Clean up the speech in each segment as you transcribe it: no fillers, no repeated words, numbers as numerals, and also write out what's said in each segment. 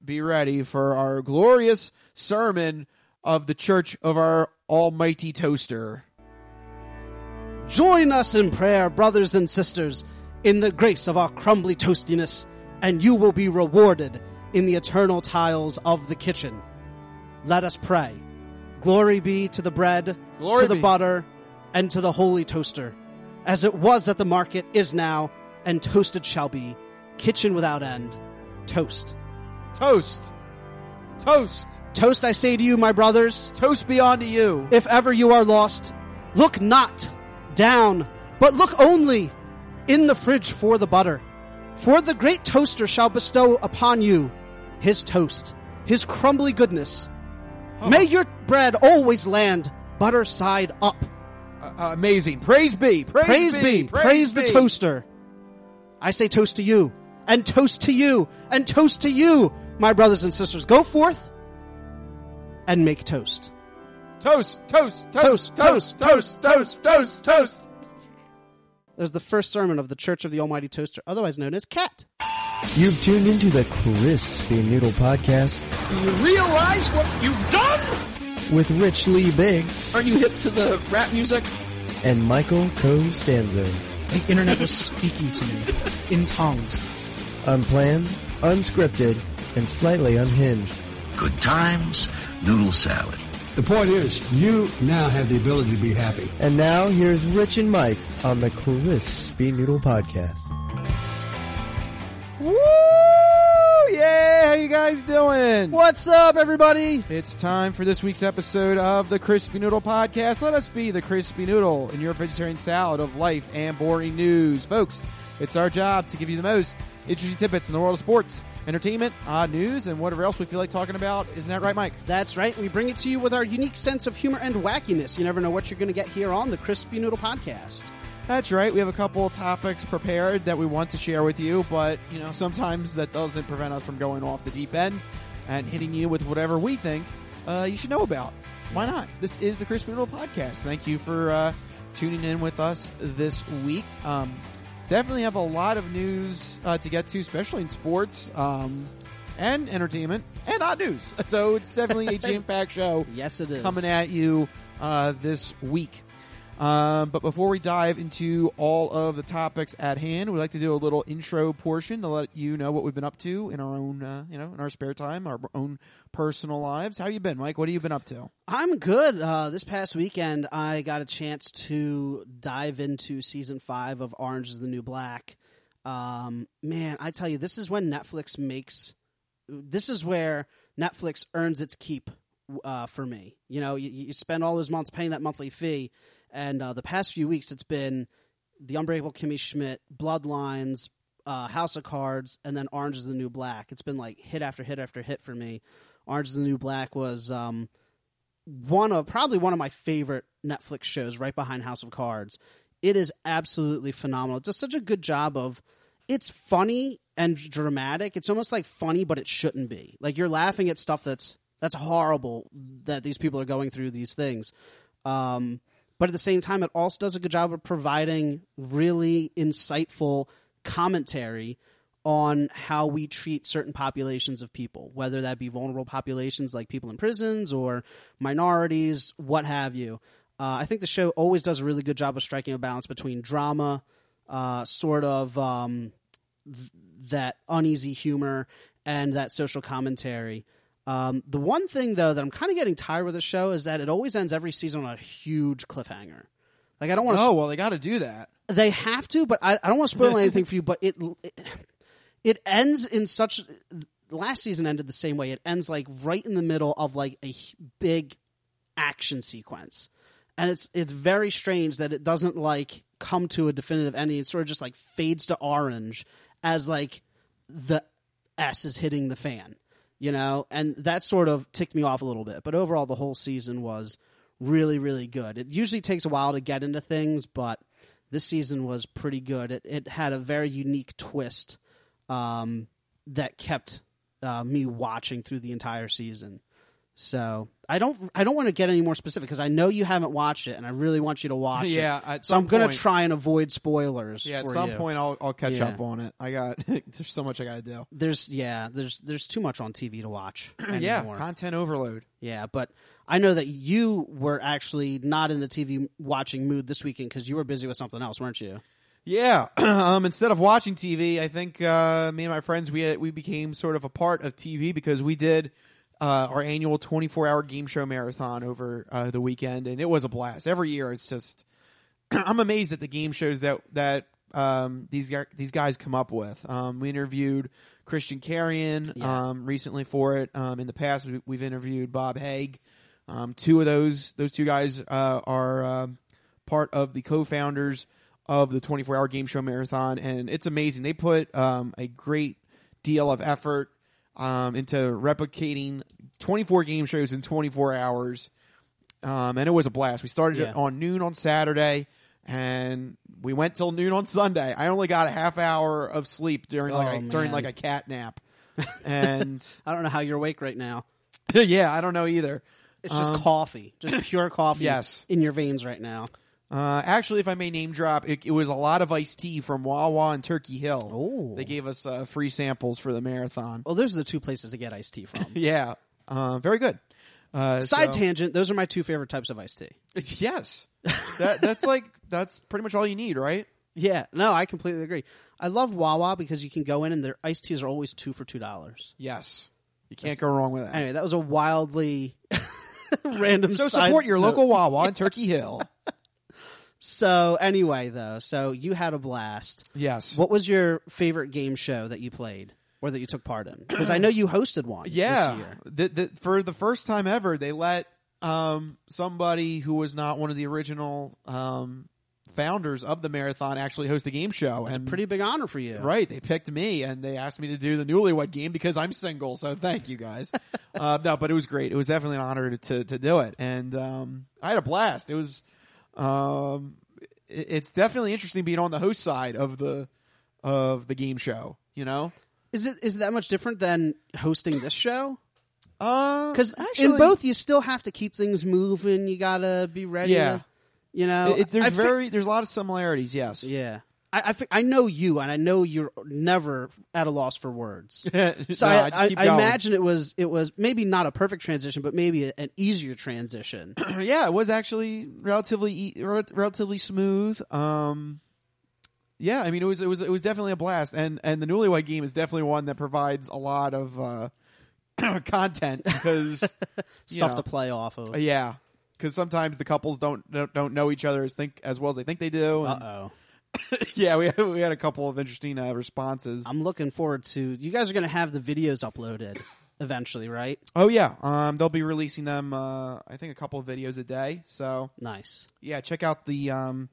be ready for our glorious sermon of the Church of our Almighty Toaster. Join us in prayer, brothers and sisters, in the grace of our crumbly toastiness, and you will be rewarded in the eternal tiles of the kitchen. Let us pray. Glory be to the bread, to the butter, and to the holy toaster, as it was at the market, is now, and toasted shall be, kitchen without end. Toast. Toast. Toast. Toast, I say to you, my brothers. Toast be unto you. If ever you are lost, look not down, but look only in the fridge for the butter. For the great toaster shall bestow upon you his toast, his crumbly goodness. Oh. May your bread always land butter side up. Amazing. Praise be. Praise be. Praise the toaster. I say toast to you, and toast to you, and toast to you, my brothers and sisters. Go forth and make toast. Toast, toast, toast, toast, toast, toast, toast, toast. There's the first sermon of the Church of the Almighty Toaster, otherwise known as CAT. You've tuned into the Crispy Noodle Podcast. Do you realize what you've done? With Rich Lee Big. Aren't you hip to the rap music? And Michael Costanzo. The internet was speaking to me in tongues. Unplanned, unscripted, and slightly unhinged. Good times, noodle salad. The point is, you now have the ability to be happy. And now, here's Rich and Mike on the Crispy Noodle Podcast. Woo! Yeah, how you guys doing? What's up, everybody? It's time for this week's episode of the Crispy Noodle Podcast. Let us be the Crispy Noodle in your vegetarian salad of life and boring news. Folks, it's our job to give you the most interesting tidbits in the world of sports, entertainment, news, and whatever else we feel like talking about. Isn't that right, Mike? That's right. We bring it to you with our unique sense of humor and wackiness. You never know what you're going to get here on the Crispy Noodle Podcast. That's right. We have a couple of topics prepared that we want to share with you, but, sometimes that doesn't prevent us from going off the deep end and hitting you with whatever we think you should know about. Why not? This is the Crispy Noodle Podcast. Thank you for tuning in with us this week. Definitely have a lot of news to get to, especially in sports and entertainment and odd news. So it's definitely a jam-packed show. Yes, it is. Coming at you this week. But before we dive into all of the topics at hand, we'd like to do a little intro portion to let you know what we've been up to in our own, in our spare time, our own personal lives. How you been, Mike? What have you been up to? I'm good. This past weekend, I got a chance to dive into season 5 of Orange is the New Black. Man, I tell you, this is when this is where Netflix earns its keep for me. You spend all those months paying that monthly fee. And the past few weeks, it's been The Unbreakable Kimmy Schmidt, Bloodlines, House of Cards, and then Orange is the New Black. It's been like hit after hit after hit for me. Orange is the New Black was probably one of my favorite Netflix shows, right behind House of Cards. It is absolutely phenomenal. It does such a good job of, it's funny and dramatic. It's almost like funny, but it shouldn't be. Like, you're laughing at stuff that's horrible that these people are going through these things. But at the same time, it also does a good job of providing really insightful commentary on how we treat certain populations of people, whether that be vulnerable populations like people in prisons or minorities, what have you. I think the show always does a really good job of striking a balance between drama, that uneasy humor, and that social commentary. The one thing, though, that I'm kind of getting tired with the show is that it always ends every season on a huge cliffhanger. Like, I don't want to... Oh, well, they got to do that. They have to, but I don't want to spoil anything for you, but it ends in such... Last season ended the same way. It ends, like, right in the middle of, like, a big action sequence. And it's very strange that it doesn't, like, come to a definitive ending. It sort of just, like, fades to orange as, like, the S is hitting the fan. And that sort of ticked me off a little bit. But overall, the whole season was really, really good. It usually takes a while to get into things, but this season was pretty good. It had a very unique twist that kept me watching through the entire season. So I don't want to get any more specific because I know you haven't watched it, and I really want you to watch it. So I'm going to try and avoid spoilers. Yeah, at for some you. point I'll catch up on it. There's so much I got to do. There's too much on TV to watch. Anymore. Content overload. Yeah, but I know that you were actually not in the TV watching mood this weekend because you were busy with something else, weren't you? Yeah. Instead of watching TV, I think me and my friends we became sort of a part of TV because we did our annual 24-hour game show marathon over the weekend, and it was a blast. Every year, it's just I'm amazed at the game shows that these guys come up with. We interviewed Christian Carrion recently for it. In the past, we've interviewed Bob Haig. Those two guys are part of the co-founders of the 24-hour game show marathon, and it's amazing. They put a great deal of effort into replicating 24 game shows in 24 hours, and it was a blast. We started it on noon on Saturday, and we went till noon on Sunday. I only got a half hour of sleep during a cat nap, and I don't know how you're awake right now. Yeah, I don't know either. It's just coffee, just pure coffee. Yes. In your veins right now. Actually, if I may name drop, it was a lot of iced tea from Wawa and Turkey Hill. Oh. They gave us free samples for the marathon. Well, those are the two places to get iced tea from. Yeah. Very good. Side tangent, those are my two favorite types of iced tea. Yes. That's pretty much all you need, right? Yeah. No, I completely agree. I love Wawa because you can go in and their iced teas are always 2 for $2. Yes. You can't go wrong with that. Anyway, that was a wildly random So side support your note. local Wawa in Turkey Hill. So anyway, though, so you had a blast. Yes. What was your favorite game show that you played or that you took part in? Because I know you hosted one this year. For the first time ever, they let somebody who was not one of the original founders of the marathon actually host the game show. It's a pretty big honor for you. Right. They picked me, and they asked me to do the Newlywed Game because I'm single, so thank you guys. No, but it was great. It was definitely an honor to do it. And I had a blast. It was it's definitely interesting being on the host side of the game show, you know? Is it that much different than hosting this show? Because in both you still have to keep things moving. You gotta be ready. Yeah. You know, there's a lot of similarities. Yes. Yeah. I know you, and I know you're never at a loss for words. So No, I keep going. imagine it was maybe not a perfect transition, but maybe an easier transition. Yeah, it was actually relatively smooth. Yeah, I mean it was definitely a blast, and the Newlywed Game is definitely one that provides a lot of content because Stuff to play off of. Yeah, because sometimes the couples don't know each other as well as they think they do. Uh-oh. Yeah, we had a couple of interesting responses. I'm looking forward to. You guys are going to have the videos uploaded eventually, right? Oh yeah, they'll be releasing them. I think a couple of videos a day. So Nice. yeah, check out the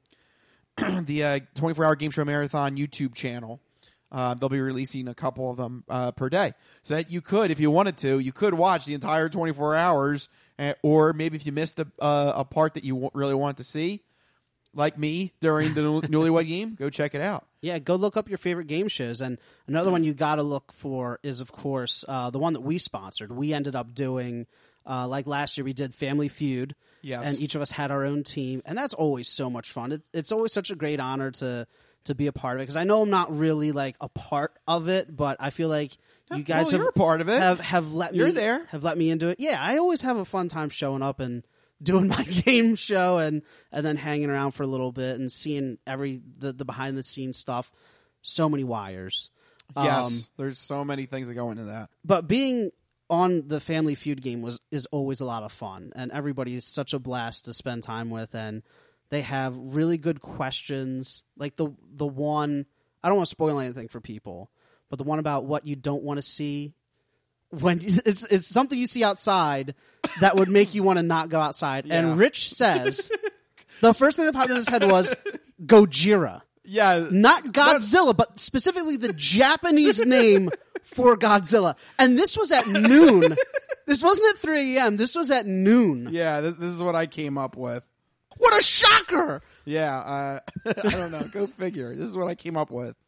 24-hour Game Show Marathon YouTube channel. They'll be releasing a couple of them per day, so that you could, if you wanted to, you could watch the entire 24 hours, or maybe if you missed a part that you really wanted to see, like me during the Newlywed Game, go check it out. Yeah, go look up your favorite game shows. And another one you got to look for is, of course, the one that we sponsored. We ended up doing, like last year, we did Family Feud. Yes. And each of us had our own team. And that's always so much fun. It's always such a great honor to be a part of it. Because I know I'm not really like a part of it, but I feel like you guys you're a part of it. have let me. You're there. Have let me into it. Yeah, I always have a fun time showing up and doing my game show and then hanging around for a little bit and seeing the behind the scenes stuff. So many wires. Yes, there's so many things that go into that. But being on the Family Feud game is always a lot of fun, and everybody's such a blast to spend time with, and they have really good questions. Like the one, I don't want to spoil anything for people, but the one about what you don't want to see. When it's something you see outside that would make you want to not go outside. Yeah. And Rich says the first thing that popped in his head was Gojira. Yeah, Not Godzilla, but specifically the Japanese name for Godzilla. And this was at noon. This wasn't at 3 a.m. This was at noon. yeah. This is what I came up with. What a shocker! Yeah, I don't know. Go figure. This is what I came up with.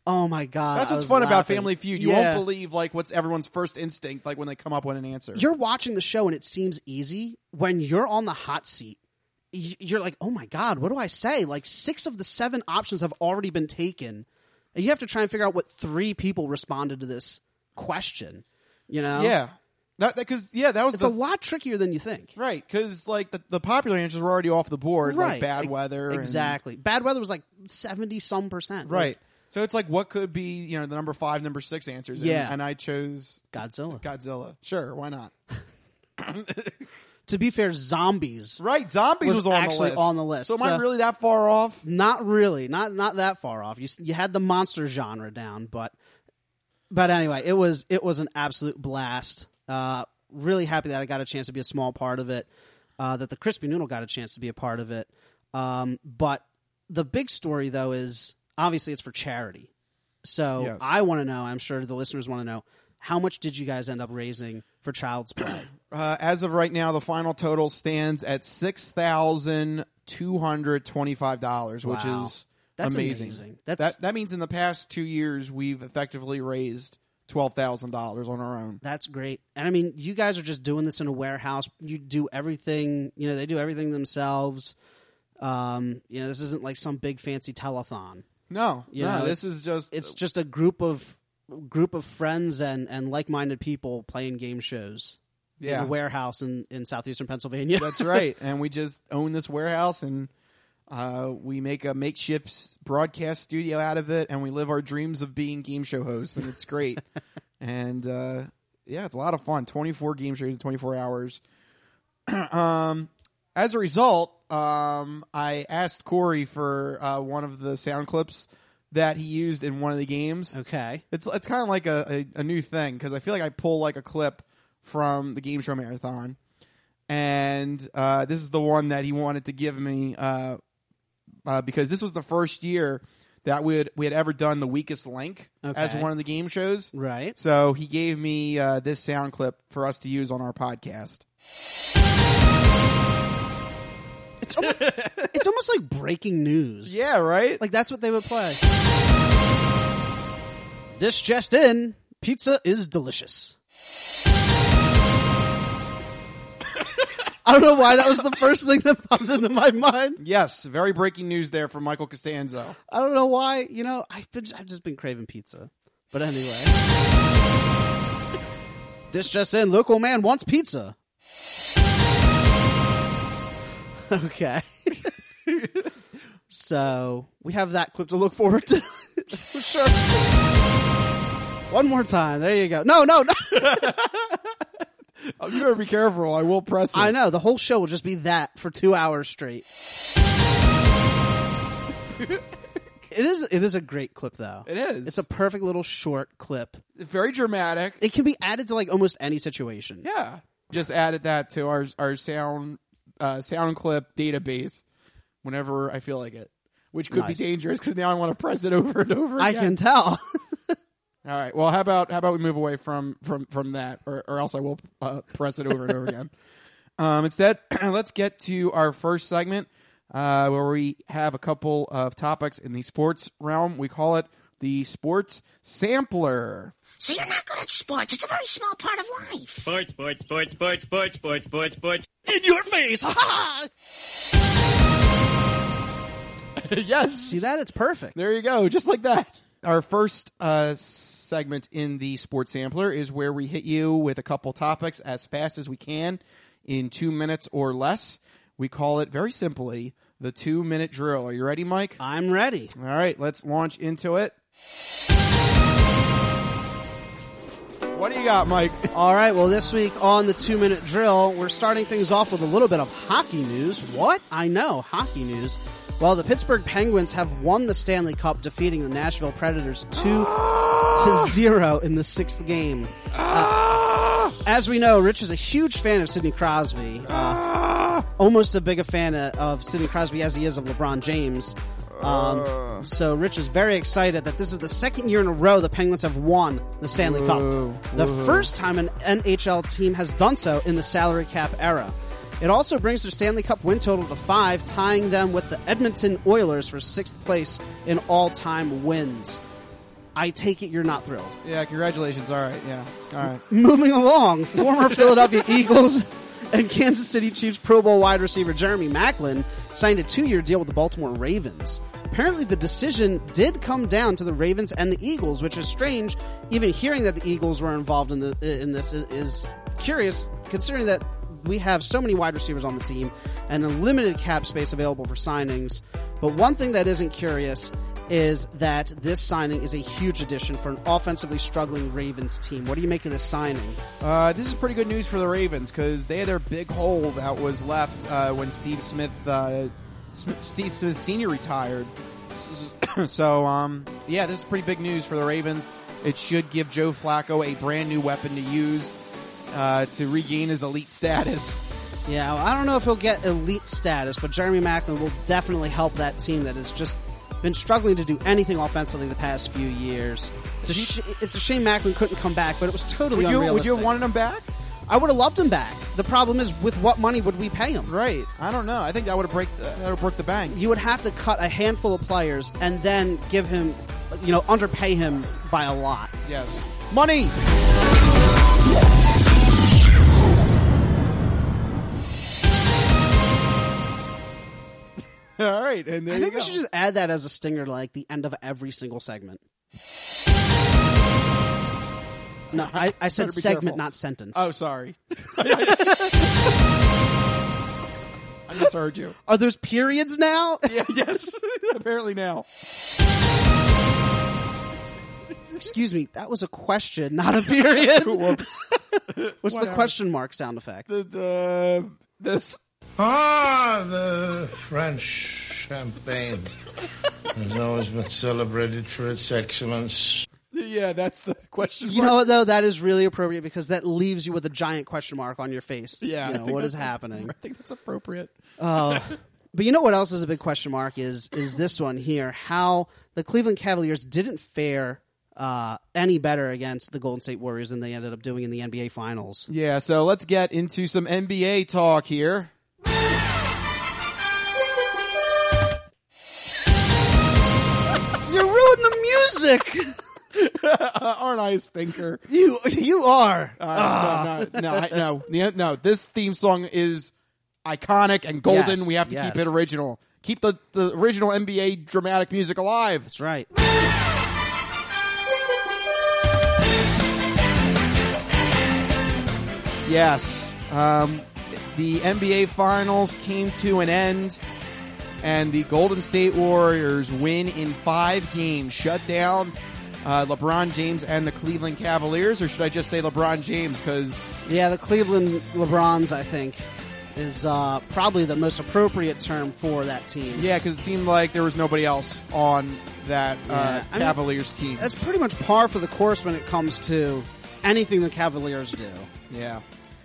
Oh my god! That's I what's was fun about laughing. Family Feud. You Yeah. won't believe like what's everyone's first instinct like when they come up with an answer. You're watching the show and it seems easy. When you're on the hot seat, you're like, oh my god, what do I say? Like 6 of the 7 options have already been taken, and you have to try and figure out what 3 people responded to this question. You know? Yeah. That was It's a lot trickier than you think. right because like the popular answers were already off the board, Right. like bad weather. and- Exactly. Bad weather was like 70-some%. right. So it's like what could be the number 5, number 6 answers. Yeah. And I chose Godzilla. Sure, why not? To be fair, zombies. Right, zombies was on actually the list. on the list. So am I So- really that far off? Not really. Not that far off. You had the monster genre down, but anyway, it was an absolute blast. Really happy that I got a chance to be a small part of it. That the Crispy Noodle got a chance to be a part of it. But the big story though is obviously it's for charity. So Yes. I want to know. I'm sure the listeners want to know, how much did you guys end up raising for Child's Play? As of right now, the final total stands at $6,225, which Wow. is That's amazing. amazing. That means in the past 2 years we've effectively raised $12,000 on our own. That's great. And I mean, you guys are just doing this in a warehouse. You do everything, they do everything themselves. This isn't like some big fancy telethon. No, You know, this is just It's just a group of friends and like-minded people playing game shows in a warehouse in southeastern Pennsylvania. That's right. And we just own this warehouse, and we make a makeshift broadcast studio out of it, and we live our dreams of being game show hosts, and it's great. And it's a lot of fun. 24 game shows in 24 hours. As a result, I asked Corey for one of the sound clips that he used in one of the games. Okay. It's kind of like a new thing because I feel like I pull like a clip from the game show marathon, and this is the one that he wanted to give me because this was the first year that we had ever done the weakest link as Okay. one of the game shows. Right. So he gave me this sound clip for us to use on our podcast. It's almost like breaking news. Yeah, right? Like that's what they would play. This just in, pizza is delicious. I don't know why that was the first thing that popped into my mind. Yes, very breaking news there from Michael Costanzo. I don't know why. I've just been craving pizza. But anyway. This just in, local man wants pizza. Okay. So, we have that clip to look forward to. Sure. One more time. There you go. No. You better be careful. I will press it. I know. The whole show will just be that for 2 hours straight. It is a great clip, though. It is. It's a perfect little short clip. Very dramatic. It can be added to like almost any situation. Yeah. Just added that to our sound clip database whenever I feel like it, which could Nice. be dangerous because now I want to press it over and over again. I can tell. All right. Well, how about we move away from that, or else I will press it over and over again. Instead, let's get to our first segment, where we have a couple of topics in the sports realm. We call it the Sports Sampler. So you're not good at sports. It's a very small part of life. Sports. In your face! Ha! Yes. See that? It's perfect. There you go. Just like that. Our first segment in the Sports Sampler is where we hit you with a couple topics as fast as we can in 2 minutes or less. We call it very simply the 2-minute drill. Are you ready, Mike? I'm ready. All right, let's launch into it. What do you got, Mike? All right, well, this week on the 2-minute drill, we're starting things off with a little bit of hockey news. What? I know, hockey news. Well, the Pittsburgh Penguins have won the Stanley Cup, defeating the Nashville Predators 2-0 in the 6th game. As we know, Rich is a huge fan of Sidney Crosby. Almost as big a fan of Sidney Crosby as he is of LeBron James. So Rich is very excited that this is the second year in a row the Penguins have won the Stanley Cup. The first time an NHL team has done so in the salary cap era. It also brings their Stanley Cup win total to 5, tying them with the Edmonton Oilers for 6th place in all-time wins. I take it you're not thrilled. Yeah, congratulations. All right, yeah. All right. Moving along, former Philadelphia Eagles and Kansas City Chiefs Pro Bowl wide receiver Jeremy Maclin signed a 2-year deal with the Baltimore Ravens. Apparently, the decision did come down to the Ravens and the Eagles, which is strange. Even hearing that the Eagles were involved in this is curious, considering that we have so many wide receivers on the team and a limited cap space available for signings. But one thing that isn't curious is that this signing is a huge addition for an offensively struggling Ravens team. What do you make of this signing? This is pretty good news for the Ravens because they had their big hole that was left when Steve Smith Sr. retired. So, yeah, this is pretty big news for the Ravens. It should give Joe Flacco a brand new weapon to use to regain his elite status. Yeah, well, I don't know if he'll get elite status, but Jeremy Maclin will definitely help that team that has just been struggling to do anything offensively the past few years. It's a shame Maclin couldn't come back, but it was totally unrealistic. Would you have wanted him back? I would have loved him back. The problem is, with what money would we pay him? Right. I don't know. I think that would have broke the bank. You would have to cut a handful of players and then give him, underpay him by a lot. Yes. Money! All right, and there I think you we go. should just add that as a stinger to the end of every single segment. No, I said Better be segment, careful. not sentence. Oh, sorry. I misheard you. Are those periods now? Yeah, yes. Apparently now. Excuse me, that was a question, not a period. Whoops. What's the question mark sound effect? This. The French champagne has always been celebrated for its excellence. Yeah, that's the question mark. You know what, though? That is really appropriate because that leaves you with a giant question mark on your face. Yeah. I think what is that's- happening? I think that's appropriate. But you know what else is a big question mark is this one here. How the Cleveland Cavaliers didn't fare any better against the Golden State Warriors than they ended up doing in the NBA Finals. Yeah, so let's get into some NBA talk here. You ruined the music! Aren't I a stinker? You are. No. This theme song is iconic and golden. Yes, We have to yes. keep it original. Keep the original NBA dramatic music alive. That's right. Yes. The NBA Finals came to an end, and the Golden State Warriors win in 5 games, shut down LeBron James and the Cleveland Cavaliers, or should I just say LeBron James? Because Yeah, the Cleveland LeBrons, I think, is probably the most appropriate term for that team. yeah, because it seemed like there was nobody else on that Yeah, I mean, Cavaliers team. That's pretty much par for the course when it comes to anything the Cavaliers do. Yeah.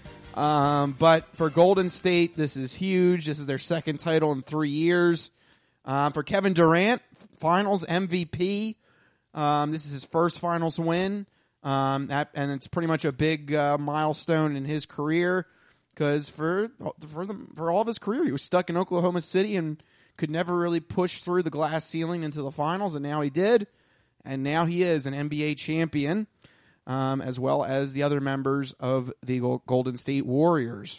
But for Golden State, this is huge. This is their second title in 3 years. For Kevin Durant, Finals MVP. This is his first Finals win. And it's pretty much a big milestone in his career because for all of his career, he was stuck in Oklahoma City and could never really push through the glass ceiling into the finals, and now he did. And now he is an NBA champion. As well as the other members of the Golden State Warriors.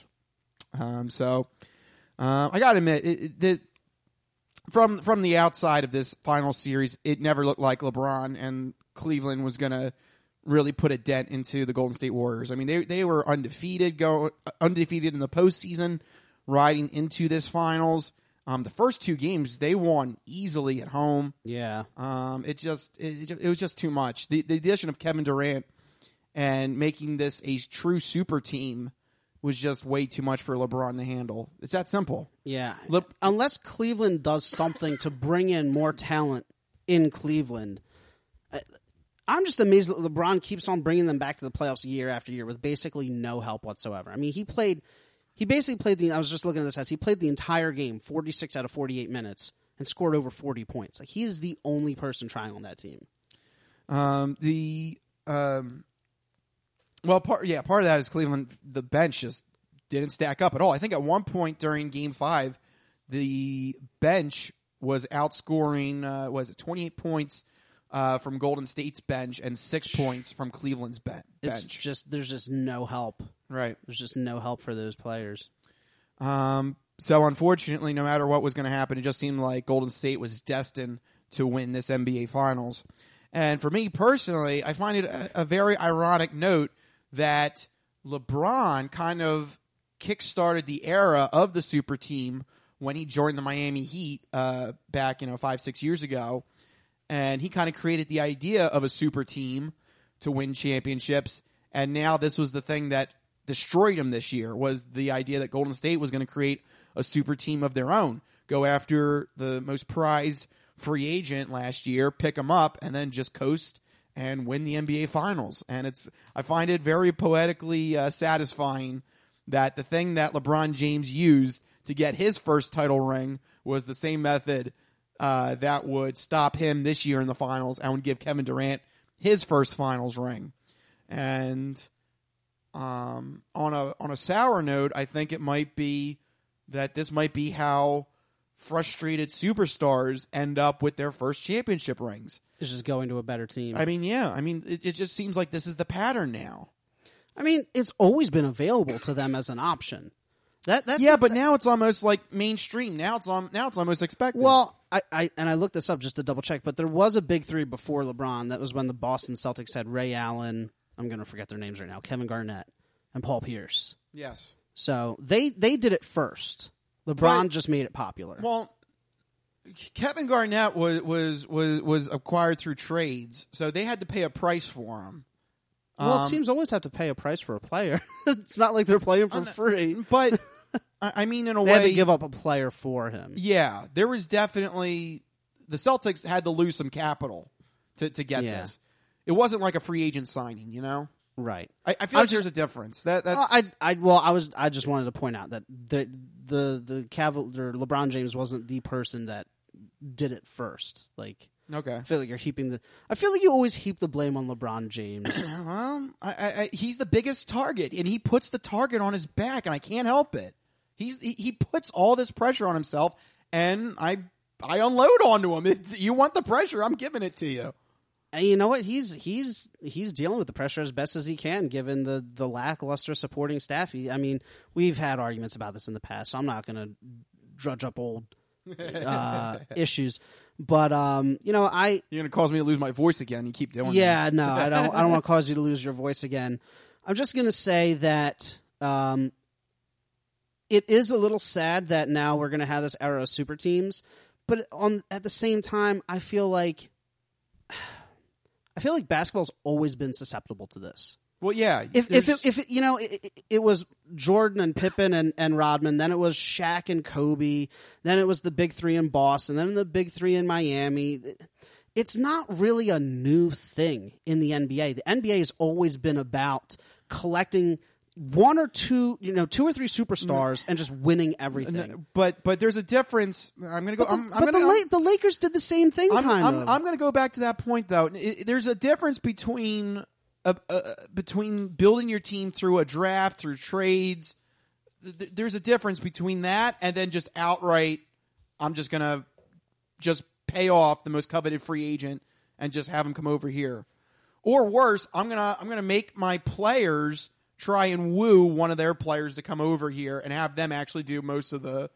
So I got to admit, from the outside of this final series, it never looked like LeBron and Cleveland was going to really put a dent into the Golden State Warriors. I mean, they were undefeated in the postseason, riding into this finals. The first 2 games they won easily at home. Yeah. It was just too much. The addition of Kevin Durant and making this a true super team was just way too much for LeBron to handle. It's that simple. Yeah. Unless Cleveland does something to bring in more talent in Cleveland, I'm just amazed that LeBron keeps on bringing them back to the playoffs year after year with basically no help whatsoever. I mean, he basically played I was just looking at this as he played the entire game, 46 out of 48 minutes, and scored over 40 points. Like, he is the only person trying on that team. Well, part of that is Cleveland. The bench just didn't stack up at all. I think at one point during Game 5, the bench was outscoring 28 points from Golden State's bench and 6 points from Cleveland's bench. It's just there's just no help. Right. There's just no help for those players. So unfortunately, no matter what was going to happen, it just seemed like Golden State was destined to win this NBA Finals. And for me personally, I find it a very ironic note that LeBron kind of kickstarted the era of the super team when he joined the Miami Heat back 5-6 years ago. And he kind of created the idea of a super team to win championships. And now this was the thing that destroyed him this year, was the idea that Golden State was going to create a super team of their own, go after the most prized free agent last year, pick him up, and then just coast and win the NBA Finals. And I find it very poetically satisfying that the thing that LeBron James used to get his first title ring was the same method that would stop him this year in the finals and would give Kevin Durant his first finals ring. And on a sour note, I think it might be that this might be how frustrated superstars end up with their first championship rings. It's just going to a better team. I mean, yeah. I mean, it just seems like this is the pattern now. I mean, it's always been available to them as an option. That's but now it's almost like mainstream. Now it's almost expected. Well, I looked this up just to double check, but there was a big three before LeBron. That was when the Boston Celtics had Ray Allen. I'm going to forget their names right now. Kevin Garnett and Paul Pierce. Yes. So they did it first. LeBron just made it popular. Well, Kevin Garnett was acquired through trades, so they had to pay a price for him. Well, teams always have to pay a price for a player. It's not like they're playing for free. But I mean, in a they way, had to give up a player for him. Yeah, there was definitely the Celtics had to lose some capital to get this. It wasn't like a free agent signing, you know. Right. I feel like there's a difference. I just wanted to point out that the LeBron James wasn't the person that did it first. Like, okay, I feel like I feel like you always heap the blame on LeBron James. Well, he's the biggest target, and he puts the target on his back, and I can't help it. He puts all this pressure on himself, and I unload onto him. If you want the pressure, I'm giving it to you. And you know what? He's dealing with the pressure as best as he can, given the lackluster supporting staff. I mean, we've had arguments about this in the past, so I'm not going to drudge up old issues. But you're going to cause me to lose my voice again. You keep doing that. Yeah, no, I don't want to cause you to lose your voice again. I'm just going to say that it is a little sad that now we're going to have this era of super teams, but at the same time, I feel like basketball's always been susceptible to this. Well, yeah. If it was Jordan and Pippen and Rodman, then it was Shaq and Kobe, then it was the big three in Boston, then the big three in Miami. It's not really a new thing in the NBA. The NBA has always been about collecting one or two, two or three superstars and just winning everything. But there's a difference. I'm going to go. The Lakers did the same thing. I'm going to go back to that point though. There's a difference between building your team through a draft, through trades. There's a difference between that and then just outright, I'm just going to just pay off the most coveted free agent and just have him come over here. Or worse, I'm gonna make my players try and woo one of their players to come over here and have them actually do most of the.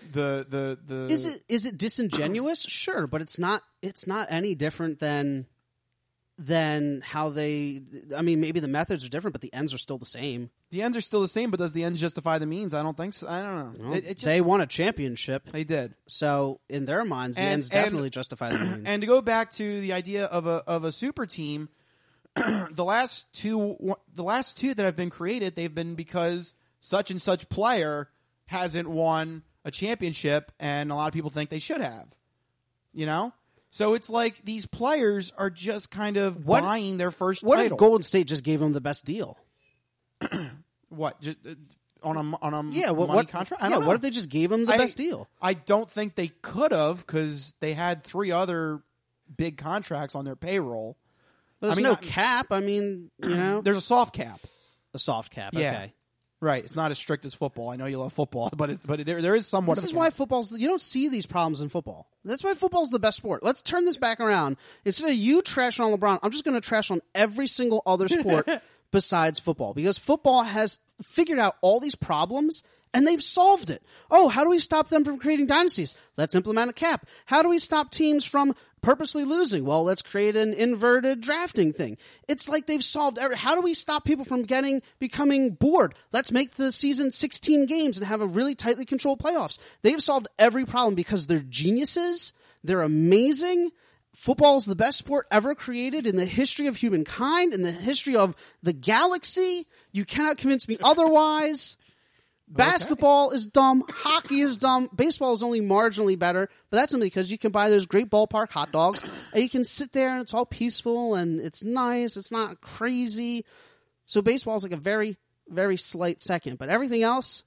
Is it disingenuous? Sure, but it's not any different than how they. I mean, maybe the methods are different, but the ends are still the same. The ends are still the same, but does the ends justify the means? I don't think so. I don't know. Well, they won a championship. They did. So in their minds, the ends definitely justify the means. And to go back to the idea of a super team. The last two that have been created, they've been because such and such player hasn't won a championship, and a lot of people think they should have. So it's like these players are just kind of buying their first title. What if Golden State just gave them the best deal? What? Just, on a money contract? I don't know. What if they just gave them the best deal? I don't think they could have because they had 3 other big contracts on their payroll. But there's no cap. I mean, there's a soft cap. A soft cap. Yeah. Okay. Right. It's not as strict as football. I know you love football, but there is somewhat This of is a why you don't see these problems in football. That's why football's the best sport. Let's turn this back around. Instead of you trashing on LeBron, I'm just going to trash on every single other sport besides football, because football has figured out all these problems and they've solved it. Oh, how do we stop them from creating dynasties? Let's implement a cap. How do we stop teams from purposely losing? Well, let's create an inverted drafting thing. It's like they've solved how do we stop people from becoming bored? Let's make the season 16 games and have a really tightly controlled playoffs. They've solved every problem because they're geniuses. They're amazing. Football is the best sport ever created in the history of humankind, in the history of the galaxy. You cannot convince me otherwise. Basketball is dumb. Hockey is dumb. Baseball is only marginally better, but that's only because you can buy those great ballpark hot dogs and you can sit there and it's all peaceful and it's nice. It's not crazy. So baseball is like a very, very slight second, but everything else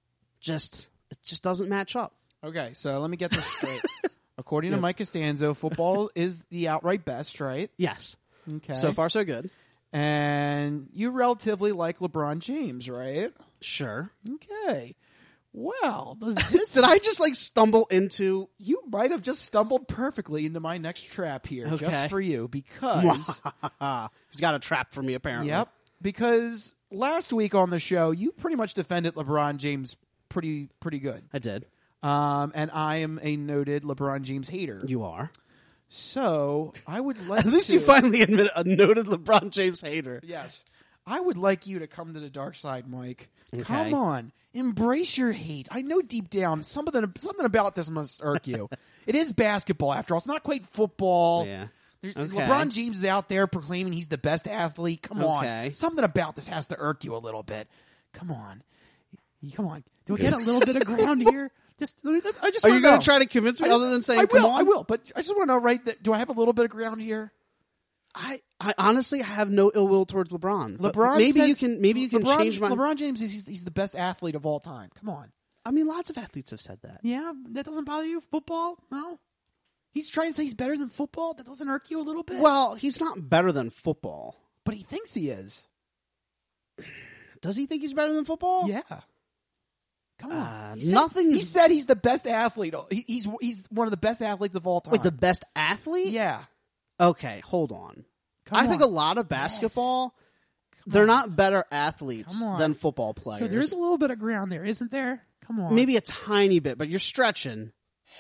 it just doesn't match up. Okay, so let me get this straight. According to Mike Costanzo, football is the outright best, right? Yes. Okay. So far, so good. And you relatively like LeBron James, right? Sure. Okay. Well, does this... Did I just stumble into... You might have just stumbled perfectly into my next trap here, just for you, because... He's got a trap for me, apparently. Yep. Because last week on the show, you pretty much defended LeBron James pretty good. I did. And I am a noted LeBron James hater. You are. So, I would like At least you finally admit a noted LeBron James hater. Yes. I would like you to come to the dark side, Mike. Okay. Come on. Embrace your hate. I know deep down something about this must irk you. It is basketball, after all. It's not quite football. Yeah. Okay. LeBron James is out there proclaiming he's the best athlete. Come Okay. on. Something about this has to irk you a little bit. Come on. Do we get a little bit of ground here? Are you going to try to convince me other than saying, come on? I will, but I just want to know, right, do I have a little bit of ground here? I honestly have no ill will towards LeBron. Maybe you can change my... LeBron James, he's the best athlete of all time. Come on. I mean, lots of athletes have said that. Yeah, that doesn't bother you? Football? No? He's trying to say he's better than football? That doesn't irk you a little bit? Well, he's not better than football. But he thinks he is. Does he think he's better than football? Yeah. Come on. He said he's the best athlete. He's one of the best athletes of all time. Wait, the best athlete? Yeah. Okay, hold on. I think a lot of basketball, they're not better athletes than football players. So there's a little bit of ground there, isn't there? Come on. Maybe a tiny bit, but you're stretching.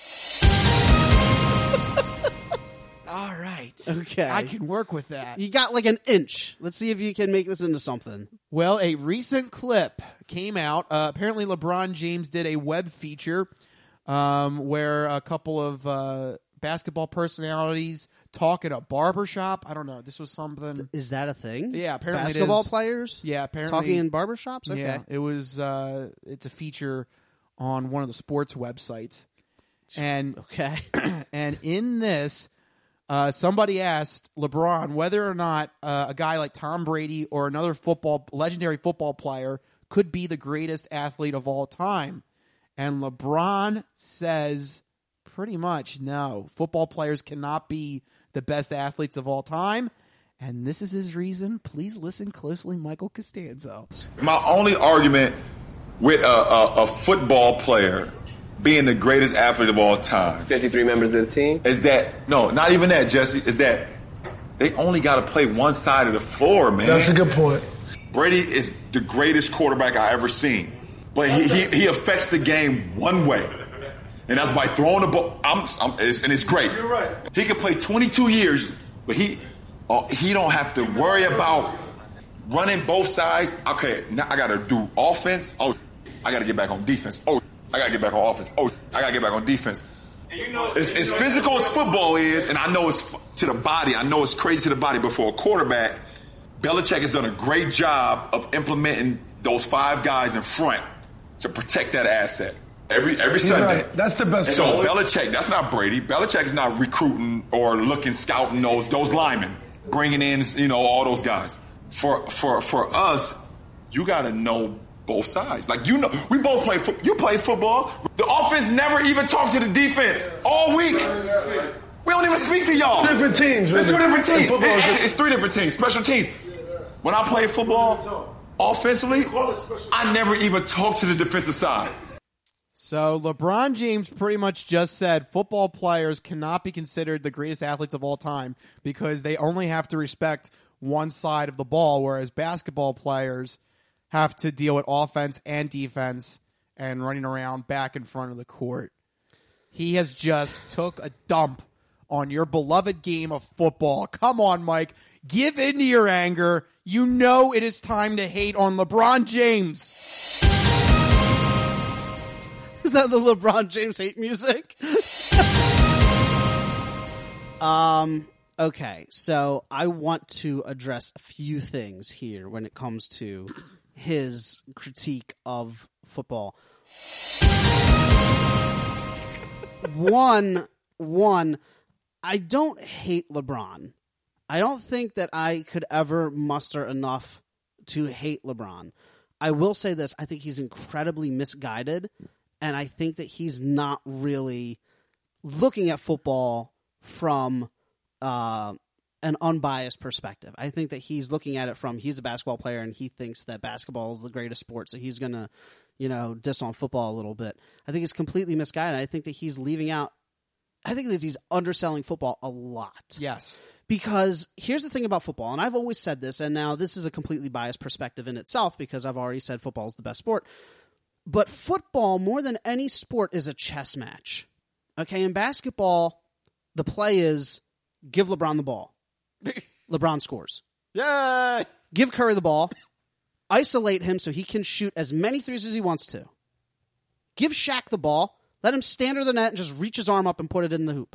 All right. Okay. I can work with that. You got an inch. Let's see if you can make this into something. Well, a recent clip came out. Apparently, LeBron James did a web feature where a couple of basketball personalities talk at a barbershop. I don't know. This was something. Is that a thing? Yeah, apparently basketball it is. players? Yeah, apparently. Talking in barbershops? Okay. Yeah, it was. It's a feature on one of the sports websites. And okay. And in this, somebody asked LeBron whether or not a guy like Tom Brady or another legendary football player could be the greatest athlete of all time. And LeBron says pretty much no. Football players cannot be the best athletes of all time. And this is his reason. Please listen closely, Michael Costanzo. My only argument with a football player being the greatest athlete of all time. 53 members of the team? Is that, no, not even that, Jesse, is that they only got to play one side of the floor, man. That's a good point. Brady is the greatest quarterback I ever seen. But he affects the game one way. And that's by throwing the ball. And it's great. You're right. He could play 22 years, but he don't have to worry about running both sides. Okay, now I got to do offense. Oh, I got to get back on defense. Oh, I got to get back on offense. Oh, I got to get back on defense. As physical as football is, and I know it's to the body, I know it's crazy to the body, but for a quarterback, Belichick has done a great job of implementing those five guys in front to protect that asset. Every Sunday. Right. That's the best. So Belichick, that's not Brady. Belichick's not recruiting or scouting those linemen, bringing in, all those guys. For us, you got to know both sides. We both play football. You play football. The offense never even talked to the defense all week. We don't even speak to y'all. Different teams. It's two different teams. Actually, it's three different teams. Special teams. When I played football, offensively, I never even talked to the defensive side. So LeBron James pretty much just said football players cannot be considered the greatest athletes of all time because they only have to respect one side of the ball, whereas basketball players have to deal with offense and defense and running around back in front of the court. He has just took a dump on your beloved game of football. Come on, Mike. Give in to your anger. You know it is time to hate on LeBron James. Is that the LeBron James hate music? Okay, so I want to address a few things here when it comes to his critique of football. One, I don't hate LeBron. I don't think that I could ever muster enough to hate LeBron. I will say this, I think he's incredibly misguided, and I think that he's not really looking at football from an unbiased perspective. I think that he's looking at it from he's a basketball player and he thinks that basketball is the greatest sport, so he's going to, diss on football a little bit. I think he's completely misguided. I think that he's leaving out – I think that he's underselling football a lot. Yes. Because here's the thing about football, and I've always said this, and now this is a completely biased perspective in itself because I've already said football is the best sport. But football, more than any sport, is a chess match. Okay, in basketball, the play is give LeBron the ball. LeBron scores. Yay! Give Curry the ball. Isolate him so he can shoot as many threes as he wants to. Give Shaq the ball. Let him stand under the net and just reach his arm up and put it in the hoop.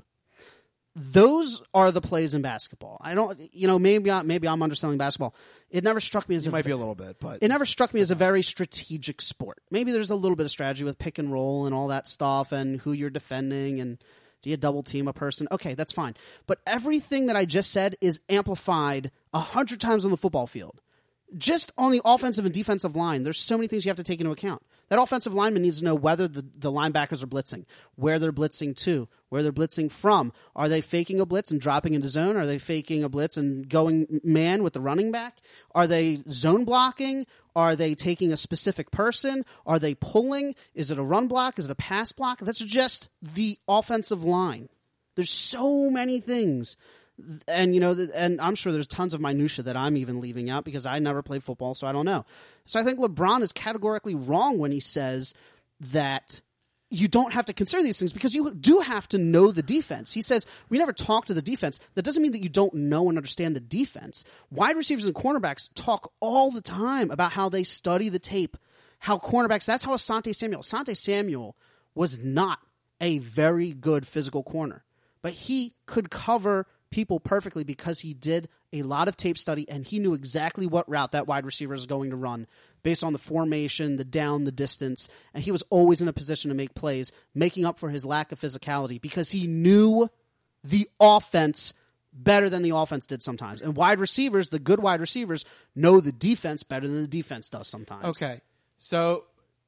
Those are the plays in basketball. I don't, maybe I'm underselling basketball. It never struck me as might be a little bit, but it never struck me as a very strategic sport. Maybe there's a little bit of strategy with pick and roll and all that stuff and who you're defending and do you double team a person? Okay, that's fine. But everything that I just said is amplified 100 times on the football field. Just on the offensive and defensive line, there's so many things you have to take into account. That offensive lineman needs to know whether the linebackers are blitzing, where they're blitzing to, where they're blitzing from. Are they faking a blitz and dropping into zone? Are they faking a blitz and going man with the running back? Are they zone blocking? Are they taking a specific person? Are they pulling? Is it a run block? Is it a pass block? That's just the offensive line. There's so many things. And, and I'm sure there's tons of minutia that I'm even leaving out because I never played football, so I don't know. So I think LeBron is categorically wrong when he says that you don't have to consider these things because you do have to know the defense. He says, we never talk to the defense. That doesn't mean that you don't know and understand the defense. Wide receivers and cornerbacks talk all the time about how they study the tape, how cornerbacks, that's how Asante Samuel was not a very good physical corner, but he could cover people perfectly because he did a lot of tape study and he knew exactly what route that wide receiver is going to run based on the formation, the down, the distance, and he was always in a position to make plays, making up for his lack of physicality because he knew the offense better than the offense did sometimes. And wide receivers, the good wide receivers, know the defense better than the defense does sometimes. Okay, so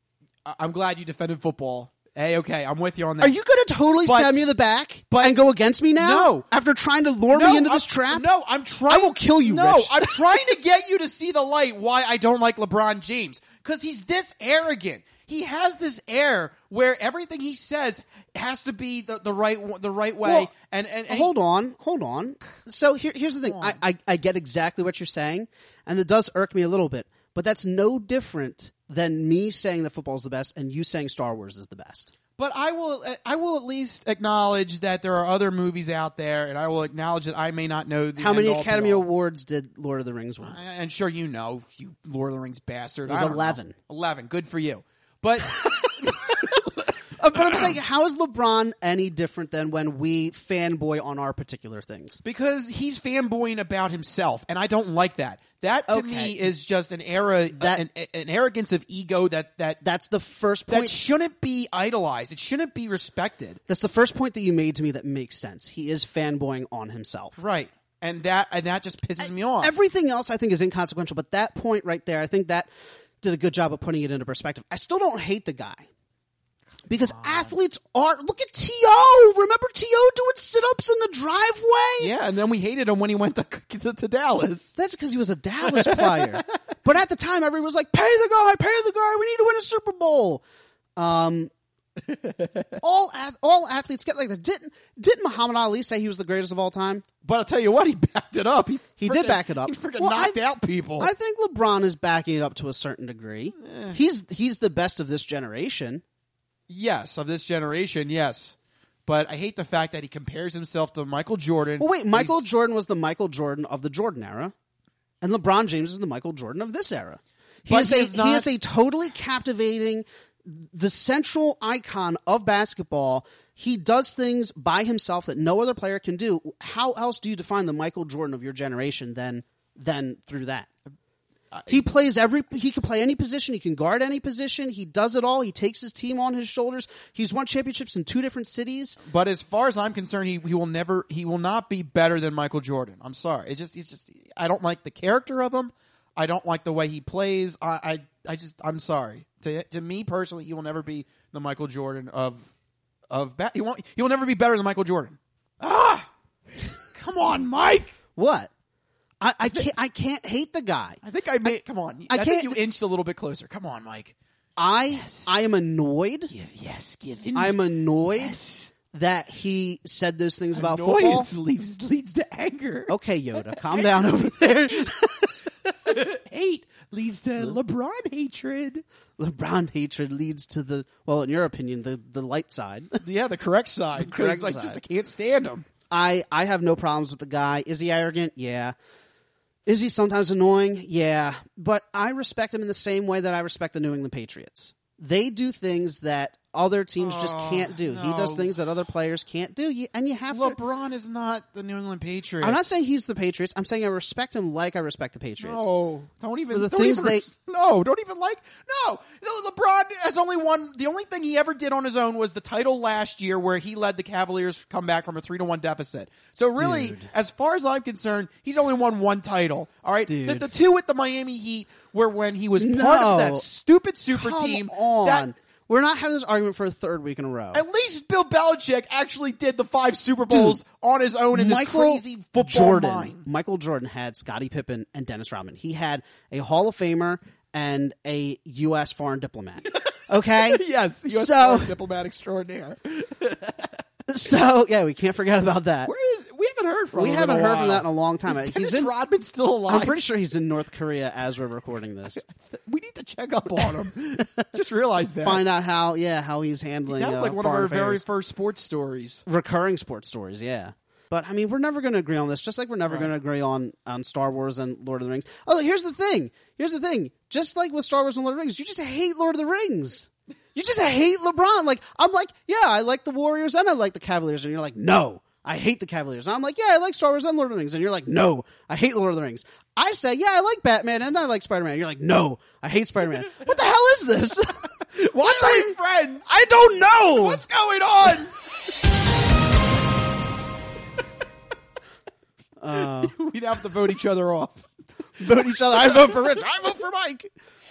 I'm glad you defended football. Hey, okay, I'm with you on that. Are you going to totally stab me in the back and go against me now? No. After trying to lure me into this trap? No, I'm trying. I will kill you, No, Rich. I'm trying to get you to see the light why I don't like LeBron James. Because he's this arrogant. He has this air where everything he says has to be the right way. Well, and hold on. So here's the thing. I get exactly what you're saying, and it does irk me a little bit. But that's no different than me saying that football is the best and you saying Star Wars is the best. But I will at least acknowledge that there are other movies out there, and I will acknowledge that I may not know the How many end-all Academy be-all. Awards did Lord of the Rings win? And sure you know, you Lord of the Rings bastard. It was 11. 11. Good for you. But But I'm saying, how is LeBron any different than when we fanboy on our particular things? Because he's fanboying about himself, and I don't like that. That to me is just an an arrogance of ego that's the first point that shouldn't be idolized. It shouldn't be respected. That's the first point that you made to me that makes sense. He is fanboying on himself, right? And that just pisses me off. Everything else I think is inconsequential, but that point right there, I think that did a good job of putting it into perspective. I still don't hate the guy. Because athletes are. Look at T.O. Remember T.O. doing sit-ups in the driveway? Yeah, and then we hated him when he went to Dallas. That's because he was a Dallas player. But at the time, everyone was like, pay the guy, we need to win a Super Bowl. All athletes get like that. Didn't Muhammad Ali say he was the greatest of all time? But I'll tell you what, he backed it up. He did back it up. He freaking knocked out people. I think LeBron is backing it up to a certain degree. He's the best of this generation. Yes, of this generation, yes. But I hate the fact that he compares himself to Michael Jordan. Well, wait, Michael Jordan was the Michael Jordan of the Jordan era, and LeBron James is the Michael Jordan of this era. He is a totally captivating, the central icon of basketball. He does things by himself that no other player can do. How else do you define the Michael Jordan of your generation than through that? He can play any position. He can guard any position. He does it all. He takes his team on his shoulders. He's won championships in 2 different cities. But as far as I'm concerned, he will not be better than Michael Jordan. I'm sorry. It's just I don't like the character of him. I don't like the way he plays. I'm sorry. To me personally, he will never be the Michael Jordan he will never be better than Michael Jordan. Come on, Mike. What? I can't hate the guy. I think come on. I think you inched a little bit closer. Come on, Mike. I am annoyed. I'm annoyed that he said those things about football. Annoyance leads to anger. Okay, Yoda, calm down over there. Hate leads to LeBron hatred. LeBron hatred leads to in your opinion, the light side. Yeah, the correct side. Because I can't stand him. I have no problems with the guy. Is he arrogant? Yeah. Is he sometimes annoying? Yeah. But I respect him in the same way that I respect the New England Patriots. They do things that other teams just can't do. No. He does things that other players can't do. And you have LeBron is not the New England Patriots. I'm not saying he's the Patriots. I'm saying I respect him like I respect the Patriots. No, don't even. No, LeBron has only won. The only thing he ever did on his own was the title last year, where he led the Cavaliers come back from a 3-1 deficit. So really, as far as I'm concerned, he's only won 1 title. All right, the 2 with the Miami Heat were when he was part of that stupid super team. We're not having this argument for a 3rd week in a row. At least Bill Belichick actually did the 5 Super Bowls on his own in his crazy football mind. Michael Jordan had Scottie Pippen and Dennis Rodman. He had a Hall of Famer and a U.S. foreign diplomat. Okay? Yes, U.S. foreign diplomat extraordinaire. So, yeah, we can't forget about that. We haven't heard from him. We haven't heard from that in a long time. Is Dennis Rodman still alive? I'm pretty sure he's in North Korea as we're recording this. We need to check up on him. Just realized that. Find out how he's handling. That was like one of our very first sports stories. Recurring sports stories, yeah. But I mean, we're never going to agree on this. Just like we're never going to agree on Star Wars and Lord of the Rings. Oh, here's the thing. Just like with Star Wars and Lord of the Rings, you just hate Lord of the Rings. You just hate LeBron. Like, I'm like, yeah, I like the Warriors and I like the Cavaliers. And you're like, no, I hate the Cavaliers. And I'm like, yeah, I like Star Wars and Lord of the Rings. And you're like, no, I hate Lord of the Rings. I say, yeah, I like Batman and I like Spider-Man. And you're like, no, I hate Spider-Man. What the hell is this? Why are we friends? I don't know. What's going on? We'd have to vote each other off. Vote each other. I vote for Rich. I vote for Mike.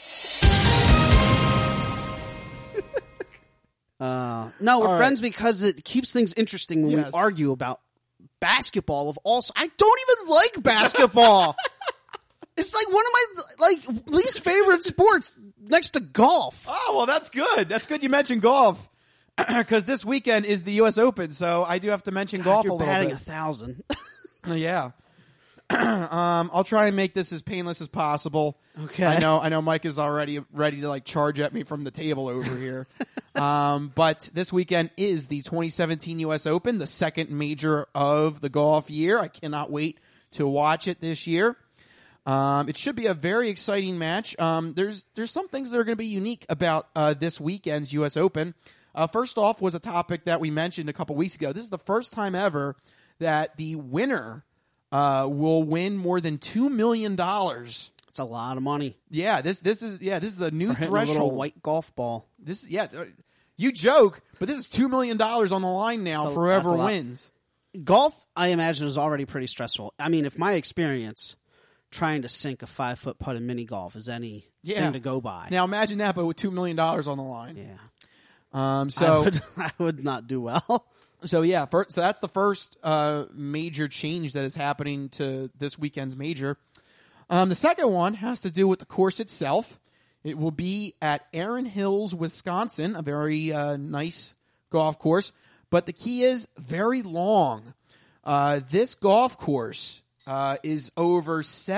No, we're friends because it keeps things interesting when we argue about basketball of all. I don't even like basketball. It's like one of my least favorite sports next to golf. Oh, well, that's good. That's good you mentioned golf. Because this weekend is the U.S. Open, so I do have to mention golf a little bit. You're batting 1,000. Yeah. I'll try and make this as painless as possible. Okay. I know Mike is already ready to charge at me from the table over here. But this weekend is the 2017 U.S. Open, the second major of the golf year. I cannot wait to watch it this year. It should be a very exciting match. There's some things that are going to be unique about this weekend's U.S. Open. First off was a topic that we mentioned a couple weeks ago. This is the first time ever that the winner will win more than $2 million. It's a lot of money. Yeah, this is the new for threshold. A little white golf ball. You joke, but this is $2 million on the line now for whoever wins. Golf, I imagine, is already pretty stressful. I mean, if my experience trying to sink a 5-foot putt in mini golf is anything to go by. Now imagine that, but with $2 million on the line. Yeah. So I would not do well. So yeah, so that's the first major change that is happening to this weekend's major. The second one has to do with the course itself. It will be at Erin Hills, Wisconsin, a very nice golf course. But the key is very long. This golf course is over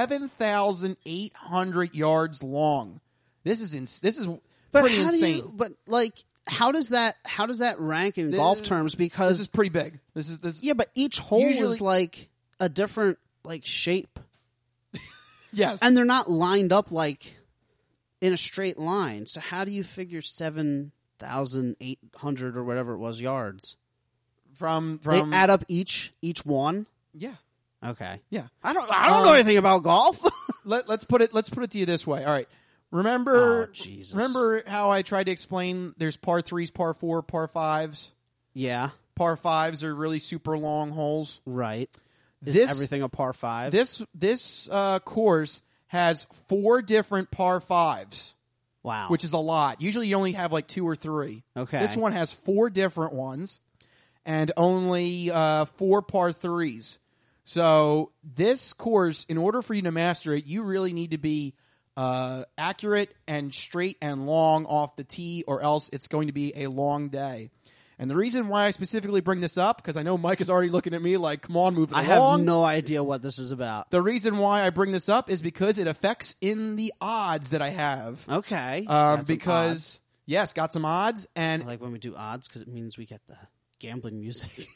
7,800 yards long. This is pretty insane. How does that rank in golf terms? Because this is pretty big. This yeah, but each hole is like a different shape. Yes, and they're not lined up in a straight line. So how do you figure 7,800 or whatever it was yards? From they add up each one. Yeah. Okay. Yeah. I don't know anything about golf. Let's put it to you this way. All right. Remember how I tried to explain there's par 3s, par 4, par 5s? Yeah. Par 5s are really super long holes. Right. Is everything a par 5? This course has 4 different par 5s. Wow. Which is a lot. Usually you only have 2 or 3. Okay. This one has 4 different ones and only 4 par 3s. So this course, in order for you to master it, you really need to be accurate and straight and long off the tee, or else it's going to be a long day. And the reason why I specifically bring this up, because I know Mike is already looking at me like, come on, move it along. I have no idea what this is about. The reason why I bring this up is because it affects in the odds that I have. Okay. Because, yes, got some odds. And I like when we do odds because it means we get the gambling music.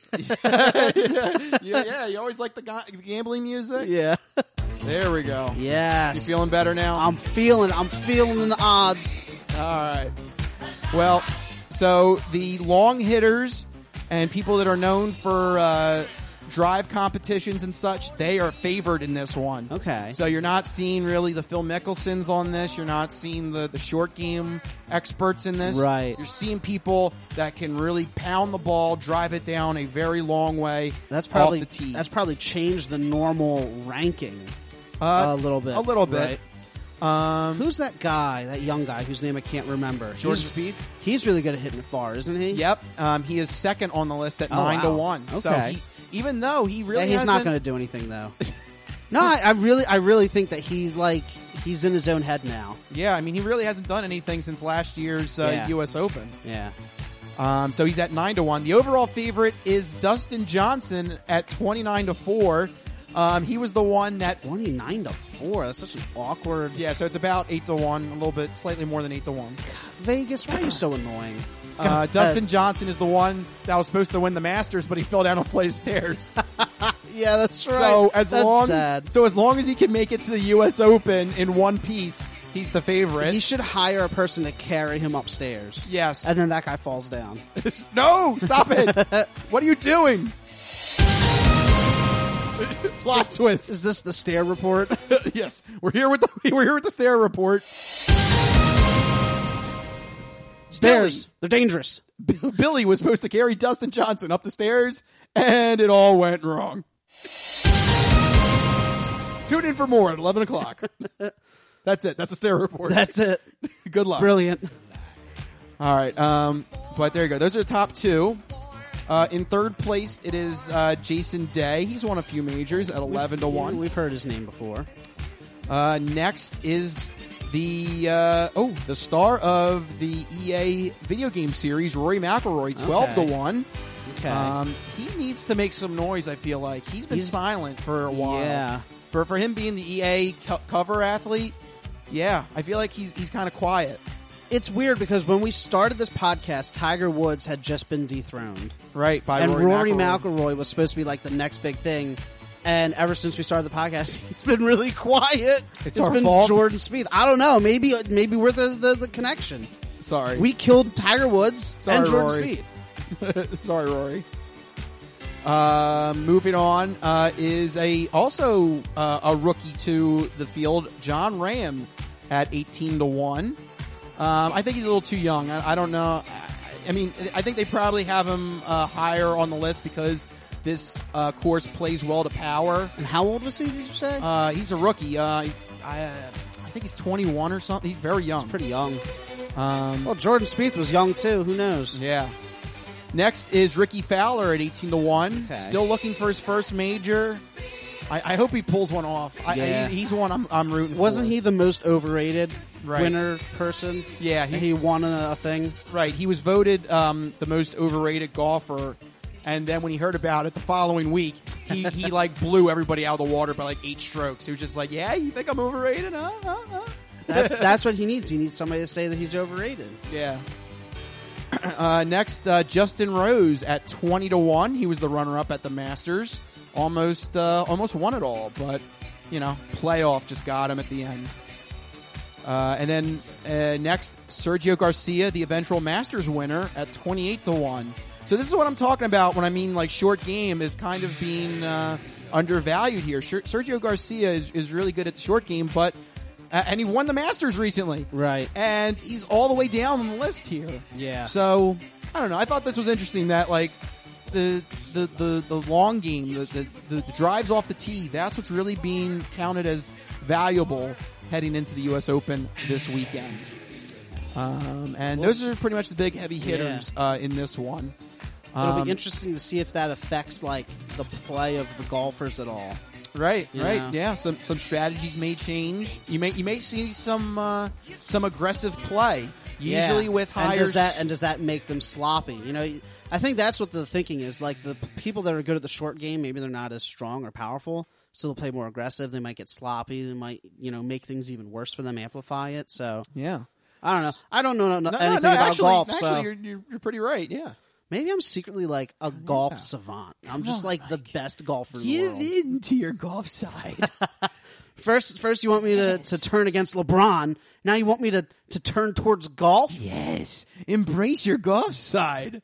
yeah, you always like the gambling music? Yeah. There we go. Yes. You feeling better now? I'm feeling the odds. All right. Well, so the long hitters and people that are known for drive competitions and such, they are favored in this one. Okay. So you're not seeing really the Phil Mickelsons on this. You're not seeing the short game experts in this. Right. You're seeing people that can really pound the ball, drive it down a very long way off the tee. That's probably changed the normal ranking a little bit. A little bit. Right? Who's that guy, that young guy whose name I can't remember? Jordan Spieth? He's really good at hitting it far, isn't he? Yep. He is second on the list at 9-1. Okay. So even though he really he's not going to do anything though. No, I really think that he's in his own head now. Yeah, I mean he really hasn't done anything since last year's U.S. Open. Yeah. So he's at 9-1. The overall favorite is Dustin Johnson at 29-4. He was the one that 29-4. That's such an awkward. Yeah, so it's about 8-1, a little bit, slightly more than 8-1. Vegas, why are you so annoying? Dustin Johnson is the one that was supposed to win the Masters, but he fell down a flight of stairs. Yeah, that's right. So that's sad. So as long as he can make it to the U.S. Open in one piece, he's the favorite. He should hire a person to carry him upstairs. Yes, and then that guy falls down. No, stop it! What are you doing? Plot twist. Is this the Stair Report? Yes, we're here with the Stair Report. Stairs, they're dangerous. Billy was supposed to carry Dustin Johnson up the stairs, and it all went wrong. Tune in for more at 11 o'clock. That's it. That's the Stair Report. That's it. Good luck. Brilliant. All right. But there you go. Those are the top two. In third place, it is Jason Day. He's won a few majors at 11-1. We've heard his name before. Next is the star of the EA video game series, Rory McIlroy, 12-1. Okay. He needs to make some noise. I feel like he's been silent for a while. Yeah. For him being the EA cover athlete, yeah, I feel like he's kind of quiet. It's weird because when we started this podcast, Tiger Woods had just been dethroned. Right, by and Rory McIlroy was supposed to be like the next big thing. And ever since we started the podcast, he's been really quiet. It's been fault. Jordan Spieth. I don't know. Maybe we're the connection. Sorry. We killed Tiger Woods and Jordan Rory. Spieth. Sorry, Rory. Moving on is also a rookie to the field, John Ram at 18-1. I think he's a little too young. I don't know. I mean, I think they probably have him higher on the list because this course plays well to power. And how old was he, did you say? He's a rookie. I think he's 21 or something. He's very young. He's pretty young. Well, Jordan Spieth was young too. Who knows? Yeah. Next is Ricky Fowler at 18-1. Okay. Still looking for his first major. I hope he pulls one off. Yeah. He's one I'm rooting for. Wasn't he the most overrated Right. winner person? Yeah, he won a thing. Right. He was voted the most overrated golfer. And then when he heard about it the following week, he like blew everybody out of the water by like 8 strokes. He was just like, yeah, you think I'm overrated? That's what he needs. He needs somebody to say that he's overrated. Yeah. Next, Justin Rose at 20-1. He was the runner-up at the Masters. Almost won it all, but playoff just got him at the end. And then next, Sergio Garcia, the eventual Masters winner, at 28-1. So this is what I'm talking about when I mean like short game is kind of being undervalued here. Sergio Garcia is really good at the short game, but and he won the Masters recently, right? And he's all the way down on the list here. Yeah. So I don't know. I thought this was interesting that like the long game, the drives off the tee, that's what's really being counted as valuable heading into the U.S. Open this weekend. And those are pretty much the big heavy hitters in this one. It'll be interesting to see if that affects like the play of the golfers at all. Right, You right, know? yeah. Some strategies may change. You may see some aggressive play. Usually with higher. And does that make them sloppy? You know, I think that's what the thinking is. Like the people that are good at the short game, maybe they're not as strong or powerful, so they'll play more aggressive. They might get sloppy. They might make things even worse for them, amplify it. So yeah, I don't know. I don't know anything about actually, golf. Actually, So you're pretty right. Yeah. maybe I'm secretly like a golf savant. I'm just like the best golfer in the world. Give in to your golf side. First you want me to turn against LeBron. Now you want me to turn towards golf? Yes. Embrace your golf side.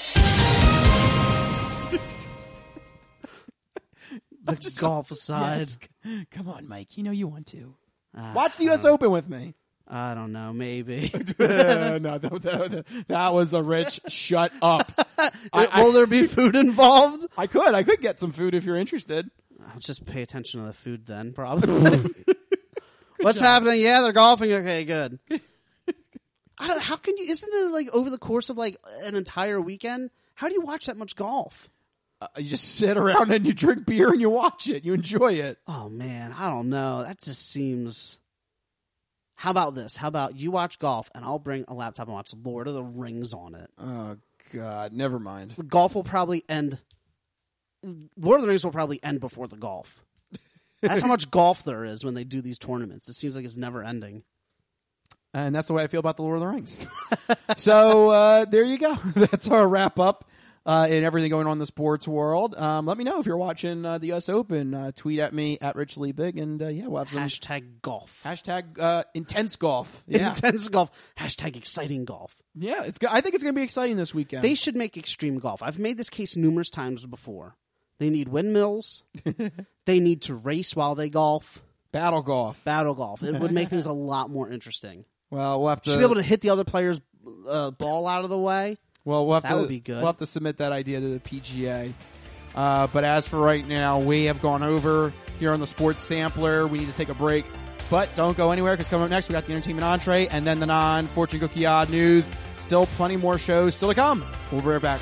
The golf side. Yes. Come on, Mike. You know you want to. Watch the U.S. Open with me. I don't know. Maybe. No, that was a Rich. Shut up. Will there be food involved? I could get some food if you're interested. I'll just pay attention to the food then, probably. What's happening? Yeah, they're golfing. Okay, good. I don't. How can you? Isn't it like over the course of like an entire weekend? How do you watch that much golf? You just sit around and you drink beer and you watch it. You enjoy it. Oh man, I don't know. That just seems. How about this? How about you watch golf and I'll bring a laptop and watch Lord of the Rings on it. Oh God, never mind. The golf will probably end. Lord of the Rings will probably end before the golf. That's how much golf there is when they do these tournaments. It seems like it's never ending. And that's the way I feel about the Lord of the Rings. So there you go. That's our wrap up in everything going on in the sports world. Let me know if you're watching the U.S. Open. Tweet at me at Rich Lee Big, and we'll have some #golf. Intense golf. Yeah. Intense golf. #exciting golf. Yeah, I think it's going to be exciting this weekend. They should make extreme golf. I've made this case numerous times before. They need windmills. They need to race while they golf. Battle golf. It would make things a lot more interesting. Well, we'll have to be able to hit the other player's ball out of the way. Well, that would be good. We'll have to submit that idea to the PGA. But as for right now, we have gone over here on the Sports Sampler. We need to take a break. But don't go anywhere, because coming up next, we got the entertainment entree and then the non-fortune cookie odd news. Still plenty more shows still to come. We'll be right back.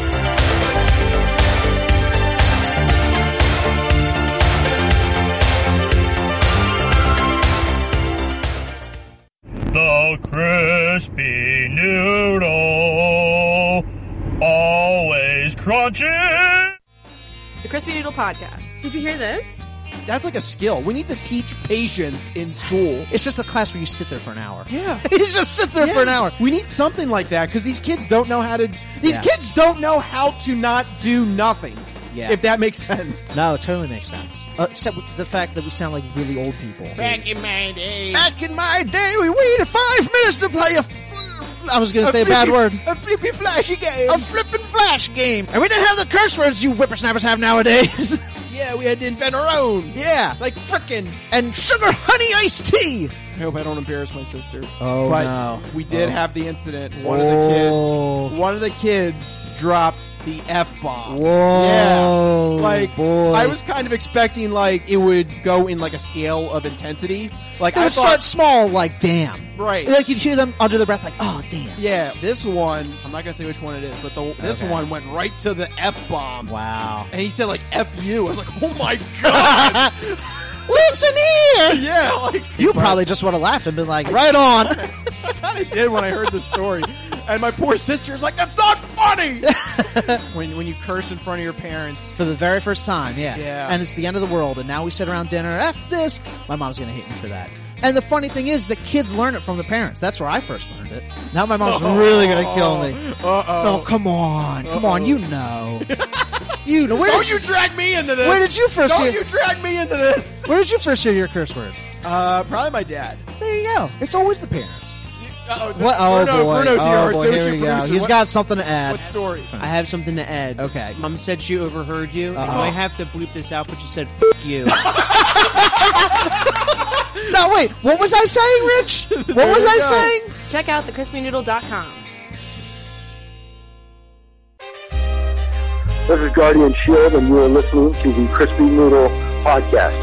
The crispy noodle, always crunchy. The Crispy Noodle Podcast. Did you hear this? That's like a skill. We need to teach patience in school. It's just a class where you sit there for an hour. Yeah. You just sit there for an hour. We need something like that, because these kids don't know how to... kids don't know how to not do nothing. Yeah. If that makes sense. No, it totally makes sense. Except the fact that we sound like really old people. Back in my day, we waited 5 minutes to play I was going to say a bad word. A flippy flashy game. A flippin' flash game. And we didn't have the curse words you whippersnappers have nowadays. Yeah, we had to invent our own. Yeah. Like frickin'. And sugar honey iced tea. hope I don't embarrass my sister. Oh, but no. we did have the incident. One of the kids dropped the F-bomb. Whoa. Yeah. Like, boy. I was kind of expecting, like, it would go in, like, a scale of intensity. Like, It I would thought... start small, like, damn. Right. Like, you'd hear them under their breath, like, oh, damn. Yeah, this one, I'm not going to say which one it is, but this one went right to the F-bomb. Wow. And he said, like, F you. I was like, oh, my God. Listen here! Yeah, like... You probably just would have laughed and been like, right on. I kind of did when I heard the story. And my poor sister's like, that's not funny! when you curse in front of your parents. For the very first time, yeah. Yeah. And it's the end of the world, and now we sit around dinner, F this. My mom's going to hate me for that. And the funny thing is, the kids learn it from the parents. That's where I first learned it. Now my mom's really going to kill me. Uh-oh. Oh, come on. Come on, you know. You know. Don't you drag me into this! Where did you first Don't hear... you drag me into this! Where did you first hear your curse words? Probably my dad. There you go. It's always the parents. What? Oh, boy. Bruno's here, our here associate we go. producer. He's got something to add. What story? I have something to add. Okay. Mom said she overheard you. Uh-oh. And I have to bleep this out, but she said, F you. No, wait. What was I saying, Rich? What was I saying? Check out thecrispynoodle.com. This is Guardian Shield, and you are listening to the Crispy Noodle Podcast.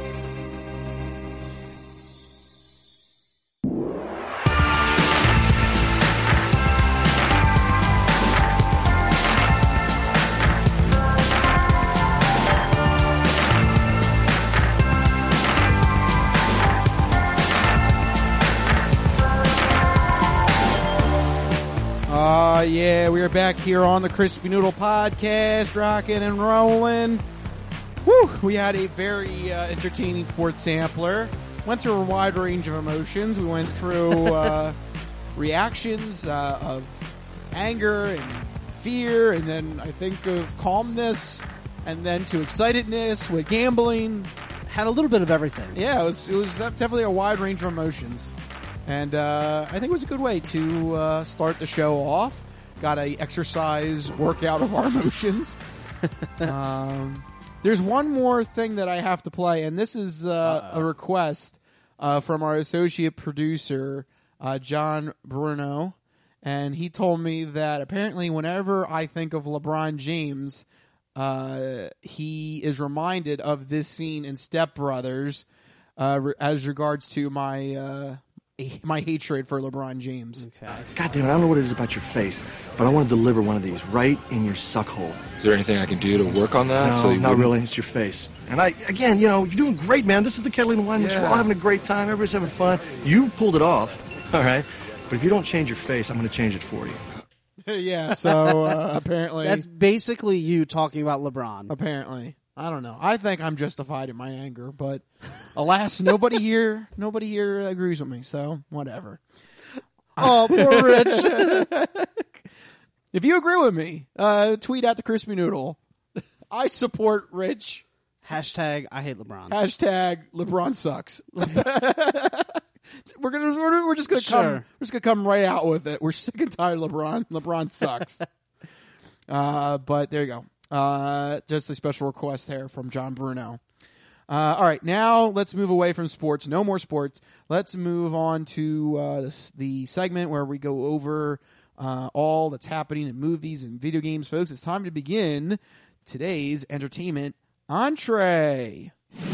Yeah, we are back here on the Crispy Noodle Podcast, rocking and rolling. Whew, we had a very entertaining sports sampler. Went through a wide range of emotions. We went through reactions of anger and fear, and then I think of calmness, and then to excitedness with gambling. Had a little bit of everything. Yeah, it was definitely a wide range of emotions. And I think it was a good way to start the show off. Got a exercise workout of our emotions. There's one more thing that I have to play, and this is a request from our associate producer, John Bruno. And he told me that apparently whenever I think of LeBron James, he is reminded of this scene in Step Brothers as regards to my hatred for LeBron James. Okay. God damn it, I don't know what it is about your face, but I want to deliver one of these right in your suck hole. Is there anything I can do to work on that? No, not really. It's your face. And again, you're doing great, man. This is the Catalina Wine Mix. We're all having a great time. Everybody's having fun. You pulled it off, all right? But if you don't change your face, I'm going to change it for you. Yeah, so apparently... That's basically you talking about LeBron. Apparently. I don't know. I think I'm justified in my anger, but alas, nobody here agrees with me, so whatever. Oh, poor Rich. If you agree with me, tweet at the Crispy Noodle. I support Rich. Hashtag I hate LeBron. Hashtag LeBron sucks. We're just gonna come right out with it. We're sick and tired of LeBron. LeBron sucks. But there you go. Just a special request there from John Bruno. All right, now let's move away from sports. No more sports. Let's move on to the segment where we go over all that's happening in movies and video games. Folks, it's time to begin today's entertainment entree.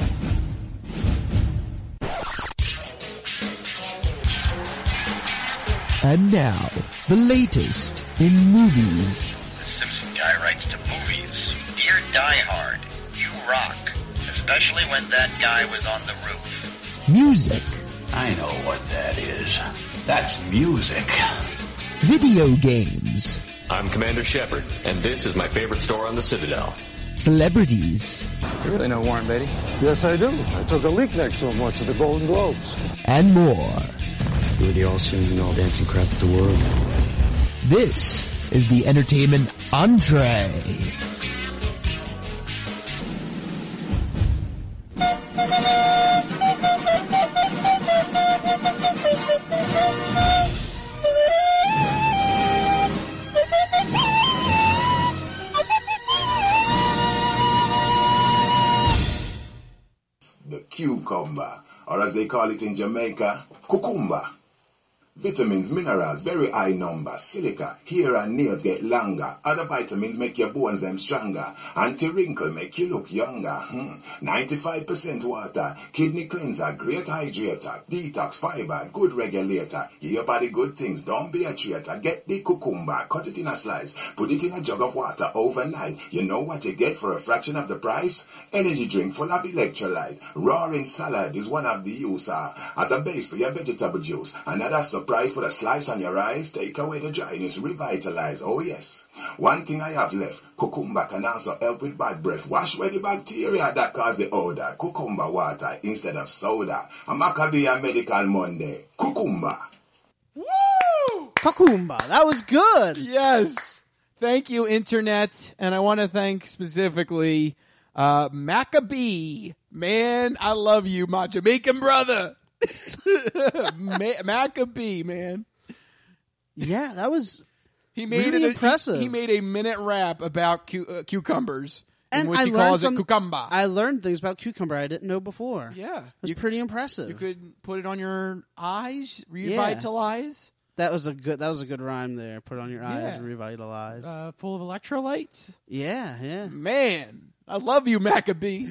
And now, the latest in movies. The Simpson guy writes to movies. Dear Die Hard, you rock. Especially when that guy was on the roof. Music. I know what that is. That's music. Video games. I'm Commander Shepard, and this is my favorite store on the Citadel. Celebrities. You really know Warren Beatty? Yes, I do. I took a leak next to him once at the Golden Globes. And more. You were the all-singing, all-dancing crap of the world. This is the entertainment entree. The cucumber. or as they call it in Jamaica, cucumber. Vitamins, minerals, very high number. Silica, hair and nails get longer. Other vitamins make your bones them stronger. Anti-wrinkle make you look younger. 95% water. Kidney cleanser, great hydrator. Detox, fiber, good regulator. Give your body good things, don't be a traitor. Get the cucumber, cut it in a slice. Put it in a jug of water overnight. You know what you get for a fraction of the price? Energy drink full of electrolyte. Roaring salad is one of the use as a base for your vegetable juice. Another surprise, put a slice on your eyes, take away the dryness, revitalize. Oh yes. One thing I have left, cucumber can also help with bad breath. Wash away the bacteria that cause the odor. Cucumber water instead of soda. A Maccabee Medical Monday. Cucumber. Woo! Cucumber. That was good. Yes. Thank you, Internet. And I want to thank specifically Maccabee. Man, I love you, my Jamaican brother. Maccabee, man. Yeah, that was he made really it impressive. He made a minute rap about cucumbers, and in which he calls it cucumber. I learned things about cucumber I didn't know before. Yeah, it was pretty impressive. You could put it on your eyes, revitalize. That was a good rhyme there. Put it on your eyes and revitalize. Full of electrolytes. Yeah. Man, I love you, Maccabee.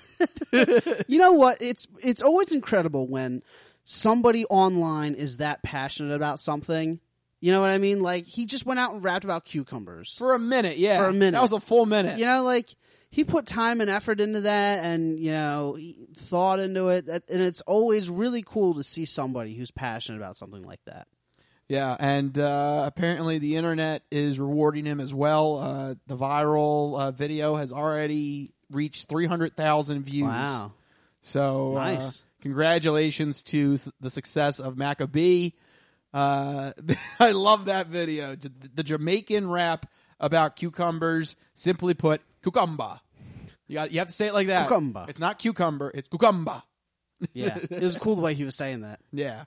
You know what? It's always incredible when somebody online is that passionate about something. You know what I mean? Like, he just went out and rapped about cucumbers. For a minute, yeah. For a minute. That was a full minute. You know, like, he put time and effort into that and, you know, he thought into it. And it's always really cool to see somebody who's passionate about something like that. Yeah, and apparently the Internet is rewarding him as well. The viral video has already reached 300,000 views. Wow. So nice. Congratulations to the success of Maccabee. I love that video. The Jamaican rap about cucumbers. Simply put, cucumber. You have to say it like that. Cucumber. It's not cucumber. It's cucumber. Yeah. It was cool the way he was saying that. Yeah.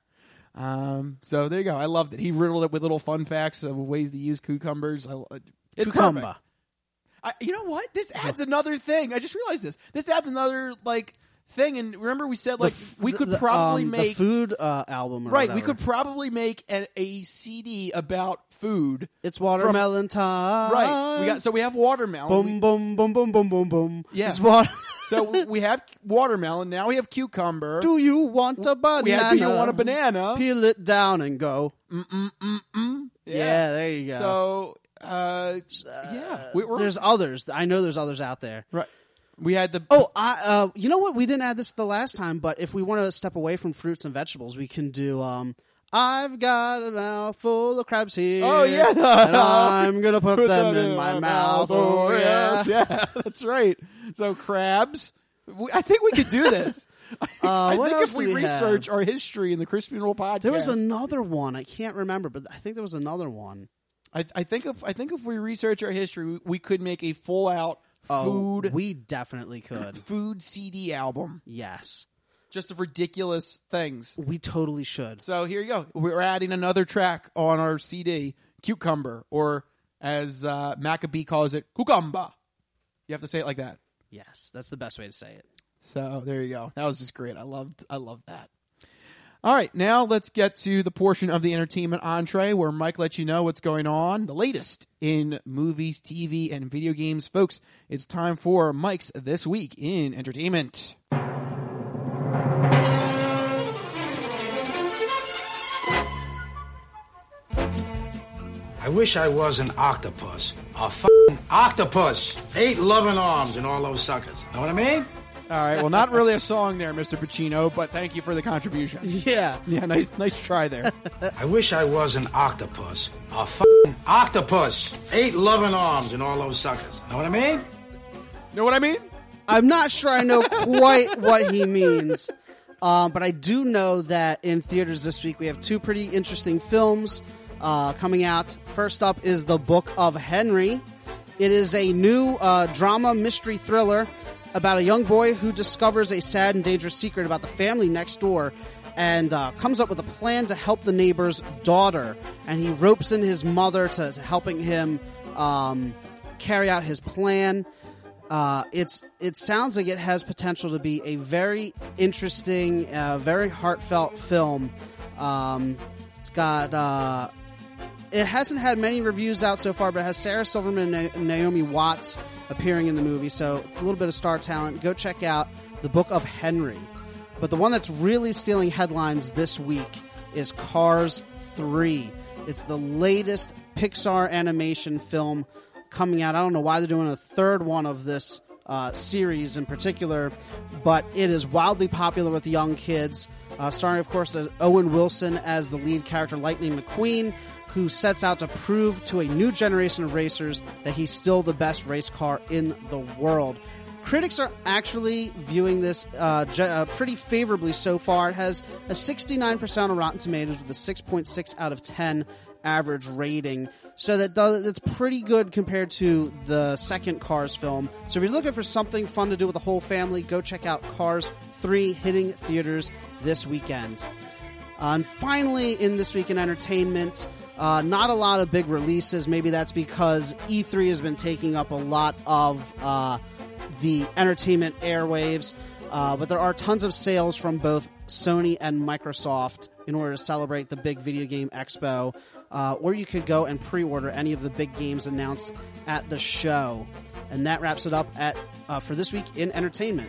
So there you go. I loved it. He riddled it with little fun facts of ways to use cucumbers. It's cucumber. You know what? This adds another thing. I just realized this. This adds another thing. And remember, we said we could probably make the food album, or right? whatever. We could probably make a CD about food. It's watermelon time, right? We have watermelon. Boom, boom, boom, boom, boom, boom, boom. Yeah. So we have watermelon. Now we have cucumber. Do you want a banana? Do you want a banana? Peel it down and go. Yeah, there you go. So. There's others. I know there's others out there. Right. We had the you know what? We didn't add this the last time, but if we want to step away from fruits and vegetables, we can do I've got a mouthful of crabs here. Oh yeah, and I'm gonna put them in my mouth. Oh yes, yeah, that's right. So crabs. I think we could do this. I think if we research our history in the Crispy Noodle podcast, there was another one. I can't remember, but I think there was another one. I think if we research our history, we could make a full out food. We definitely could. Food CD album. Yes. Just of ridiculous things. We totally should. So here you go. We're adding another track on our CD, Cucumber, or as Maccabee calls it, cucumber. You have to say it like that. Yes, that's the best way to say it. So there you go. That was just great. I love that. All right, now let's get to the portion of the entertainment entree where Mike lets you know what's going on, the latest in movies, TV, and video games. Folks, it's time for Mike's This Week in Entertainment. I wish I was an octopus. A f***ing octopus. 8 loving arms and all those suckers. Know what I mean? All right, well, not really a song there, Mr. Pacino, but thank you for the contribution. Yeah. Yeah, nice try there. I wish I was an octopus. A f***ing octopus. 8 loving arms and all those suckers. Know what I mean? Know what I mean? I'm not sure I know quite what he means, but I do know that in theaters this week we have 2 pretty interesting films coming out. First up is The Book of Henry. It is a new drama mystery thriller about a young boy who discovers a sad and dangerous secret about the family next door and comes up with a plan to help the neighbor's daughter. And he ropes in his mother to helping him carry out his plan. It sounds like it has potential to be a very interesting, very heartfelt film. It's got it hasn't had many reviews out so far, but it has Sarah Silverman and Naomi Watts appearing in the movie, so a little bit of star talent. Go check out The Book of Henry. But the one that's really stealing headlines this week is Cars 3. It's the latest Pixar animation film coming out. I don't know why they're doing a third one of this series in particular, but it is wildly popular with young kids. Starring, of course, as Owen Wilson as the lead character, Lightning McQueen, who sets out to prove to a new generation of racers that he's still the best race car in the world. Critics are actually viewing this pretty favorably so far. It has a 69% on Rotten Tomatoes with a 6.6 out of 10 average rating. So that's pretty good compared to the second Cars film. So if you're looking for something fun to do with the whole family, go check out Cars 3 hitting theaters this weekend. And finally, in This Week in Entertainment, not a lot of big releases. Maybe that's because E3 has been taking up a lot of the entertainment airwaves. But there are tons of sales from both Sony and Microsoft in order to celebrate the big video game expo, or you could go and pre-order any of the big games announced at the show. And that wraps it up for This Week in Entertainment.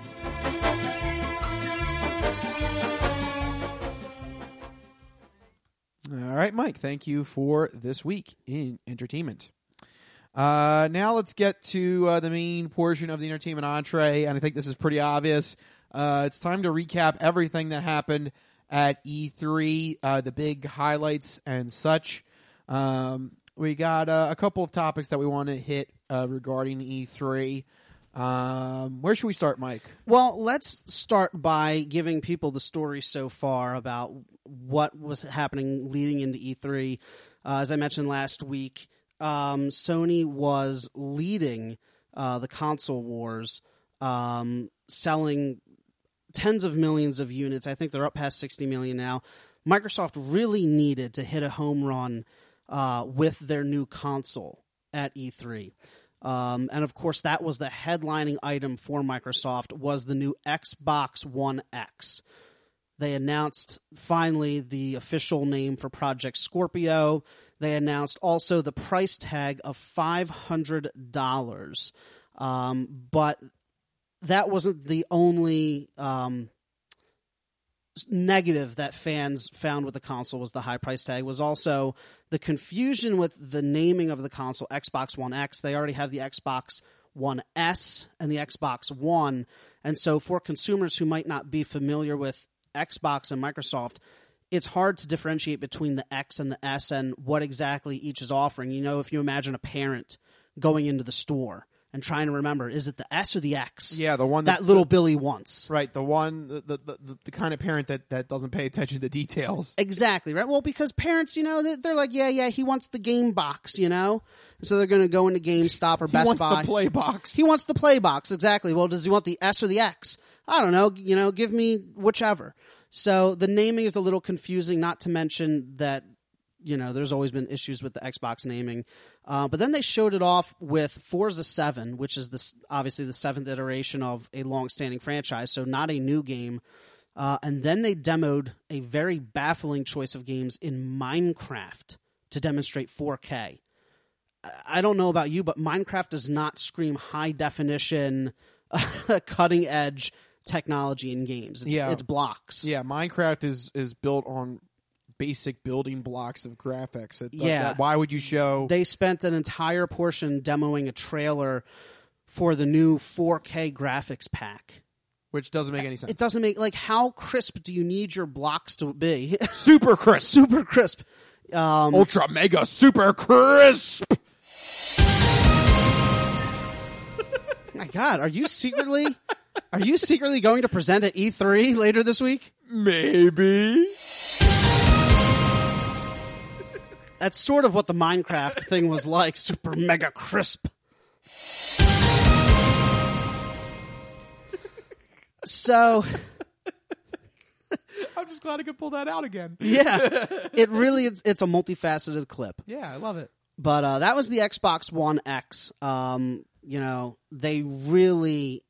All right, Mike, thank you for This Week in Entertainment. Now let's get to the main portion of the entertainment entree, and I think this is pretty obvious. It's time to recap everything that happened at E3, the big highlights and such. We got a couple of topics that we want to hit regarding E3. Where should we start, Mike? Well, let's start by giving people the story so far about what was happening leading into E3. As I mentioned last week, Sony was leading the console wars, selling tens of millions of units. I think they're up past 60 million now. Microsoft really needed to hit a home run with their new console at E3. And of course, that was the headlining item for Microsoft, was the new Xbox One X. They announced finally the official name for Project Scorpio. They announced also the price tag of $500. But that wasn't the only negative that fans found with the console. Was the high price tag. Was also the confusion with the naming of the console, Xbox One X. They already have the Xbox One S and the Xbox One. And so for consumers who might not be familiar with Xbox and Microsoft, it's hard to differentiate between the X and the S and what exactly each is offering. You know, if you imagine a parent going into the store and trying to remember, is it the S or the X? Yeah, the one that little Billy wants. Right, the one, the kind of parent that doesn't pay attention to details. Exactly, right? Well, because parents, you know, they're like, yeah, he wants the game box, you know? So they're going to go into GameStop or Best Buy. He wants the play box. He wants the play box, exactly. Well, does he want the S or the X? I don't know, you know, give me whichever. So the naming is a little confusing, not to mention that, you know, there's always been issues with the Xbox naming. But then they showed it off with Forza 7, which is obviously the 7th iteration of a long-standing franchise, so not a new game. And then they demoed a very baffling choice of games in Minecraft to demonstrate 4K. I don't know about you, but Minecraft does not scream high-definition, cutting-edge technology in games. It's blocks. Yeah, Minecraft is built on basic building blocks of graphics. Why would you show? They spent an entire portion demoing a trailer for the new 4K graphics pack. Which doesn't make any sense. It doesn't make, like, how crisp do you need your blocks to be? Super crisp. Super crisp. Ultra mega super crisp. My God, are you secretly going to present at E3 later this week? Maybe. That's sort of what the Minecraft thing was like. Super mega crisp. So I'm just glad I could pull that out again. Yeah. It's a multifaceted clip. Yeah, I love it. But that was the Xbox One X. they really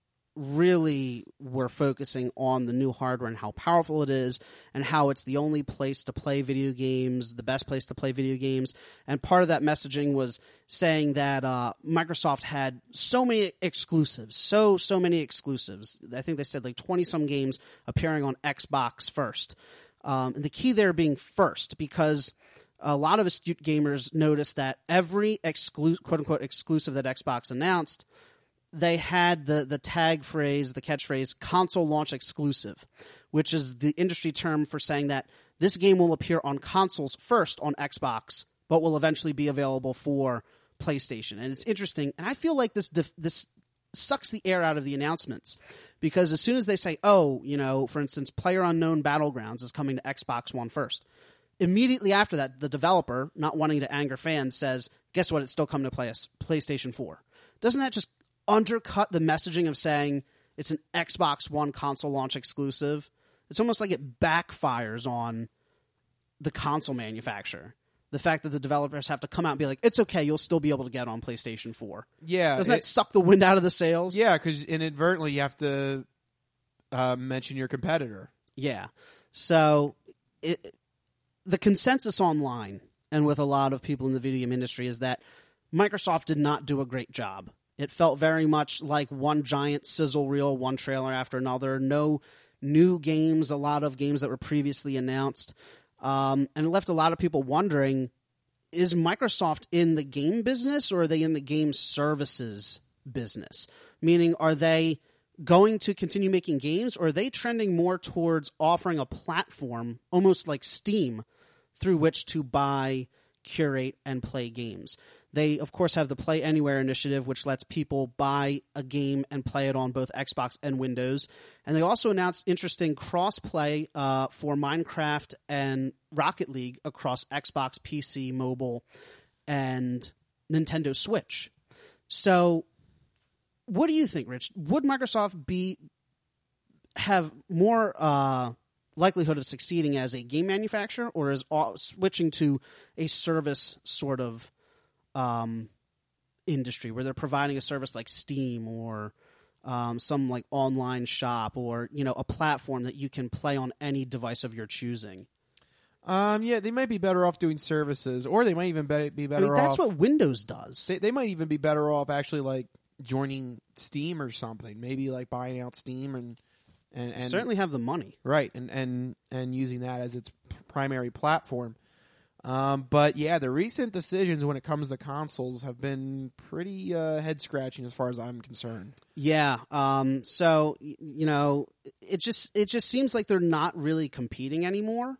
were focusing on the new hardware and how powerful it is and how it's the only place to play video games, the best place to play video games. And part of that messaging was saying that Microsoft had so many exclusives, so many exclusives. I think they said like 20-some games appearing on Xbox first. And the key there being first, because a lot of astute gamers noticed that every quote-unquote exclusive that Xbox announced, they had the tag phrase, the catchphrase, console launch exclusive, which is the industry term for saying that this game will appear on consoles first on Xbox, but will eventually be available for PlayStation. And it's interesting, and I feel like this sucks the air out of the announcements, because as soon as they say, for instance, PlayerUnknown Battlegrounds is coming to Xbox One first, immediately after that, the developer, not wanting to anger fans, says, guess what, it's still coming to PlayStation 4. Doesn't that just undercut the messaging of saying it's an Xbox One console launch exclusive? It's almost like it backfires on the console manufacturer. The fact that the developers have to come out and be like, it's okay, you'll still be able to get on PlayStation 4. Yeah. Doesn't that suck the wind out of the sails? Yeah, because inadvertently you have to mention your competitor. Yeah. So the consensus online and with a lot of people in the video game industry is that Microsoft did not do a great job. It felt very much like one giant sizzle reel, one trailer after another. No new games, a lot of games that were previously announced. And it left a lot of people wondering, is Microsoft in the game business or are they in the game services business? Meaning, are they going to continue making games, or are they trending more towards offering a platform, almost like Steam, through which to buy, curate, and play games? They, of course, have the Play Anywhere initiative, which lets people buy a game and play it on both Xbox and Windows. And they also announced interesting cross-play for Minecraft and Rocket League across Xbox, PC, mobile, and Nintendo Switch. So what do you think, Rich? Would Microsoft have more likelihood of succeeding as a game manufacturer, or is switching to a service sort of industry where they're providing a service like Steam or some like online shop, or a platform that you can play on any device of your choosing? Yeah, they might be better off doing services, or they might even be better off. That's what Windows does. They might even be better off actually like joining Steam or something. Maybe like buying out Steam and certainly have the money, right? And using that as its primary platform. But yeah, the recent decisions when it comes to consoles have been pretty head scratching as far as I'm concerned. Yeah. So it just seems like they're not really competing anymore.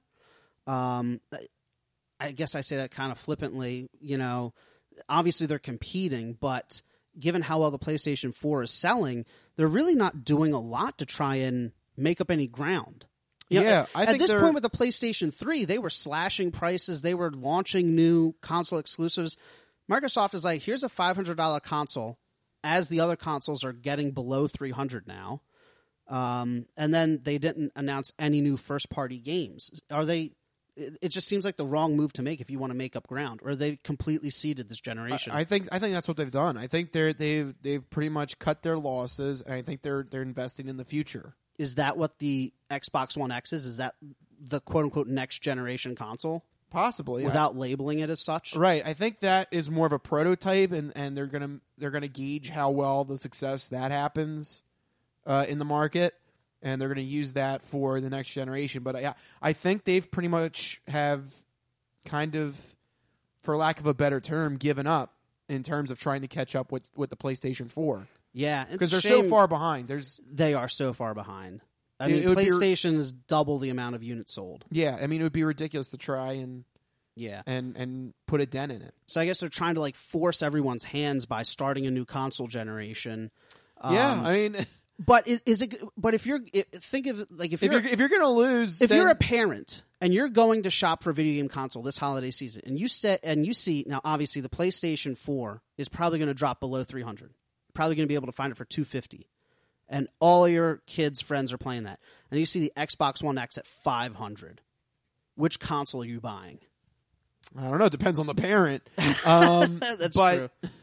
I guess I say that kind of flippantly. Obviously they're competing, but given how well the PlayStation 4 is selling, they're really not doing a lot to try and make up any ground. I think at this point with the PlayStation 3, they were slashing prices. They were launching new console exclusives. Microsoft is like, here's a $500 console, as the other consoles are getting below $300 now. And then they didn't announce any new first-party games. It just seems like the wrong move to make if you want to make up ground, or they completely seeded this generation. I think that's what they've done. I think they've pretty much cut their losses, and I think they're investing in the future. Is that what the Xbox One X is? Is that the quote-unquote next generation console? Possibly, without labeling it as such. Right. I think that is more of a prototype, and they're gonna gauge how well the success that happens in the market, and they're gonna use that for the next generation. But I think they've pretty much have kind of, for lack of a better term, given up in terms of trying to catch up with the PlayStation 4. Yeah, because they're so far behind. They are so far behind. I mean, PlayStation is double the amount of units sold. Yeah, I mean, it would be ridiculous to try and put a dent in it. So I guess they're trying to like force everyone's hands by starting a new console generation. Yeah, I mean, but is it? But if you're think of like if you're going to lose, if you're a parent and you're going to shop for a video game console this holiday season, and you see now, obviously the PlayStation 4 is probably going to drop below $300. Probably going to be able to find it for $250, and all your kids' friends are playing that. And you see the Xbox One X at $500. Which console are you buying? I don't know. It depends on the parent. That's true.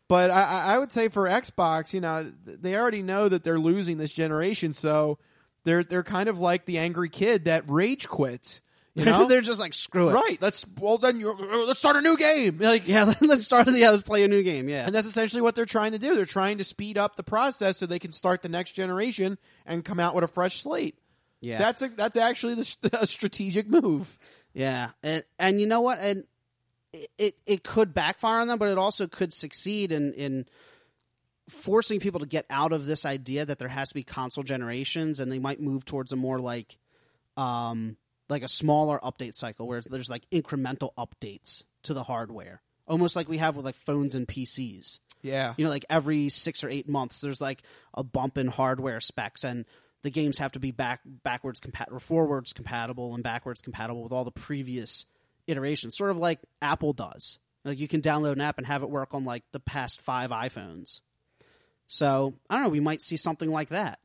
But I would say for Xbox, they already know that they're losing this generation, so they're kind of like the angry kid that rage quits. They're just like, screw it. Right. Let's start a new game. Let's play a new game. Yeah. And that's essentially what they're trying to do. They're trying to speed up the process so they can start the next generation and come out with a fresh slate. Yeah. That's actually a strategic move. Yeah. And you know what? And it could backfire on them, but it also could succeed in forcing people to get out of this idea that there has to be console generations, and they might move towards a more like a smaller update cycle where there's like incremental updates to the hardware, almost like we have with like phones and PCs. Yeah. Like every 6 or 8 months, there's like a bump in hardware specs, and the games have to be forwards compatible and backwards compatible with all the previous iterations, sort of like Apple does. Like you can download an app and have it work on like the past 5 iPhones. So I don't know. We might see something like that.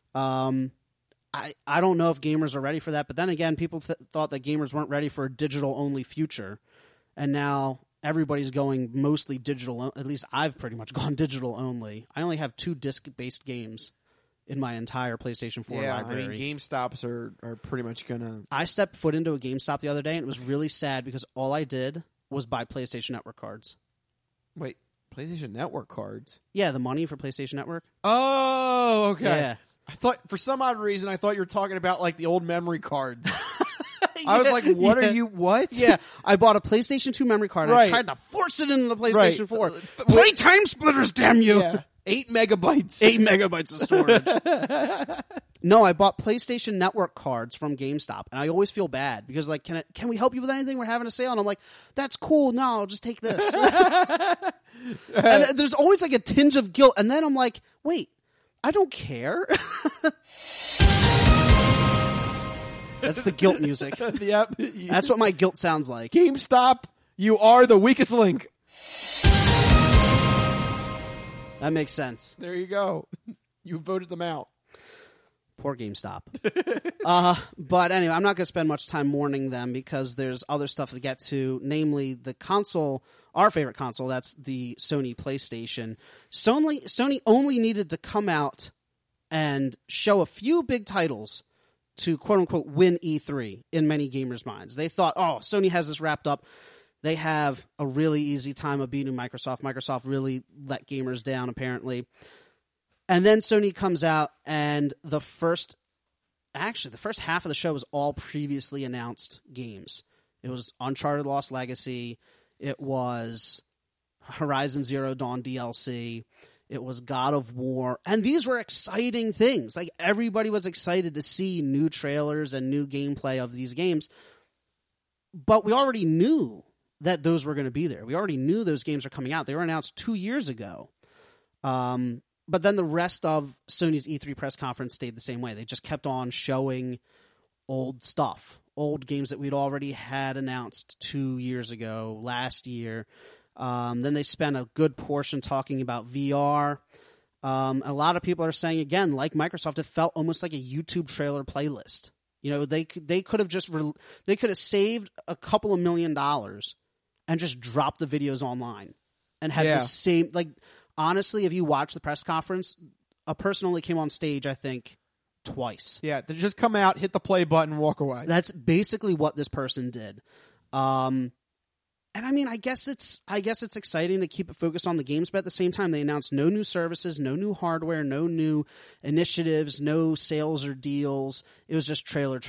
I don't know if gamers are ready for that, but then again, people thought that gamers weren't ready for a digital-only future, and now everybody's going mostly digital. At least I've pretty much gone digital-only. I only have 2 disc-based games in my entire PlayStation 4 library. I mean, GameStops are pretty much going to... I stepped foot into a GameStop the other day, and it was really sad because all I did was buy PlayStation Network cards. Wait, PlayStation Network cards? Yeah, the money for PlayStation Network. Oh, okay. Yeah. I thought, for some odd reason, you were talking about like the old memory cards. I was like, what are you, what? Yeah, I bought a PlayStation 2 memory card and I tried to force it into the PlayStation 4. Play Time Splitters, damn you! Yeah. 8 megabytes. 8 megabytes of storage. No, I bought PlayStation Network cards from GameStop, and I always feel bad because, like, can we help you with anything? We're having a sale, and I'm like, that's cool. No, I'll just take this. And there's always like a tinge of guilt, and then I'm like, wait, I don't care. That's the guilt music. Yep. That's what my guilt sounds like. GameStop, you are the weakest link. That makes sense. There you go. You voted them out. Poor GameStop. But anyway, I'm not going to spend much time mourning them because there's other stuff to get to, namely the console, our favorite console, that's the Sony PlayStation. Sony only needed to come out and show a few big titles to quote-unquote win E3 in many gamers' minds. They thought, oh, Sony has this wrapped up. They have a really easy time of beating Microsoft. Microsoft really let gamers down, apparently. And then Sony comes out, and the first half of the show was all previously announced games. It was Uncharted Lost Legacy. It was Horizon Zero Dawn DLC. It was God of War. And these were exciting things. Like, everybody was excited to see new trailers and new gameplay of these games. But we already knew that those were going to be there. We already knew those games are coming out. They were announced 2 years ago. But then the rest of Sony's E3 press conference stayed the same way. They just kept on showing old stuff, old games that we'd already had announced 2 years ago, last year. Then they spent a good portion talking about VR. A lot of people are saying, again, like Microsoft, it felt almost like a YouTube trailer playlist. You know, they could have just they could have saved a couple of $1 million and just dropped the videos online and had the same, like, honestly, if you watch the press conference, a person only came on stage, I think, twice. Yeah, they just come out, hit the play button, walk away. That's basically what this person did. And I mean, I guess it's exciting to keep it focused on the games, but at the same time, they announced no new services, no new hardware, no new initiatives, no sales or deals. It was just trailer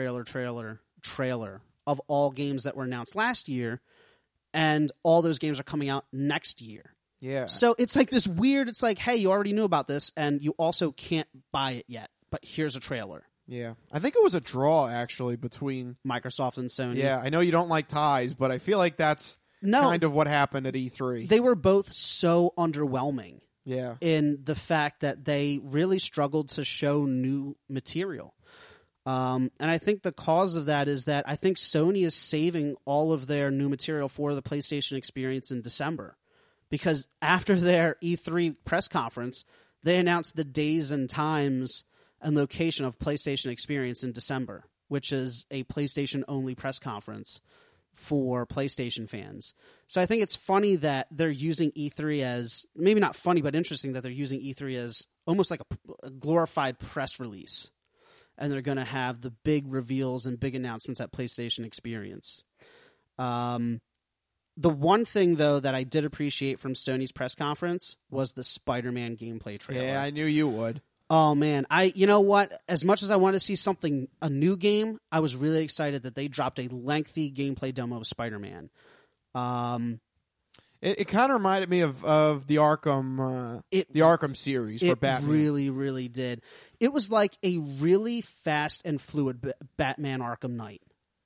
of all games that were announced last year, and all those games are coming out next year. Yeah. So it's like this weird, it's like, hey, you already knew about this, and you also can't buy it yet, but here's a trailer. Yeah. I think it was a draw, actually, between Microsoft and Sony. Yeah, I know you don't like ties, but I feel like that's kind of what happened at E3. They were both so underwhelming. Yeah. In the fact that they really struggled to show new material. And I think the cause of that is that I think Sony is saving all of their new material for the PlayStation experience in December. Because after their E3 press conference, they announced the days and times and location of PlayStation Experience in December, which is a PlayStation-only press conference for PlayStation fans. So I think it's funny that they're using E3 as, maybe not funny, but interesting that they're using E3 as almost like a glorified press release. And they're going to have the big reveals and big announcements at PlayStation Experience. The one thing, though, that I did appreciate from Sony's press conference was the Spider-Man gameplay trailer. Yeah, I knew you would. Oh, man. You know what? As much as I want to see a new game, I was really excited that they dropped a lengthy gameplay demo of Spider-Man. It kind of reminded me of the Arkham series for Batman. It really, really did. It was like a really fast and fluid Batman Arkham Knight.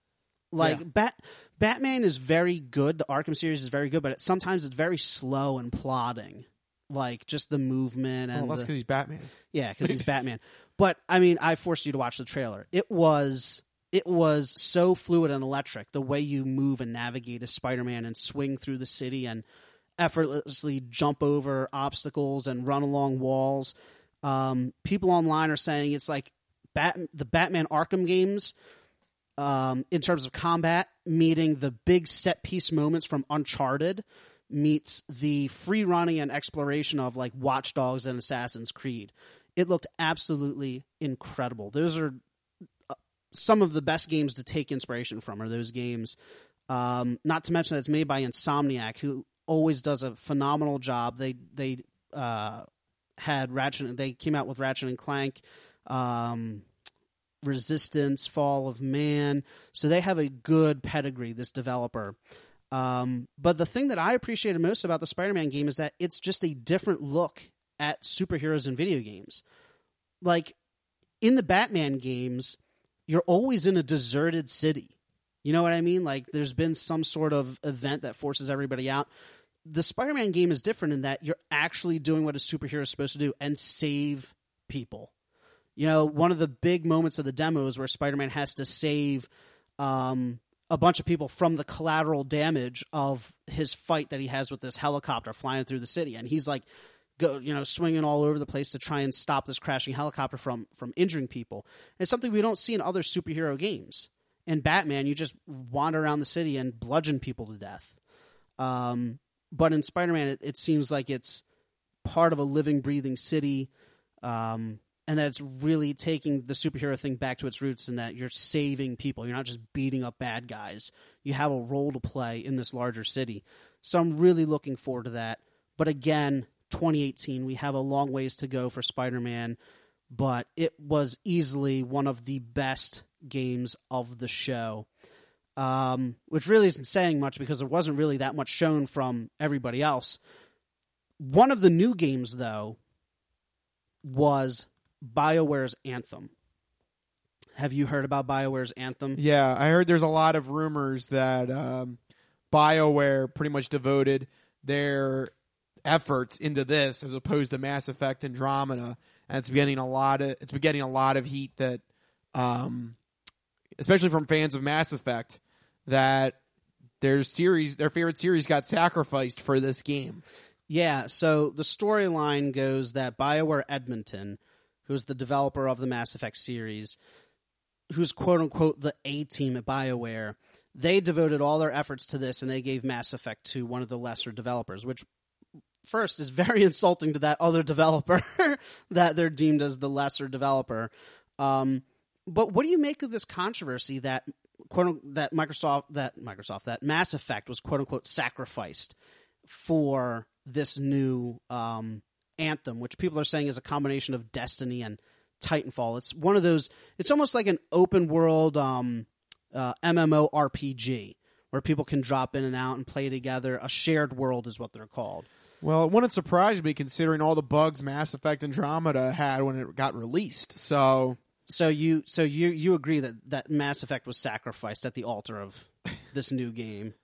Batman is very good. The Arkham series is very good, but sometimes it's very slow and plodding. Like, just the movement. And that's because he's Batman. Yeah, because he's Batman. But, I mean, I forced you to watch the trailer. It was so fluid and electric, the way you move and navigate as Spider-Man and swing through the city and effortlessly jump over obstacles and run along walls. People online are saying it's like the Batman Arkham games in terms of combat, meeting the big set-piece moments from Uncharted, meets the free running and exploration of like Watch Dogs and Assassin's Creed. It looked absolutely incredible. Those are some of the best games to take inspiration from, are those games. Not to mention that it's made by Insomniac, who always does a phenomenal job. They had Ratchet. They came out with Ratchet and Clank, Resistance, Fall of Man. So they have a good pedigree, this developer. But the thing that I appreciated most about the Spider-Man game is that it's just a different look at superheroes in video games. Like, in the Batman games, you're always in a deserted city. You know what I mean? Like, there's been some sort of event that forces everybody out. The Spider-Man game is different in that you're actually doing what a superhero is supposed to do and save people. You know, one of the big moments of the demo is where Spider-Man has to save a bunch of people from the collateral damage of his fight that he has with this helicopter flying through the city. And he's like, swinging all over the place to try and stop this crashing helicopter from injuring people. It's something we don't see in other superhero games. In Batman, you just wander around the city and bludgeon people to death. But in Spider-Man, it seems like it's part of a living, breathing city, and that it's really taking the superhero thing back to its roots, in that you're saving people. You're not just beating up bad guys. You have a role to play in this larger city. So I'm really looking forward to that. But again, 2018, we have a long ways to go for Spider-Man, but it was easily one of the best games of the show, which really isn't saying much because there wasn't really that much shown from everybody else. One of the new games, though, was BioWare's Anthem. Have you heard about BioWare's Anthem? Yeah, I heard there's a lot of rumors that BioWare pretty much devoted their efforts into this as opposed to Mass Effect Andromeda, and it's been getting a lot of heat, that especially from fans of Mass Effect, that their favorite series got sacrificed for this game. Yeah, so the storyline goes that BioWare Edmonton, who's the developer of the Mass Effect series, who's quote-unquote the A-team at BioWare, they devoted all their efforts to this, and they gave Mass Effect to one of the lesser developers, which first is very insulting to that other developer that they're deemed as the lesser developer. But what do you make of this controversy that that Mass Effect was quote-unquote sacrificed for this new Anthem, which people are saying is a combination of Destiny and Titanfall? It's one of those, it's almost like an open world MMORPG where people can drop in and out and play together. A shared world is what they're called. Well, it wouldn't surprise me considering all the bugs Mass Effect Andromeda had when it got released. So you agree that Mass Effect was sacrificed at the altar of this new game?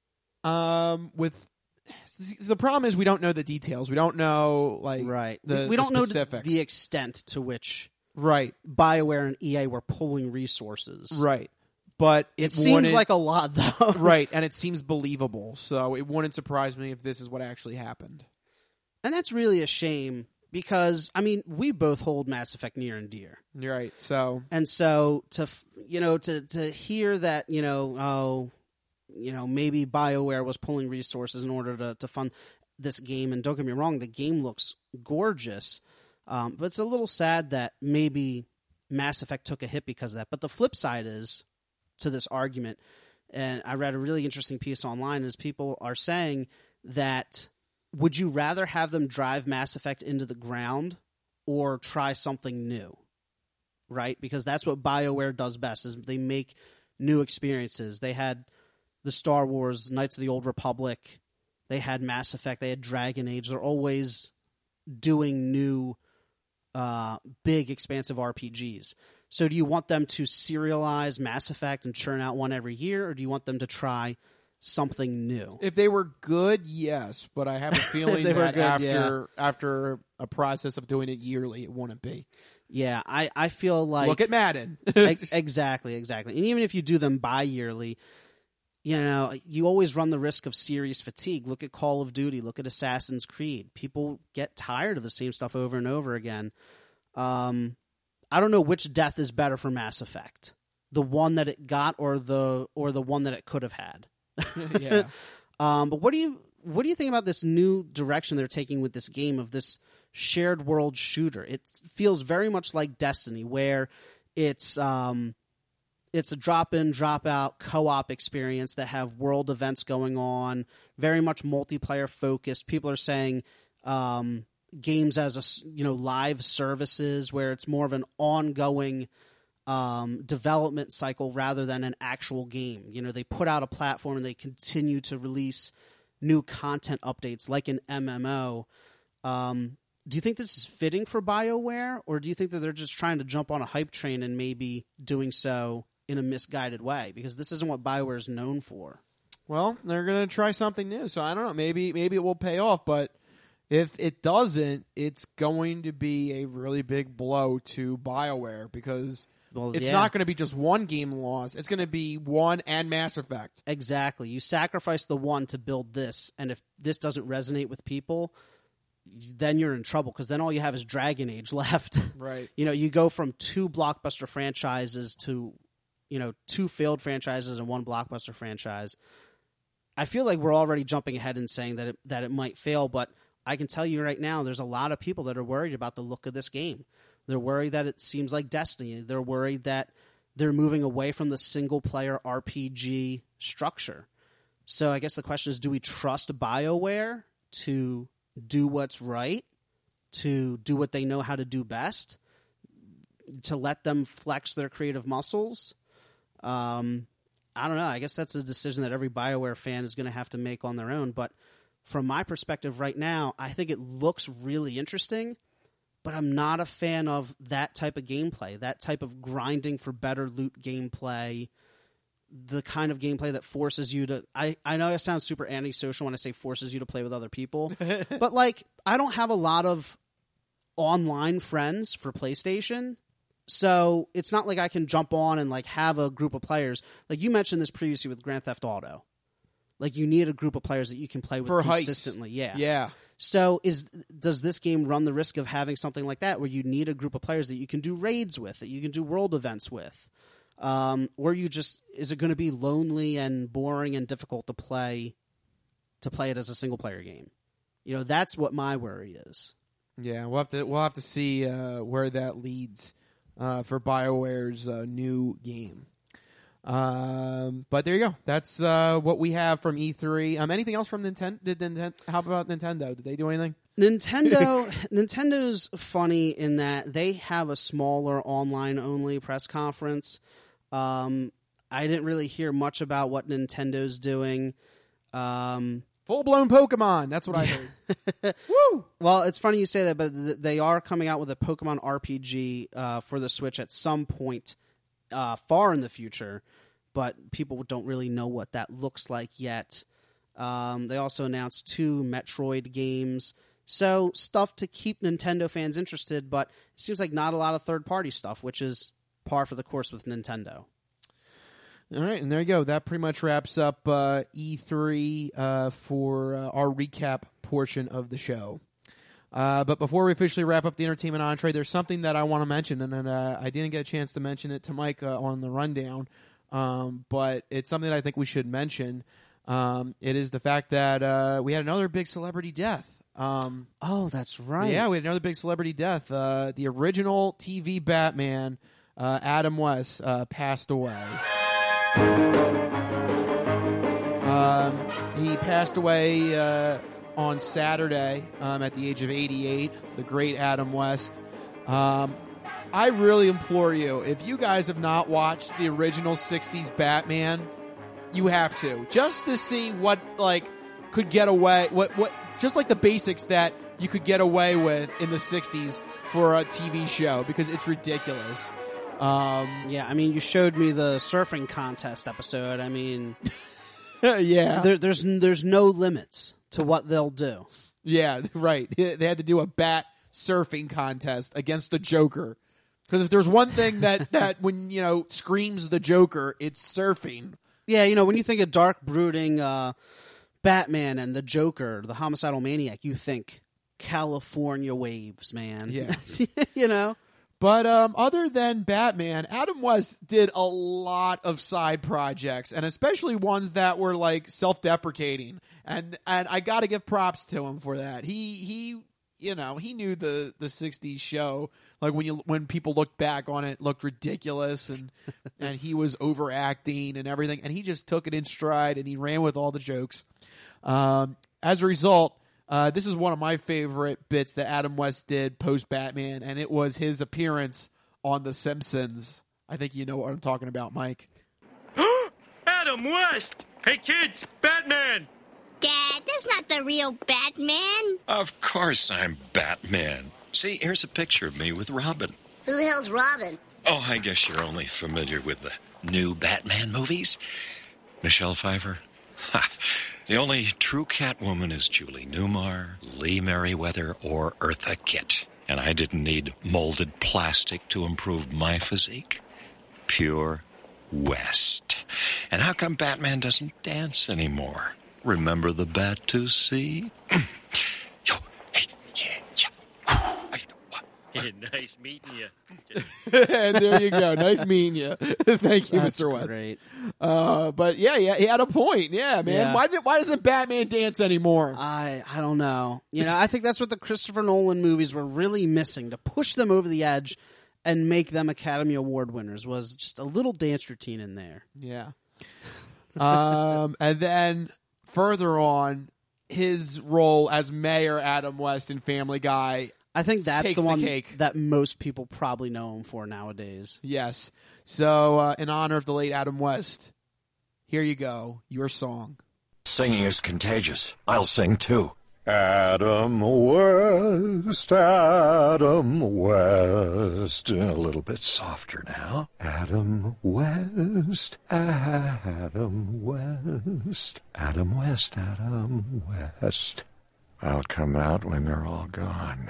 The problem is we don't know the details. We don't know we don't know the extent to which BioWare and EA were pulling resources. Right. But it seems like a lot, though. Right, and it seems believable. So it wouldn't surprise me if this is what actually happened. And that's really a shame because, I mean, we both hold Mass Effect near and dear. You're right. So to hear that, maybe BioWare was pulling resources in order to fund this game. And don't get me wrong, the game looks gorgeous. But it's a little sad that maybe Mass Effect took a hit because of that. But the flip side is to this argument, and I read a really interesting piece online, is people are saying that would you rather have them drive Mass Effect into the ground or try something new? Right? Because that's what BioWare does best, is they make new experiences. They had the Star Wars, Knights of the Old Republic. They had Mass Effect. They had Dragon Age. They're always doing new, big, expansive RPGs. So do you want them to serialize Mass Effect and churn out one every year, or do you want them to try something new? If they were good, yes, but I have a feeling that after a process of doing it yearly, it wouldn't be. Yeah, I feel like... Look at Madden. Exactly. And even if you do them bi-yearly, you always run the risk of series fatigue. Look at Call of Duty. Look at Assassin's Creed. People get tired of the same stuff over and over again. I don't know which death is better for Mass Effect. The one that it got or the one that it could have had. Yeah. But what do you think about this new direction they're taking with this game, of this shared world shooter? It feels very much like Destiny, where it's a drop-in, drop-out co-op experience that have world events going on, very much multiplayer focused. People are saying games as live services, where it's more of an ongoing development cycle rather than an actual game. They put out a platform and they continue to release new content updates like an MMO. Do you think this is fitting for BioWare, or do you think that they're just trying to jump on a hype train and maybe doing so in a misguided way? Because this isn't what BioWare is known for. Well, they're going to try something new, so I don't know. Maybe it will pay off, but if it doesn't, it's going to be a really big blow to BioWare, because it's not going to be just one game lost. It's going to be one and Mass Effect. Exactly. You sacrifice the one to build this, and if this doesn't resonate with people, then you're in trouble, because then all you have is Dragon Age left. Right. You go from 2 blockbuster franchises to 2 failed franchises and 1 blockbuster franchise. I feel like we're already jumping ahead and saying that it might fail, but I can tell you right now, there's a lot of people that are worried about the look of this game. They're worried that it seems like Destiny. They're worried that they're moving away from the single-player RPG structure. So I guess the question is, do we trust BioWare to do what's right, to do what they know how to do best, to let them flex their creative muscles? I don't know. I guess that's a decision that every BioWare fan is going to have to make on their own. But from my perspective right now, I think it looks really interesting, but I'm not a fan of that type of gameplay, that type of grinding for better loot gameplay, the kind of gameplay that forces you to... I know I sound super antisocial when I say forces you to play with other people, but I don't have a lot of online friends for PlayStation, so it's not like I can jump on and have a group of players. Like you mentioned this previously with Grand Theft Auto. You need a group of players that you can play with for consistently. Heists. Yeah. So does this game run the risk of having something like that, where you need a group of players that you can do raids with, that you can do world events with? Or is it going to be lonely and boring and difficult to play it as a single player game? That's what my worry is. Yeah, we'll have to see where that leads for BioWare's new game. But there you go. That's what we have from E3. Anything else from Nintendo? How about Nintendo? Did they do anything? Nintendo's funny in that they have a smaller online-only press conference. I didn't really hear much about what Nintendo's doing. Full-blown Pokemon. That's what I heard. Woo! Well, it's funny you say that, but they are coming out with a Pokemon RPG for the Switch at some point far in the future, but people don't really know what that looks like yet. They also announced 2 Metroid games. So stuff to keep Nintendo fans interested, but it seems like not a lot of third-party stuff, which is par for the course with Nintendo. All right, and there you go. That pretty much wraps up E3 for our recap portion of the show. But before we officially wrap up the entertainment entree, there's something that I want to mention, and then I didn't get a chance to mention it to Mike on the rundown. but it's something that I think we should mention. It is the fact that we had another big celebrity death. Oh, that's right. Yeah, we had another big celebrity death. The original TV Batman, Adam West, passed away. He passed away on Saturday at the age of 88, the great Adam West. I really implore you, if you guys have not watched the original 60s Batman, you have to. Just to see what, like, could get away, what just like the basics that you could get away with in the 60s for a TV show, because it's ridiculous. Yeah, I mean, you showed me the surfing contest episode. I mean, yeah, there's no limits to what they'll do. Yeah, right. They had to do a bat surfing contest against the Joker, because if there's one thing that when screams the Joker, it's surfing. Yeah, when you think of dark, brooding Batman and the Joker, the homicidal maniac, you think California waves, man. Yeah. But other than Batman, Adam West did a lot of side projects, and especially ones that were like self-deprecating. And I got to give props to him for that. He knew the 60s show, like when people looked back on it, looked ridiculous, and he was overacting and everything, and he just took it in stride and he ran with all the jokes. As a result, this is one of my favorite bits that Adam West did post Batman, and it was his appearance on The Simpsons. I think you know what I'm talking about, Mike. Adam West! Hey kids, Batman! Dad, that's not the real Batman. Of course I'm Batman. See, here's a picture of me with Robin. Who the hell's Robin? Oh, I guess you're only familiar with the new Batman movies. Michelle Pfeiffer. Ha. The only true Catwoman is Julie Newmar, Lee Merriweather, or Eartha Kitt. And I didn't need molded plastic to improve my physique. Pure West. And how come Batman doesn't dance anymore? Remember the Bat-2-C? Nice meeting you. And there you go. Nice meeting you. Thank you, That's Mr. West. Great. But yeah, he had a point. Yeah, man. Yeah. Why doesn't Batman dance anymore? I don't know. I think that's what the Christopher Nolan movies were really missing, to push them over the edge and make them Academy Award winners, was just a little dance routine in there. Yeah. And then further on, his role as Mayor Adam West in Family Guy, I think that's takes the one cake. that most people probably know him for nowadays. Yes. So, in honor of the late Adam West, here you go, your song. Singing is contagious. I'll sing too. Adam West, Adam West. A little bit softer now. Adam West, Adam West. Adam West, Adam West. I'll come out when they're all gone.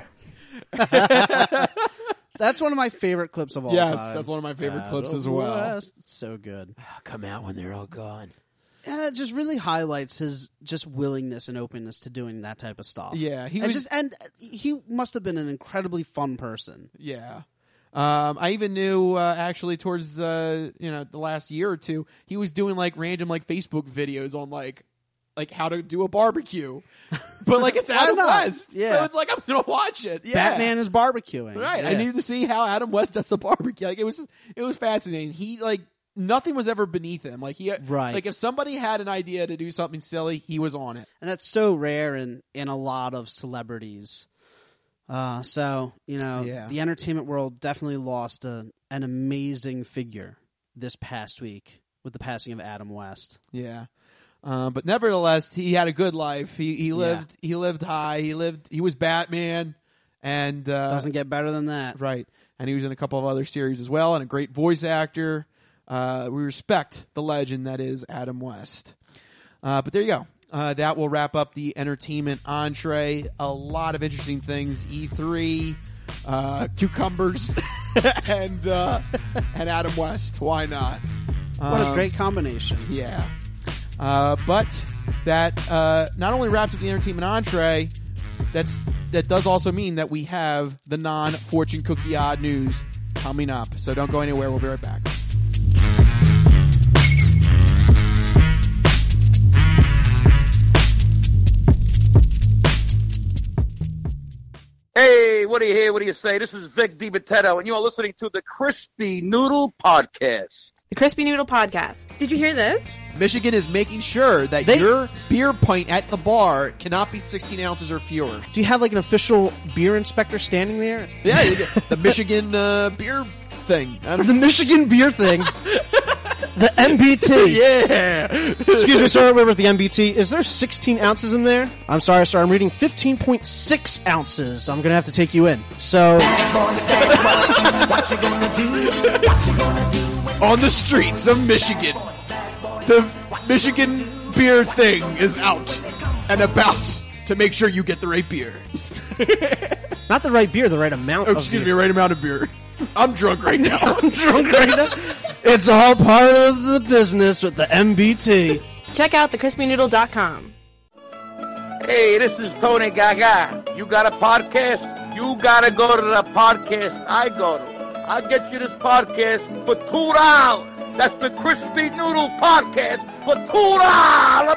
That's one of my favorite clips of all time. Yes, that's one of my favorite clips as well. West. It's so good. I'll come out when they're all gone. Yeah, it just really highlights his just willingness and openness to doing that type of stuff. Yeah, he must have been an incredibly fun person. Yeah. I even knew actually towards the last year or two, he was doing like random like Facebook videos on like how to do a barbecue, but like it's Adam West, yeah. So it's like I'm gonna watch it. Yeah. Batman is barbecuing, right? Yeah. I needed to see how Adam West does a barbecue. Like it was fascinating. He like nothing was ever beneath him. Like like if somebody had an idea to do something silly, he was on it, and that's so rare in a lot of celebrities. The entertainment world definitely lost an amazing figure this past week with the passing of Adam West. Yeah. But nevertheless, he had a good life. He lived high. He was Batman, and doesn't get better than that, right? And he was in a couple of other series as well, and a great voice actor. We respect the legend that is Adam West. But there you go. That will wrap up the entertainment entree. A lot of interesting things. E3, cucumbers, and Adam West. Why not? What a great combination. Yeah. But that not only wraps up the entertainment entree, that does also mean that we have the non-fortune cookie odd news coming up. So don't go anywhere. We'll be right back. Hey, what do you hear? What do you say? This is Vic DiMatteo, and you are listening to the Crispy Noodle Podcast. The Crispy Noodle Podcast. Did you hear this? Michigan is making sure that your beer pint at the bar cannot be 16 ounces or fewer. Do you have like an official beer inspector standing there? Yeah, the Michigan beer thing. The Michigan beer thing. The MBT. Yeah. Excuse me, sir. We're with the MBT. Is there 16 ounces in there? I'm sorry, sir. I'm reading 15.6 ounces. I'm going to have to take you in. So. On the streets of Michigan, the Michigan beer thing is out and about to make sure you get the right beer. Not the right beer, the right amount of excuse beer. me, right amount of beer. I'm drunk right now. I'm drunk right now. It's all part of the business with the MBT. Check out thecrispynoodle.com. Hey, this is Tony Gaga. You got a podcast? You gotta go to the podcast I go to. I'll get you this podcast for $2. That's the Crispy Noodle Podcast for $2.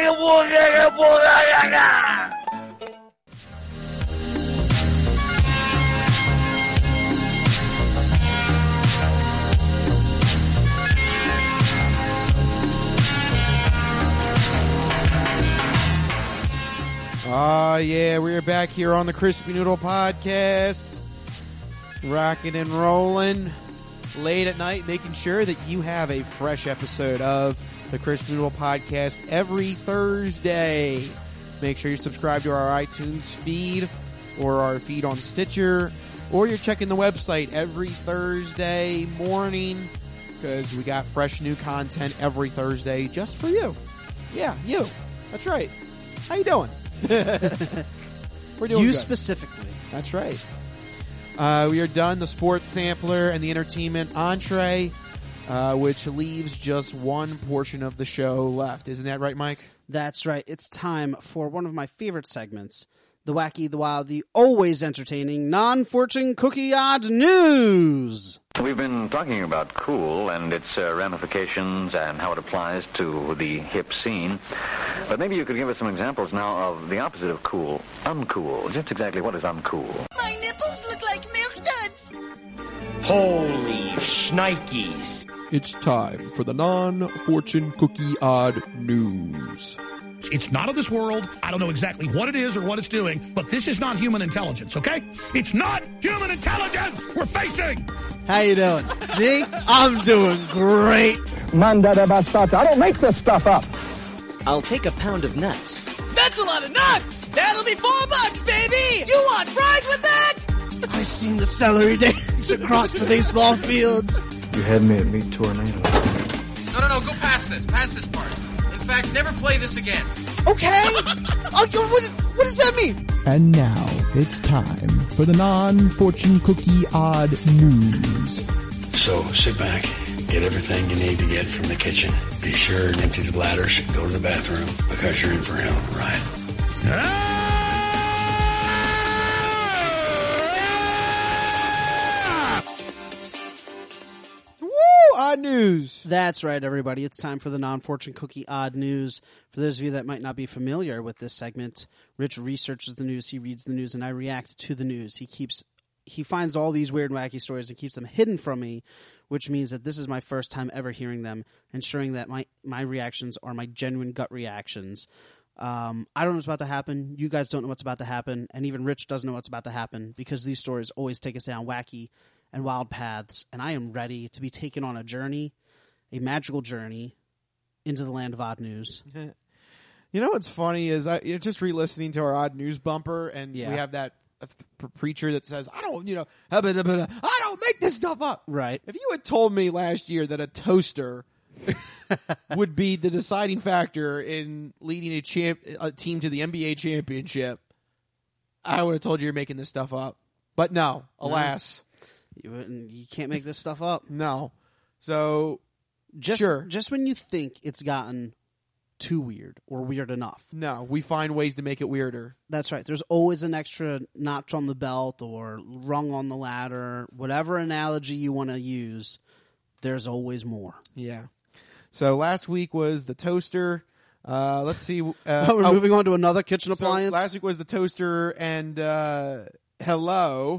Yeah, we're back here on the Crispy Noodle Podcast. Rocking and rolling late at night, making sure that you have a fresh episode of the Crispy Noodle Podcast every Thursday. Make sure you subscribe to our iTunes feed or our feed on Stitcher, or you're checking the website every Thursday morning because we got fresh new content every Thursday just for you. Yeah, you. That's right. How you doing? We're doing you good. Specifically. That's right. We are done the sports sampler and the entertainment entree, which leaves just one portion of the show left. Isn't that right, Mike? That's right. It's time for one of my favorite segments, the wacky, the wild, the always entertaining, non-fortune cookie odd news. We've been talking about cool and its ramifications and how it applies to the hip scene. But maybe you could give us some examples now of the opposite of cool, uncool. Just exactly what is uncool? My nipples look like milk duds. Holy shnikes. It's time for the non-fortune cookie odd news. It's not of this world. I don't know exactly what it is or what it's doing, but this is not human intelligence, okay? It's not human intelligence we're facing! How you doing? Me? I'm doing great. Manda bastata. I don't make this stuff up. I'll take a pound of nuts. That's a lot of nuts! That'll be $4, baby! You want fries with that? I seen the celery dance across the baseball fields. You had me at Meat Tornado. No, go past this. Past this part. In fact, never play this again. Okay. What does that mean? And now it's time for the non-fortune cookie odd news. So sit back, get everything you need to get from the kitchen. Be sure and empty the bladders. Go to the bathroom because you're in for hell, right? Odd news. That's right, everybody. It's time for the non-fortune cookie odd news. For those of you that might not be familiar with this segment, Rich researches the news, he reads the news, and I react to the news. He finds all these weird and wacky stories and keeps them hidden from me, which means that this is my first time ever hearing them, ensuring that my reactions are my genuine gut reactions. I don't know what's about to happen. You guys don't know what's about to happen, and even Rich doesn't know what's about to happen because these stories always take us down wacky and wild paths, and I am ready to be taken on a journey, a magical journey, into the land of odd news. You know what's funny is you're just re-listening to our odd news bumper, and we have that preacher that says, I don't make this stuff up. Right. If you had told me last year that a toaster would be the deciding factor in leading a team to the NBA championship, I would have told you you're making this stuff up. But no, alas. You can't make this stuff up. No. So, just when you think it's gotten too weird or weird enough. No, we find ways to make it weirder. That's right. There's always an extra notch on the belt or rung on the ladder. Whatever analogy you want to use, there's always more. Yeah. So last week was the toaster. Let's see. We're moving on to another kitchen appliance? Last week was the toaster and hello.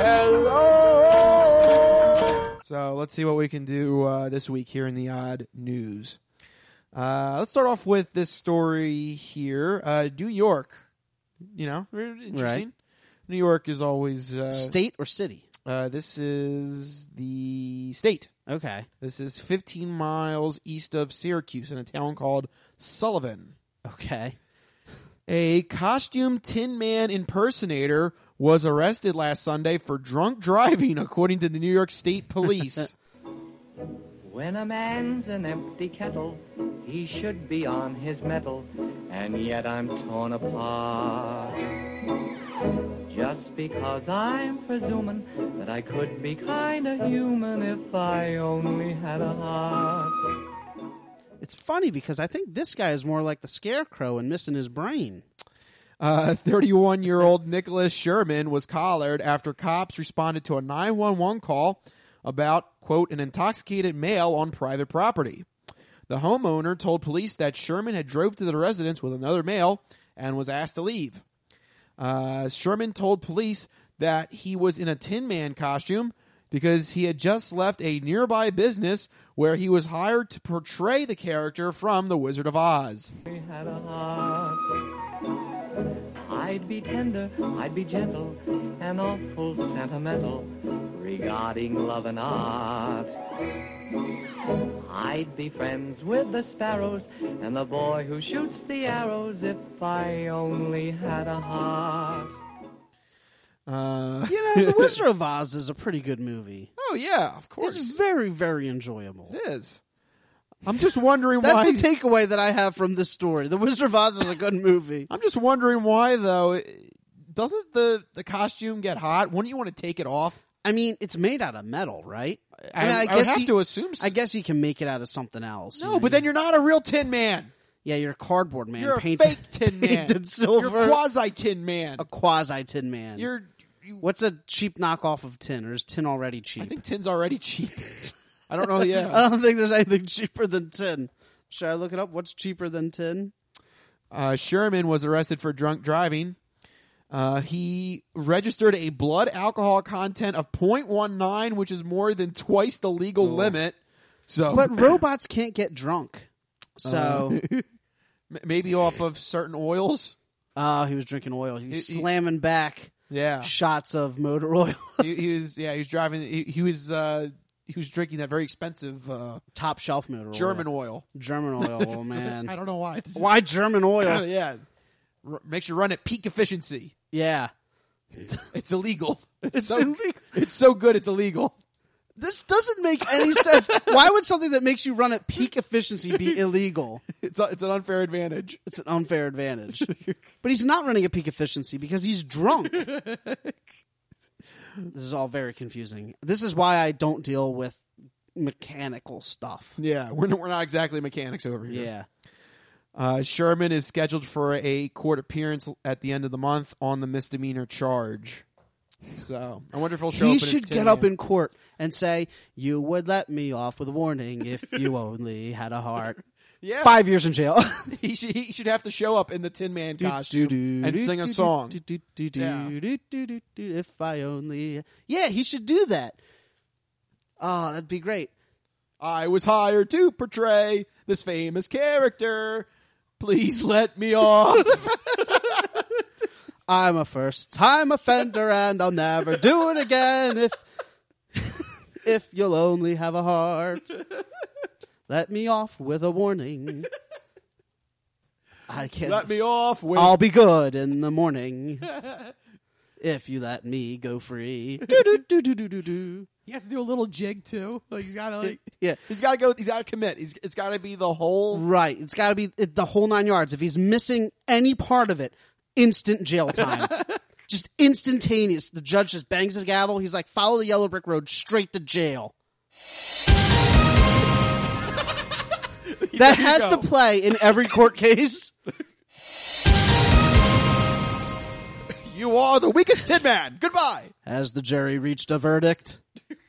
Hello. So let's see what we can do this week here in the odd news. Let's start off with this story here. New York, very interesting. Right. New York is always state or city. This is the state. Okay. This is 15 miles east of Syracuse in a town called Sullivan. Okay. A costume Tin Man impersonator was arrested last Sunday for drunk driving, according to the New York State Police. When a man's an empty kettle, he should be on his mettle, and yet I'm torn apart. Just because I'm presuming that I could be kinda human if I only had a heart. It's funny because I think this guy is more like the Scarecrow and missing his brain. 31-year-old Nicholas Sherman was collared after cops responded to a 911 call about, quote, an intoxicated male on private property. The homeowner told police that Sherman had drove to the residence with another male and was asked to leave. Sherman told police that he was in a Tin Man costume because he had just left a nearby business where he was hired to portray the character from The Wizard of Oz. We had a heart. I'd be tender, I'd be gentle, and awful sentimental regarding love and art. I'd be friends with the sparrows and the boy who shoots the arrows if I only had a heart. The Wizard of Oz is a pretty good movie. Oh, yeah, of course. It's very, very enjoyable. It is. I'm just wondering That's why... the takeaway that I have from this story. The Wizard of Oz is a good movie. I'm just wondering why, though. Doesn't the costume get hot? Wouldn't you want to take it off? I mean, it's made out of metal, right? I would have to assume so. I guess you can make it out of something else. No, but then you're not a real Tin Man. Yeah, you're a cardboard man. You're painted, a fake Tin Man. Painted silver. You're a quasi-Tin Man. A quasi-Tin Man. You What's a cheap knockoff of tin, or is tin already cheap? I think tin's already cheap. I don't know, yeah. I don't think there's anything cheaper than tin. Should I look it up? What's cheaper than tin? Sherman was arrested for drunk driving. He registered a blood alcohol content of 0.19, which is more than twice the legal limit. So, but robots can't get drunk. So maybe off of certain oils. He was drinking oil. He was slamming back. Yeah, shots of motor oil. he was driving. He was drinking that very expensive top shelf motor German oil. German oil. Oh man, I don't know why. Why German oil? Yeah, makes you run at peak efficiency. Yeah, it's illegal. It's illegal. It's so good. It's illegal. This doesn't make any sense. Why would something that makes you run at peak efficiency be illegal? It's an unfair advantage. It's an unfair advantage. But he's not running at peak efficiency because he's drunk. This is all very confusing. This is why I don't deal with mechanical stuff. Yeah, we're not exactly mechanics over here. Yeah. Sherman is scheduled for a court appearance at the end of the month on the misdemeanor charge. So I wonder if he'll show up. He should get up in court and say, "You would let me off with a warning if you only had a heart." Yeah, 5 years in jail. he should have to show up in the Tin Man costume and sing a song. If I only, he should do that. Oh, that'd be great. I was hired to portray this famous character. Please let me off. I'm a first-time offender, and I'll never do it again if you'll only have a heart. Let me off with a warning. I can't. Let me off with... I'll be good in the morning if you let me go free. Do-do-do-do-do-do. He has to do a little jig, too. Like he's got to, yeah. He's got to go. He's got to commit. It's got to be the whole... Right. It's got to be the whole 9 yards. If he's missing any part of it, instant jail time. Just instantaneous. The judge just bangs his gavel. He's like, follow the yellow brick road straight to jail. That has to play in every court case. You are the weakest Tin Man. Goodbye. Has the jury reached a verdict?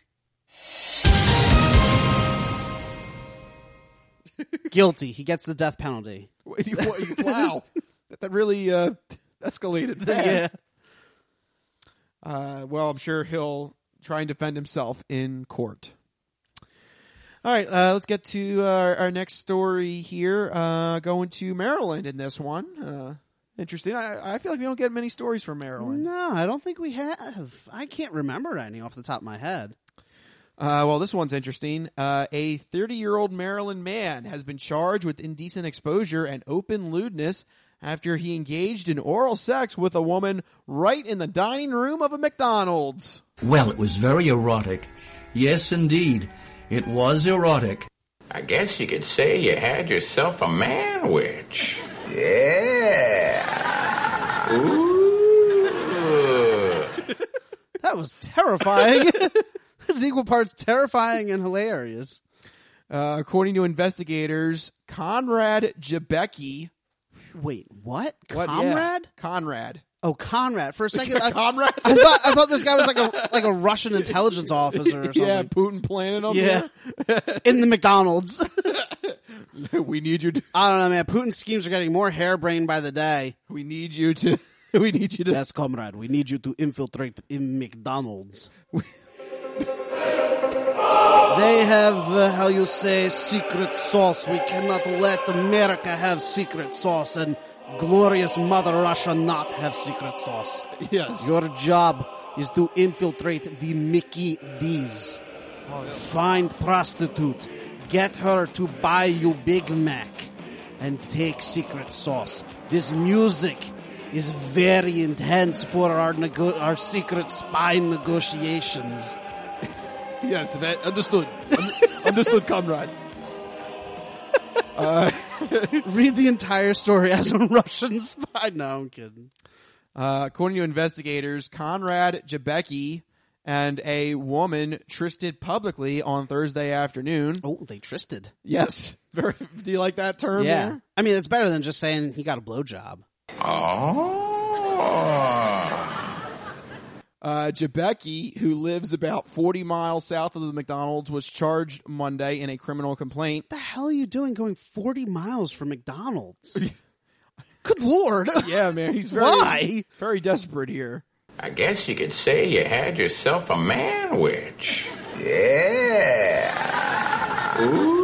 Guilty. He gets the death penalty. Wow. That really escalated fast. Well, I'm sure he'll try and defend himself in court. All right, let's get to our next story here. Going to Maryland in this one. Interesting. I feel like we don't get many stories from Maryland. No, I don't think we have. I can't remember any off the top of my head. Well, this one's interesting. A 30-year-old Maryland man has been charged with indecent exposure and open lewdness after he engaged in oral sex with a woman right in the dining room of a McDonald's. Well, it was very erotic. Yes, indeed. It was erotic. I guess you could say you had yourself a man-witch. Yeah. Ooh. That was terrifying. It's equal parts terrifying and hilarious. According to investigators, Conrad Jabecki. Wait, what? What? Conrad? Yeah. Conrad. Oh, Conrad. For a second, Conrad. I thought this guy was like a Russian intelligence officer or something. Yeah, Putin planted him. Yeah, in the McDonald's. We need you to. I don't know, man. Putin's schemes are getting more harebrained by the day. We need you to. We need you to. Yes, comrade. We need you to infiltrate in McDonald's. They have, how you say, secret sauce. We cannot let America have secret sauce and glorious Mother Russia not have secret sauce. Yes. Your job is to infiltrate the Mickey D's. Find prostitute. Get her to buy you Big Mac and take secret sauce. This music is very intense for our secret spy negotiations. Yes, that understood. Understood, comrade. Read the entire story as a Russian spy. No, I'm kidding. According to investigators, Conrad Jabecki and a woman trysted publicly on Thursday afternoon. Oh, they trysted. Yes. Do you like that term? Yeah. There? I mean, it's better than just saying he got a blowjob. Jabecki, who lives about 40 miles south of the McDonald's, was charged Monday in a criminal complaint. What the hell are you doing going 40 miles from McDonald's? Good Lord. Yeah, man. He's very desperate here. I guess you could say you had yourself a man-witch. Yeah.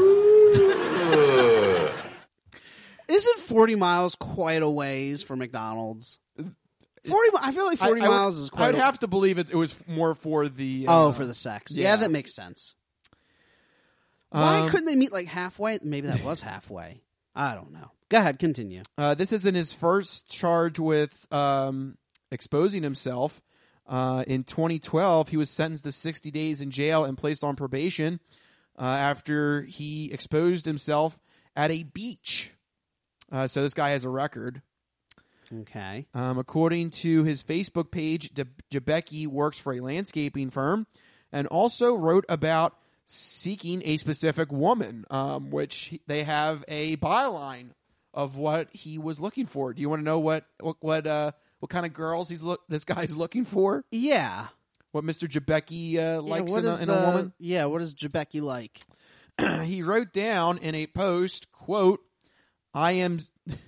Ooh. Isn't 40 miles quite a ways from McDonald's? 40. I feel like 40 miles is quite. I'd have to believe it was more for the. For the sex. Yeah, that makes sense. Why couldn't they meet like halfway? Maybe that was halfway. I don't know. Go ahead, continue. This isn't his first charge with exposing himself. In 2012, he was sentenced to 60 days in jail and placed on probation after he exposed himself at a beach. So this guy has a record. Okay. According to his Facebook page, Jabecki works for a landscaping firm and also wrote about seeking a specific woman, which they have a byline of what he was looking for. Do you want to know what kind of girls this guy's looking for? Yeah. What Mr. Jabecki likes in a woman? Yeah, what does Jabecki like? He wrote down in a post, quote, I am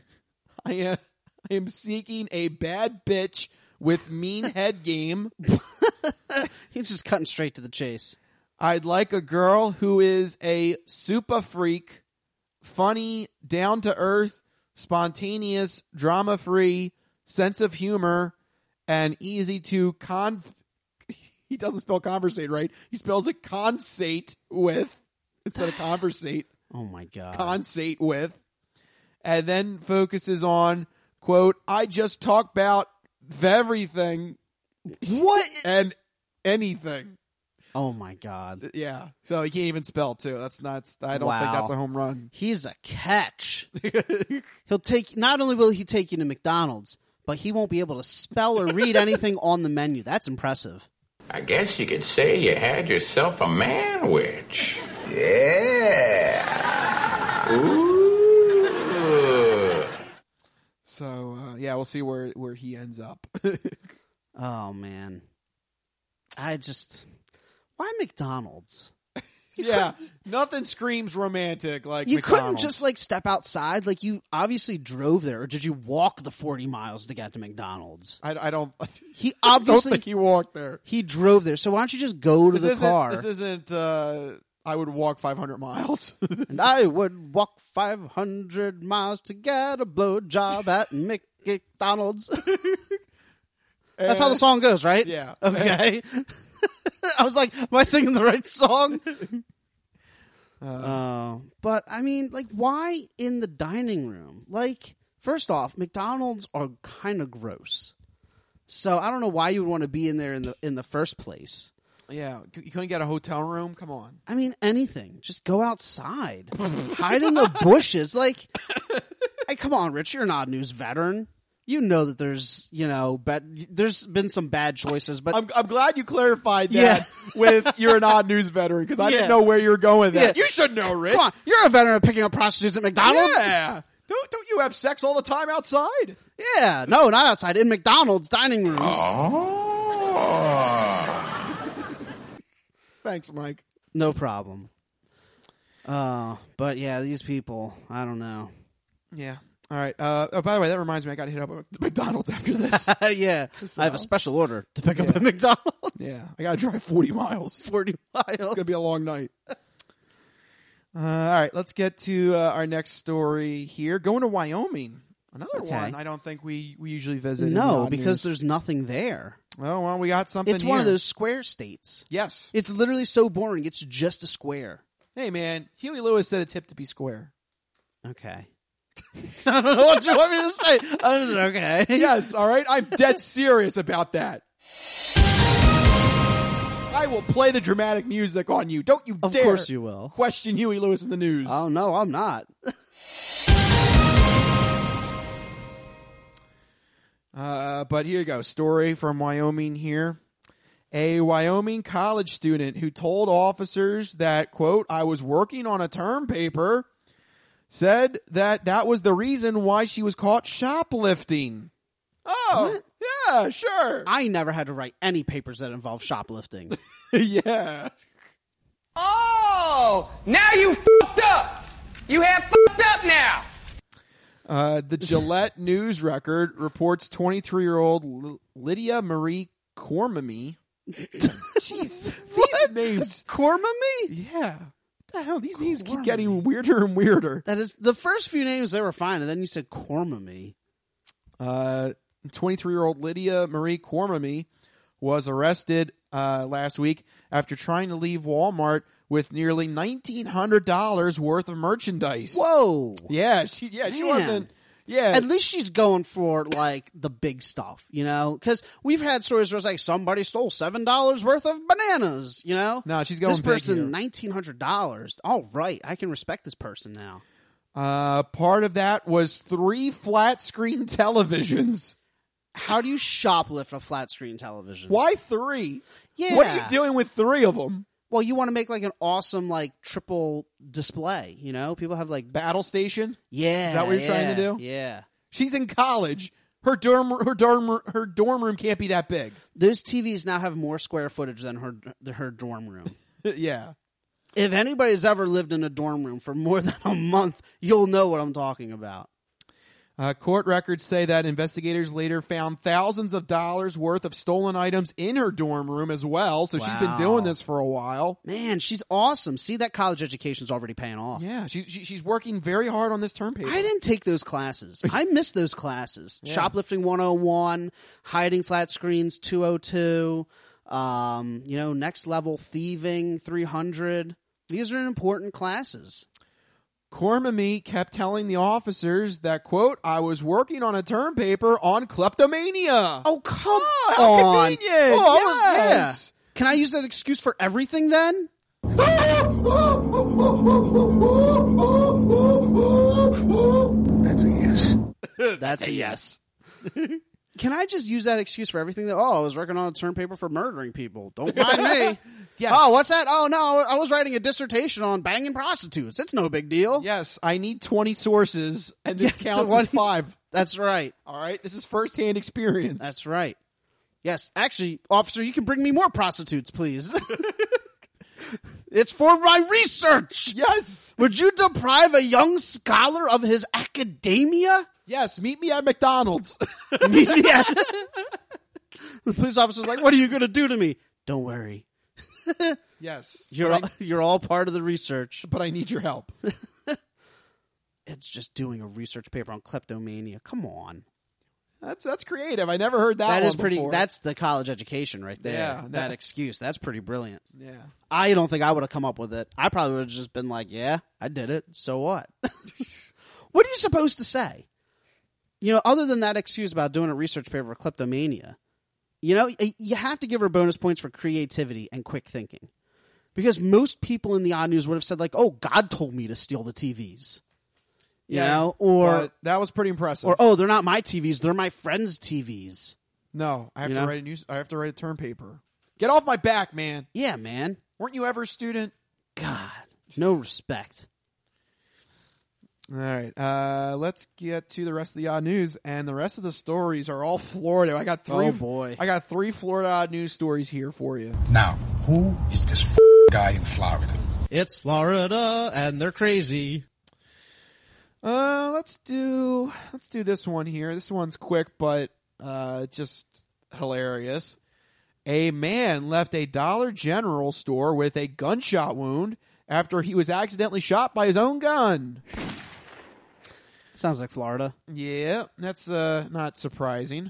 seeking a bad bitch with mean head game. He's just cutting straight to the chase. I'd like a girl who is a super freak, funny, down-to-earth, spontaneous, drama-free, sense of humor, and easy to he doesn't spell conversate right. He spells it consate with instead of conversate. Oh, my God. Consate with. And then focuses on, quote, I just talk about everything. What? And anything. Oh, my God. Yeah. So he can't even spell, too. That's not, I don't think that's a home run. He's a catch. Not only will he take you to McDonald's, but he won't be able to spell or read anything on the menu. That's impressive. I guess you could say you had yourself a man-witch. Yeah. Ooh. So, we'll see where he ends up. Oh, man. Why McDonald's? Yeah, nothing screams romantic like You McDonald's. couldn't just like step outside. Like you obviously drove there, or did you walk the 40 miles to get to McDonald's? I don't. He I don't obviously think he walked there. He drove there. So why don't you just go to the car? This isn't. I would walk 500 miles. And I would walk 500 miles to get a blowjob at McDonald's. That's how the song goes, right? Yeah. Okay. I was like, am I singing the right song? But I mean, like, why in the dining room? Like, first off, McDonald's are kind of gross. So I don't know why you would want to be in there in the first place. Yeah, you couldn't get a hotel room? Come on. I mean, anything. Just go outside. Hide in the bushes. Like, hey, come on, Rich. You're not a news veteran. You know that there's, there's been some bad choices, but I'm glad you clarified that with you're an odd news veteran because I didn't know where you were going with that. Yeah. You should know, Rich. Come on, you're a veteran of picking up prostitutes at McDonald's. Yeah. Don't you have sex all the time outside? Yeah. No, not outside. In McDonald's dining rooms. Thanks, Mike. No problem. But yeah, these people, I don't know. Yeah. All right. By the way, that reminds me, I got to hit up McDonald's after this. Yeah. So, I have a special order to pick up at McDonald's. Yeah. I got to drive 40 miles. 40 miles. It's going to be a long night. All right. Let's get to our next story here. Going to Wyoming. Another one I don't think we usually visit. No, because there's nothing there. Oh, well, we got something It's here. one of those square states. Yes. It's literally so boring. It's just a square. Hey, man. Huey Lewis said it's hip to be square. Okay. I don't know what you want me to say. I was okay. Yes, all right. I'm dead serious about that. I will play the dramatic music on you. Don't you dare. Of course you will. Question Huey Lewis in the news. Oh, no, I'm not. But here you go. Story from Wyoming here. A Wyoming college student who told officers that, quote, I was working on a term paper, said that was the reason why she was caught shoplifting. Oh, what? Yeah, sure. I never had to write any papers that involve shoplifting. Yeah. Oh, now you fucked up. You have fucked up now. The Gillette News Record reports 23-year-old Lydia Marie Cormamy. Jeez, these names. Cormamy? Yeah. What the hell? These names keep getting weirder and weirder. That is the first few names they were fine, and then you said Cormamy. 23-year-old Lydia Marie Cormamy was arrested last week after trying to leave Walmart with nearly $1,900 worth of merchandise. Whoa! Yeah, she wasn't. Yeah, at least she's going for like the big stuff, because we've had stories where it's like somebody stole $7 worth of bananas, No, she's going this person big $1,900. All right, I can respect this person now. Part of that was 3 flat screen televisions. How do you shoplift a flat screen television? Why 3? Yeah, what are you doing with 3 of them? Well, you want to make like an awesome like triple display, People have like Battle Station. Yeah, is that what you're trying to do? Yeah. She's in college. Her dorm room can't be that big. Those TVs now have more square footage than her dorm room. Yeah. If anybody's ever lived in a dorm room for more than a month, you'll know what I'm talking about. Court records say that investigators later found thousands of dollars worth of stolen items in her dorm room as well. So she's been doing this for a while. Man, she's awesome. See, that college education's already paying off. Yeah, she's working very hard on this term paper. I didn't take those classes. I missed those classes. Yeah. Shoplifting 101, hiding flat screens 202, next level thieving 300. These are important classes. Cormamy kept telling the officers that, quote, I was working on a term paper on kleptomania. Oh, come on. How convenient. Oh, yes. Yeah. Can I use that excuse for everything then? That's a yes. That's a yes. Can I just use that excuse for everything? I was working on a term paper for murdering people. Don't mind me. Yes. Oh, what's that? Oh, no, I was writing a dissertation on banging prostitutes. It's no big deal. Yes, I need 20 sources, and this counts as 5. That's right. All right, this is firsthand experience. That's right. Yes, actually, officer, you can bring me more prostitutes, please. It's for my research. Yes. Would you deprive a young scholar of his academia? Yes, meet me at McDonald's. Yeah. The police officer's like, what are you going to do to me? Don't worry. Yes. You're all part of the research. But I need your help. It's just doing a research paper on kleptomania. Come on. That's creative. I never heard that That one is pretty. before. That's the college education right there. Yeah, that excuse. That's pretty brilliant. Yeah. I don't think I would have come up with it. I probably would have just been like, yeah, I did it. So what? What are you supposed to say? You know, other than that excuse about doing a research paper for kleptomania, you know, you have to give her bonus points for creativity and quick thinking. Because most people in the odd news would have said, like, oh, God told me to steal the TVs. You know, or that was pretty impressive. Or, oh, they're not my TVs, they're my friends' TVs. No, I have to write I have to write a term paper. Get off my back, man. Yeah, man. Weren't you ever a student? God, no respect. All right, let's get to the rest of the odd news, and the rest of the stories are all Florida. I got three. Oh boy, I got 3 Florida odd news stories here for you. Now, who is this guy in Florida? It's Florida, and they're crazy. Let's do this one here. This one's quick, but just hilarious. A man left a Dollar General store with a gunshot wound after he was accidentally shot by his own gun. Sounds like Florida. Yeah, that's not surprising.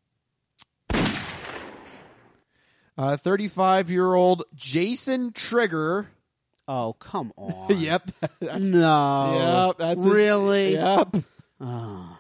35-year-old Jason Trigger. Oh, come on. Yep. No. Yep. That's really? Yep. Oh.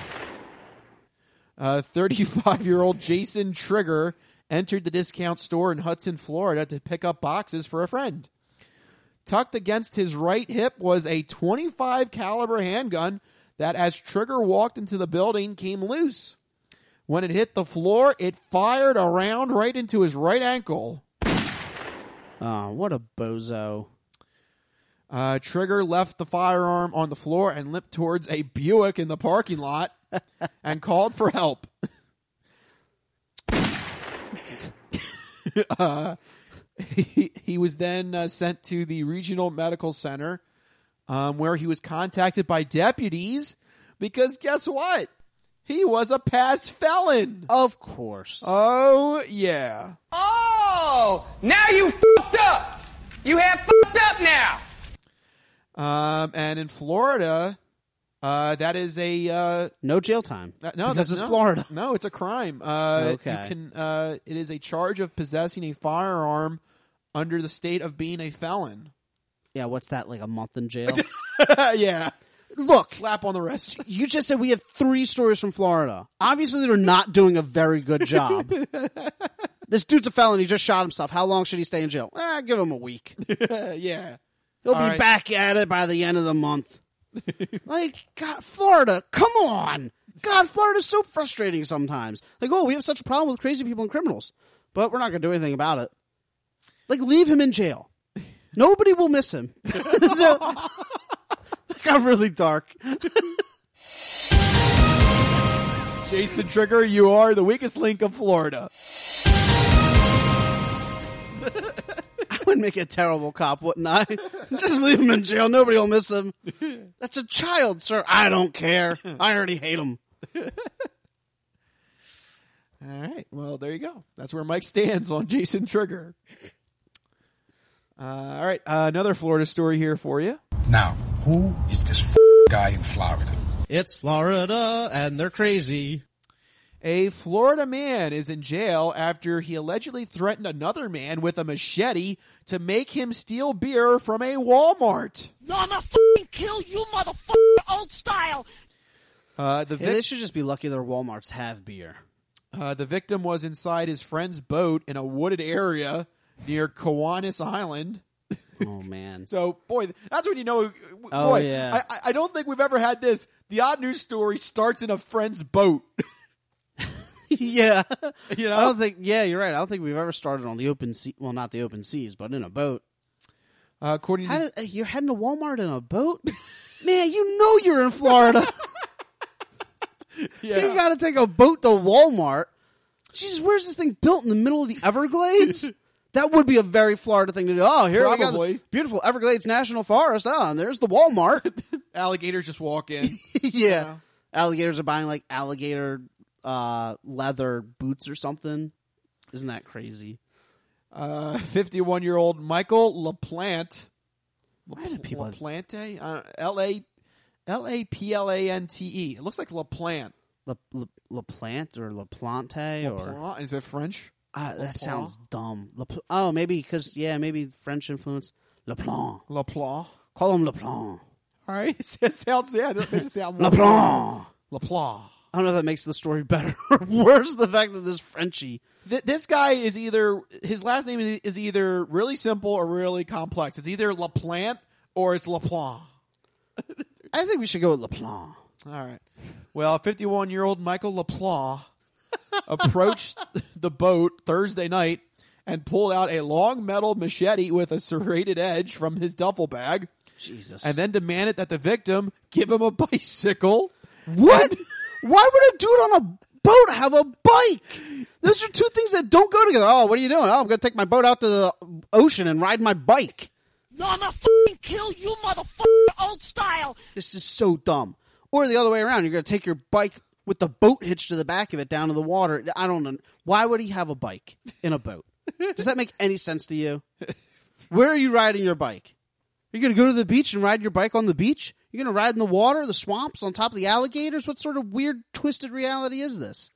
35-year-old Jason Trigger entered the discount store in Hudson, Florida to pick up boxes for a friend. Tucked against his right hip was a .25 caliber handgun that, as Trigger walked into the building, came loose. When it hit the floor, it fired a round right into his right ankle. Oh, what a bozo. Trigger left the firearm on the floor and limped towards a Buick in the parking lot and called for help. He was then sent to the regional medical center where he was contacted by deputies because guess what? He was a past felon. Of course. Oh, yeah. Oh, now you fucked up. You have fucked up now. And in Florida, that is a no jail time. No, because it's Florida. No, it's a crime. Okay. You can. It is a charge of possessing a firearm under the state of being a felon. Yeah, what's that? Like a month in jail? Yeah. Look, slap on the wrist. You just said we have 3 stories from Florida. Obviously, they're not doing a very good job. This dude's a felon. He just shot himself. How long should he stay in jail? Give him a week. Yeah. He'll be back at it by the end of the month. Like, God, Florida, come on. God, Florida's so frustrating sometimes. Like, oh, we have such a problem with crazy people and criminals, but we're not going to do anything about it. Like, leave him in jail. Nobody will miss him. Got really dark. Jason Trigger, you are the weakest link of Florida. I would make a terrible cop, wouldn't I? Just leave him in jail. Nobody will miss him. That's a child, sir. I don't care. I already hate him. All right. Well, there you go. That's where Mike stands on Jason Trigger. All right. Another Florida story here for you. Now, who is this guy in Florida? It's Florida, and they're crazy. A Florida man is in jail after he allegedly threatened another man with a machete to make him steal beer from a Walmart. No, I'm gonna fucking kill you, motherfucker, old style. They should just be lucky their Walmarts have beer. The victim was inside his friend's boat in a wooded area near Kiwanis Island. Oh, man. So, boy, that's when you know. Boy, oh, yeah. I don't think we've ever had this. The odd news story starts in a friend's boat. Yeah. You know? I don't think, yeah, you're right. I don't think we've ever started on the open sea. Well, not the open seas, but in a boat. According to you're heading to Walmart in a boat? Man, you know you're in Florida. Yeah. You got to take a boat to Walmart. Jesus, where's this thing built in the middle of the Everglades? That would be a very Florida thing to do. Oh, here we Probably. got the beautiful Everglades National Forest. Oh, and there's the Walmart. Alligators just walk in. Yeah. Alligators are buying like alligator leather boots or something. Isn't that crazy? 51-year-old Michael LaPlante. Why do people LaPlante? L-A-P-L-A-N-T-E. It looks like LaPlante. LaPlante or LaPlante or is it French? that sounds dumb. Oh, maybe because maybe French influence. LaPlante. LaPlante. Call him LaPlante. All right. It sounds that makes it sound more LaPlante. LaPlante. I don't know if that makes the story better or worse. The fact that this Frenchie. This guy is his last name is either really simple or really complex. It's either LaPlante or it's LaPlante. I think we should go with LaPlante. All right. Well, 51-year-old Michael LaPlante approached the boat Thursday night and pulled out a long metal machete with a serrated edge from his duffel bag. Jesus. And then demanded that the victim give him a bicycle. What? Why would a dude on a boat have a bike? Those are two things that don't go together. Oh, what are you doing? Oh, I'm going to take my boat out to the ocean and ride my bike. No, I'm gonna fucking kill you, motherfucker, old style. This is so dumb. Or the other way around. You're going to take your bike with the boat hitched to the back of it down to the water. I don't know. Why would he have a bike in a boat? Does that make any sense to you? Where are you riding your bike? Are you going to go to the beach and ride your bike on the beach? You're going to ride in the water, the swamps, on top of the alligators? What sort of weird, twisted reality is this?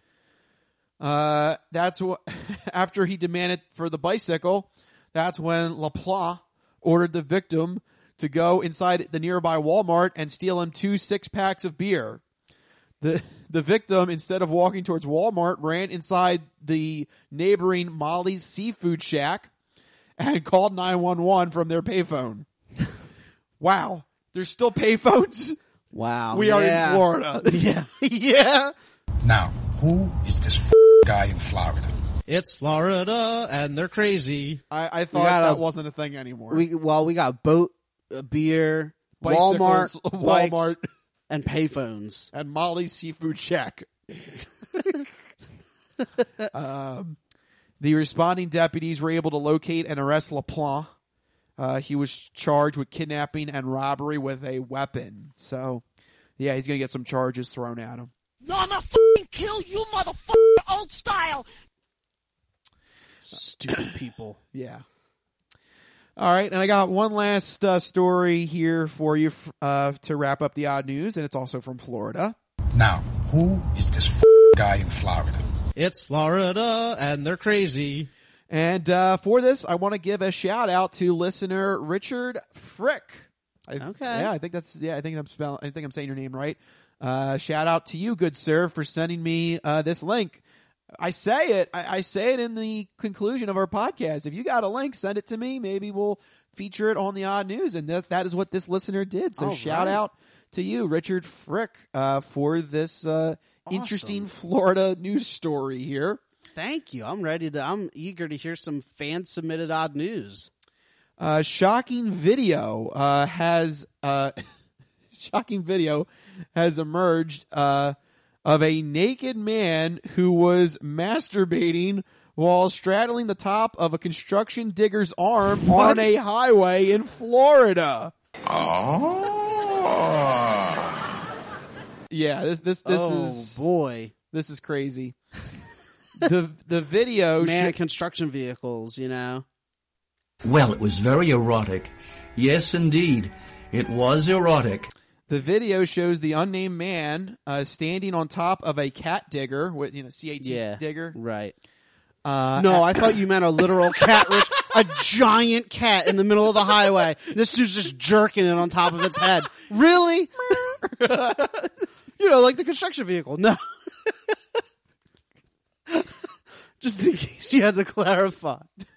That's what. After he demanded for the bicycle, that's when LaPlante ordered the victim to go inside the nearby Walmart and steal him 2 6-packs of beer. The victim, instead of walking towards Walmart, ran inside the neighboring Molly's Seafood Shack and called 911 from their payphone. Wow. There's still payphones? Wow. We are in Florida. Yeah. Yeah. Now, who is this guy in Florida? It's Florida, and they're crazy. I thought that wasn't a thing anymore. We got boat, beer, Bicycles, Walmart, Walmart, and payphones. and Molly's Seafood Shack. The responding deputies were able to locate and arrest LaPlante. He was charged with kidnapping and robbery with a weapon. So, yeah, he's going to get some charges thrown at him. No, I'm gonna fucking kill you, motherfucker, old style. Stupid people. Yeah. All right, and I got one last story here for you to wrap up the odd news, and it's also from Florida. Now, who is this guy in Florida? It's Florida, and they're crazy. And for this, I want to give a shout out to listener Richard Frick. Okay. Yeah, I think I'm saying your name right. Shout out to you, good sir, for sending me this link. I say it in the conclusion of our podcast. If you got a link, send it to me. Maybe we'll feature it on the odd news. And that is what this listener did. So shout out to you, Richard Frick, for this interesting Florida news story here. Thank you. I'm eager to hear some fan submitted odd news. Shocking video has emerged of a naked man who was masturbating while straddling the top of a construction digger's arm on a highway in Florida. Oh. Yeah, this is boy. This is crazy. The video man, construction vehicles, you know. Well, it was very erotic. Yes, indeed. It was erotic. The video shows the unnamed man standing on top of a cat digger with, CAT digger. Right. No, I thought you meant a literal cat, a giant cat in the middle of the highway. This dude's just jerking it on top of its head. Really? Like the construction vehicle. No. Just in case you had to clarify.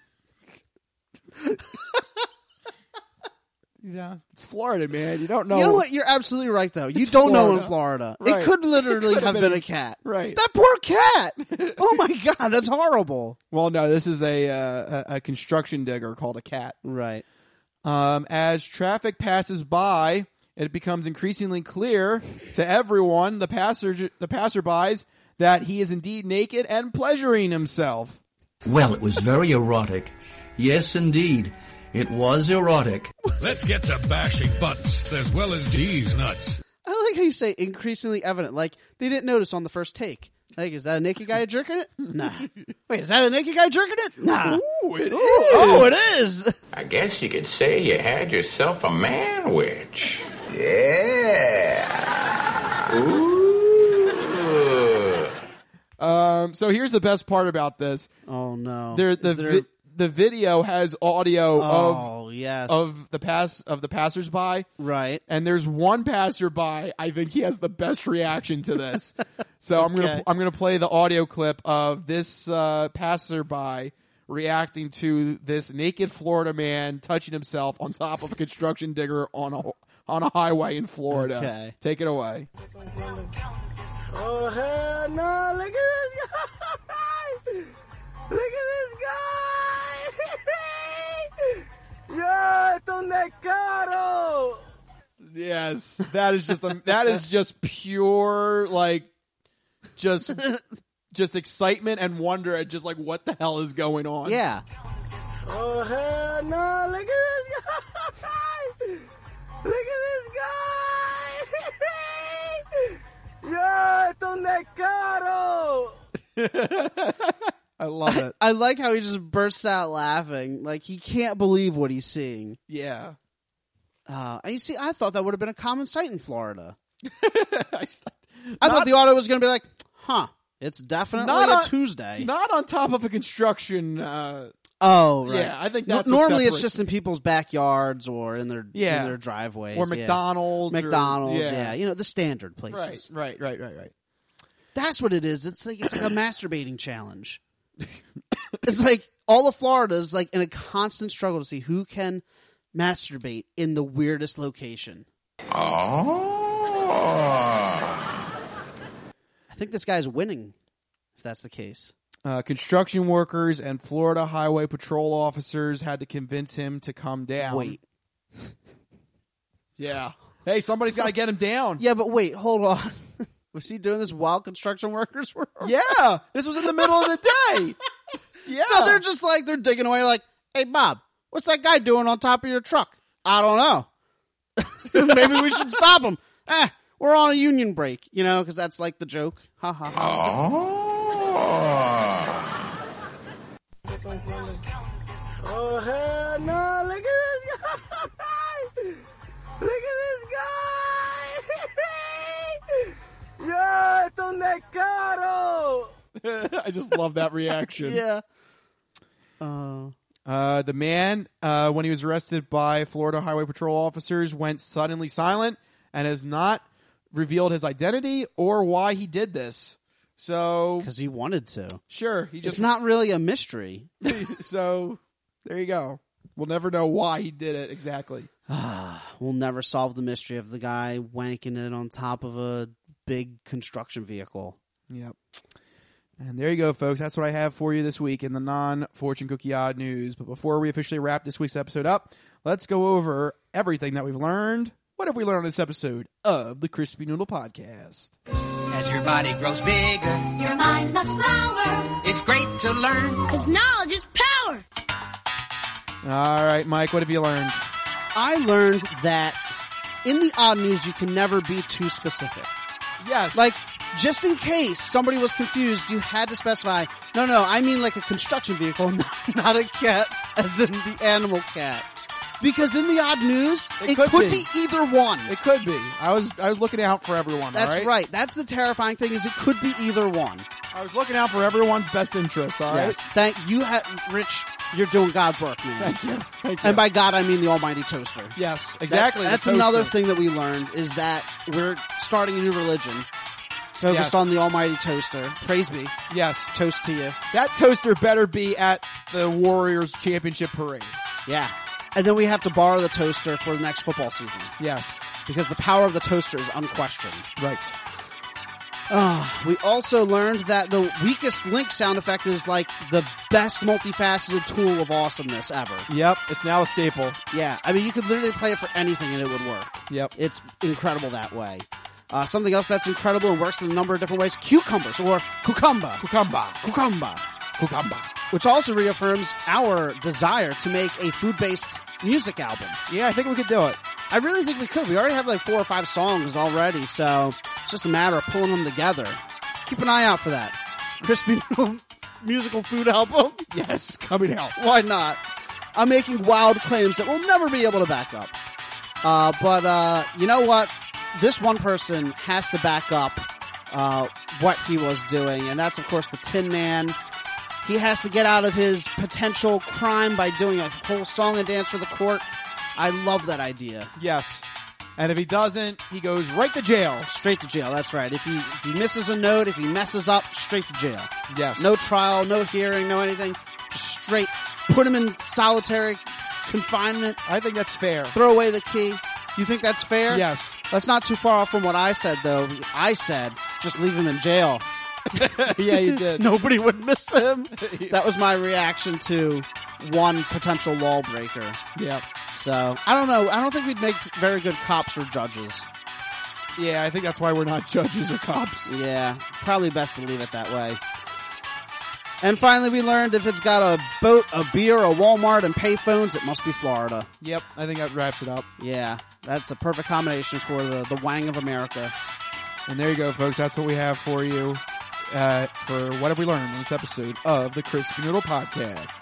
Yeah, it's Florida, man. You don't know. You know what? You're absolutely right, though. You don't know in Florida. Right. It could literally have been a cat. Right. That poor cat. Oh my God, that's horrible. Well, no, this is a construction digger called a cat. Right. As traffic passes by, it becomes increasingly clear to everyone, the passerbys, that he is indeed naked and pleasuring himself. Well, it was very erotic. Yes, indeed. It was erotic. Let's get to bashing butts as well as D's nuts. I like how you say increasingly evident. Like, they didn't notice on the first take. Like, is that a naked guy jerking it? Nah. Wait, is that a naked guy jerking it? Nah. Ooh, it is. Oh, it is. I guess you could say you had yourself a man-witch. Yeah. Ooh. So here's the best part about this. Oh no. The video has audio of the passersby. Right. And there's one passerby, I think he has the best reaction to this. So I'm gonna play the audio clip of this passerby reacting to this naked Florida man touching himself on top of a construction digger on a highway in Florida. Okay. Take it away. Oh, hell no. Look at this guy. Look at this guy. Yo, esto es caro. Yes, that is just pure, like, just excitement and wonder at just like what the hell is going on. Yeah. Oh, hell no. Look at this guy. Look at this guy. Yo, esto es caro. I love it. I like how he just bursts out laughing. Like, he can't believe what he's seeing. Yeah. And you see, I thought that would have been a common sight in Florida. I thought the auto was going to be like, it's definitely a Tuesday. Not on top of a construction. Oh, right. Yeah, I think that's normally it's just in people's backyards or in their driveways or McDonald's. Yeah, you know, the standard places. Right. That's what it is. It's like a masturbating challenge. It's like all of Florida is like in a constant struggle to see who can masturbate in the weirdest location. Oh. I think this guy's winning, if that's the case. Construction workers and Florida Highway Patrol officers had to convince him to come down. Wait. Yeah. Hey, somebody's got to get him down. Yeah, but wait, hold on. Was he doing this while construction workers were around? Yeah. This was in the middle of the day. Yeah. So they're just like, they're digging away like, hey, Bob, what's that guy doing on top of your truck? I don't know. Maybe we should stop him. We're on a union break, you know, because that's like the joke. Ha, ha, ha. Oh, hell no. Look at this guy. Look at this guy. Yo, esto es caro. I just love that reaction. Yeah. The man, when he was arrested by Florida Highway Patrol officers, went suddenly silent and has not revealed his identity or why he did this. So, because he wanted to. Sure, it's not really a mystery. So there you go. We'll never know why he did it exactly. We'll never solve the mystery of the guy wanking it on top of a big construction vehicle. Yep. And there you go, folks. That's what I have for you this week in the non-Fortune Cookie Odd News. But before we officially wrap this week's episode up, let's go over everything that we've learned. What have we learned on this episode of the Crispy Noodle Podcast? As your body grows bigger, Your mind must flower. it's great to learn. Because knowledge is power. All right, Mike, what have you learned? I learned that in the odd news, you can never be too specific. Yes. Like, just in case somebody was confused, you had to specify, no, I mean like a construction vehicle, not a cat, as in the animal cat. Because in the odd news, it could be either one. It could be. I was looking out for everyone. That's all right. That's the terrifying thing, is it could be either one. I was looking out for everyone's best interests, all right? Yes. Thank you, Rich. You're doing God's work, man. Thank you. And by God, I mean the almighty toaster. Yes, exactly. That's another thing that we learned, is that we're starting a new religion focused on the almighty toaster. Praise be. Yes. Toast to you. That toaster better be at the Warriors Championship Parade. Yeah. And then we have to borrow the toaster for the next football season. Yes. Because the power of the toaster is unquestioned. Right. We also learned that the weakest link sound effect is like the best multifaceted tool of awesomeness ever. Yep. It's now a staple. Yeah. I mean, you could literally play it for anything and it would work. Yep. It's incredible that way. Something else that's incredible and works in a number of different ways. Cucumbers or cucumba. Cucumba. Cucumba. Cucumba. which also reaffirms our desire to make a food-based music album. Yeah, I think we could do it. I really think we could. We already have like 4 or 5 songs already, so it's just a matter of pulling them together. Keep an eye out for that. Crispy Noodle musical food album. Yes, coming out. Why not? I'm making wild claims that we'll never be able to back up. But you know what? This one person has to back up what he was doing, and that's, of course, the Tin Man. He has to get out of his potential crime by doing a whole song and dance for the court. I love that idea. Yes. And if he doesn't, he goes right to jail. Straight to jail, that's right. If he misses a note, if he messes up, straight to jail. Yes. No trial, no hearing, no anything. Just straight, put him in solitary confinement. I think that's fair. Throw away the key. You think that's fair? Yes. That's not too far off from what I said, though. I said, just leave him in jail. Yeah, you did. Nobody would miss him. That was my reaction to one potential lawbreaker. Yep. So, I don't know. I don't think we'd make very good cops or judges. Yeah, I think that's why we're not judges or cops. Yeah, it's probably best to leave it that way. And finally, we learned if it's got a boat, a beer, a Walmart, and payphones, it must be Florida. Yep, I think that wraps it up. Yeah, that's a perfect combination for the Wang of America. And there you go, folks. That's what we have for you for What Have We Learned in this episode of the Crispy Noodle Podcast.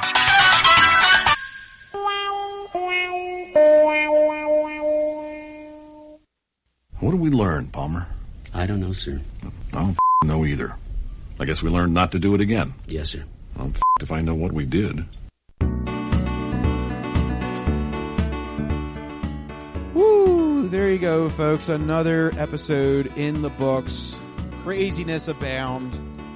What did we learn, Palmer? I don't know, sir. I don't know either. I guess we learned not to do it again. Yes, sir. I'm if I know what we did. Woo! There you go, folks. Another episode in the books. Craziness abound.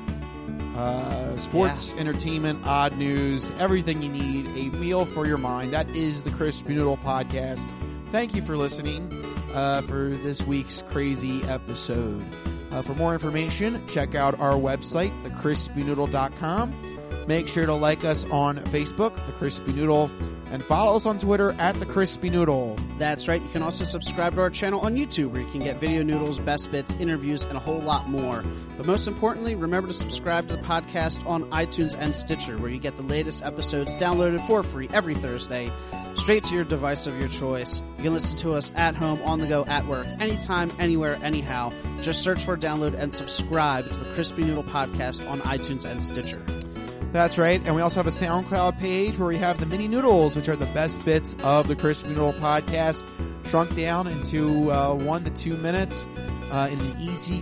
Sports, entertainment, odd news, everything you need. A meal for your mind. That is the Crispy Noodle Podcast. Thank you for listening for this week's crazy episode. For more information, check out our website, thecrispynoodle.com. Make sure to like us on Facebook, The Crispy Noodle, and follow us on Twitter at The Crispy Noodle. That's right. You can also subscribe to our channel on YouTube, where you can get video noodles, best bits, interviews, and a whole lot more. But most importantly, remember to subscribe to the podcast on iTunes and Stitcher, where you get the latest episodes downloaded for free every Thursday, straight to your device of your choice. You can listen to us at home, on the go, at work, anytime, anywhere, anyhow. Just search for, download, and subscribe to the Crispy Noodle Podcast on iTunes and Stitcher. That's right. And we also have a SoundCloud page where we have the mini noodles, which are the best bits of the Crispy Noodle Podcast, shrunk down into 1 to 2 minutes in an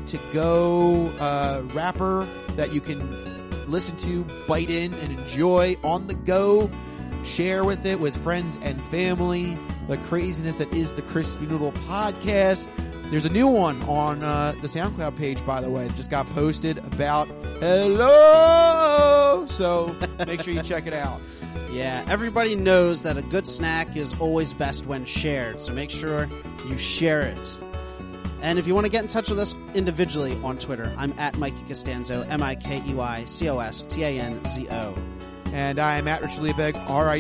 easy-to-go wrapper that you can listen to, bite in, and enjoy on the go. Share with it with friends and family. The craziness that is the Crispy Noodle Podcast. There's a new one on the SoundCloud page, by the way. It just got posted about hello. So make sure you check it out. Yeah, everybody knows that a good snack is always best when shared. So make sure you share it. And if you want to get in touch with us individually on Twitter, I'm at Mikey Costanzo, MikeyCostanzo. And I am at Richard Liebig,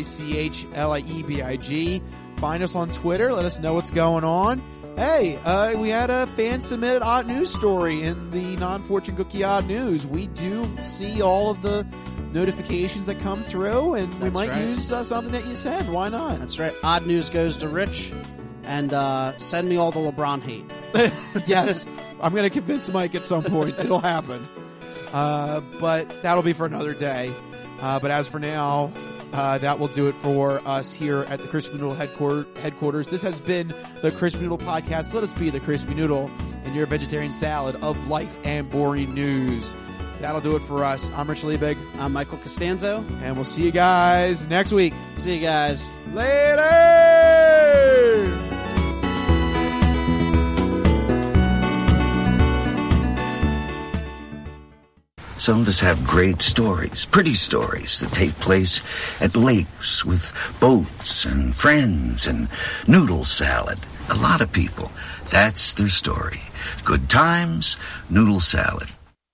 RichLiebig. Find us on Twitter. Let us know what's going on. Hey, we had a fan-submitted odd news story in the Non-Fortune Cookie Odd News. We do see all of the notifications that come through, and we might use something that you said. Why not? That's right. Odd news goes to Rich, and send me all the LeBron hate. Yes, I'm going to convince Mike at some point. It'll happen. But that'll be for another day. But as for now, that will do it for us here at the Crispy Noodle headquarters. This has been the Crispy Noodle Podcast. Let us be the Crispy Noodle and your vegetarian salad of life and boring news. That'll do it for us. I'm Rich Liebig. I'm Michael Costanzo. And we'll see you guys next week. See you guys. Later! Some of us have great stories, pretty stories that take place at lakes with boats and friends and noodle salad. A lot of people, that's their story. Good times, noodle salad.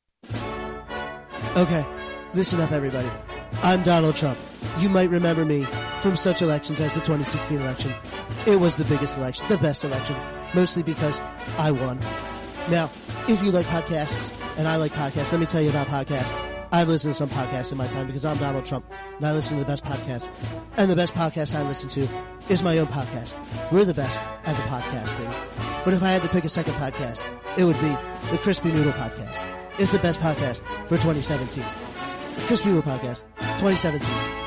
Okay, listen up, everybody. I'm Donald Trump. You might remember me from such elections as the 2016 election. It was the biggest election, the best election, mostly because I won. Now, if you like podcasts, and I like podcasts, let me tell you about podcasts. I've listened to some podcasts in my time because I'm Donald Trump, and I listen to the best podcast. And the best podcast I listen to is my own podcast. We're the best at the podcasting. But if I had to pick a second podcast, it would be the Crispy Noodle Podcast. It's the best podcast for 2017. Crispy Noodle Podcast, 2017.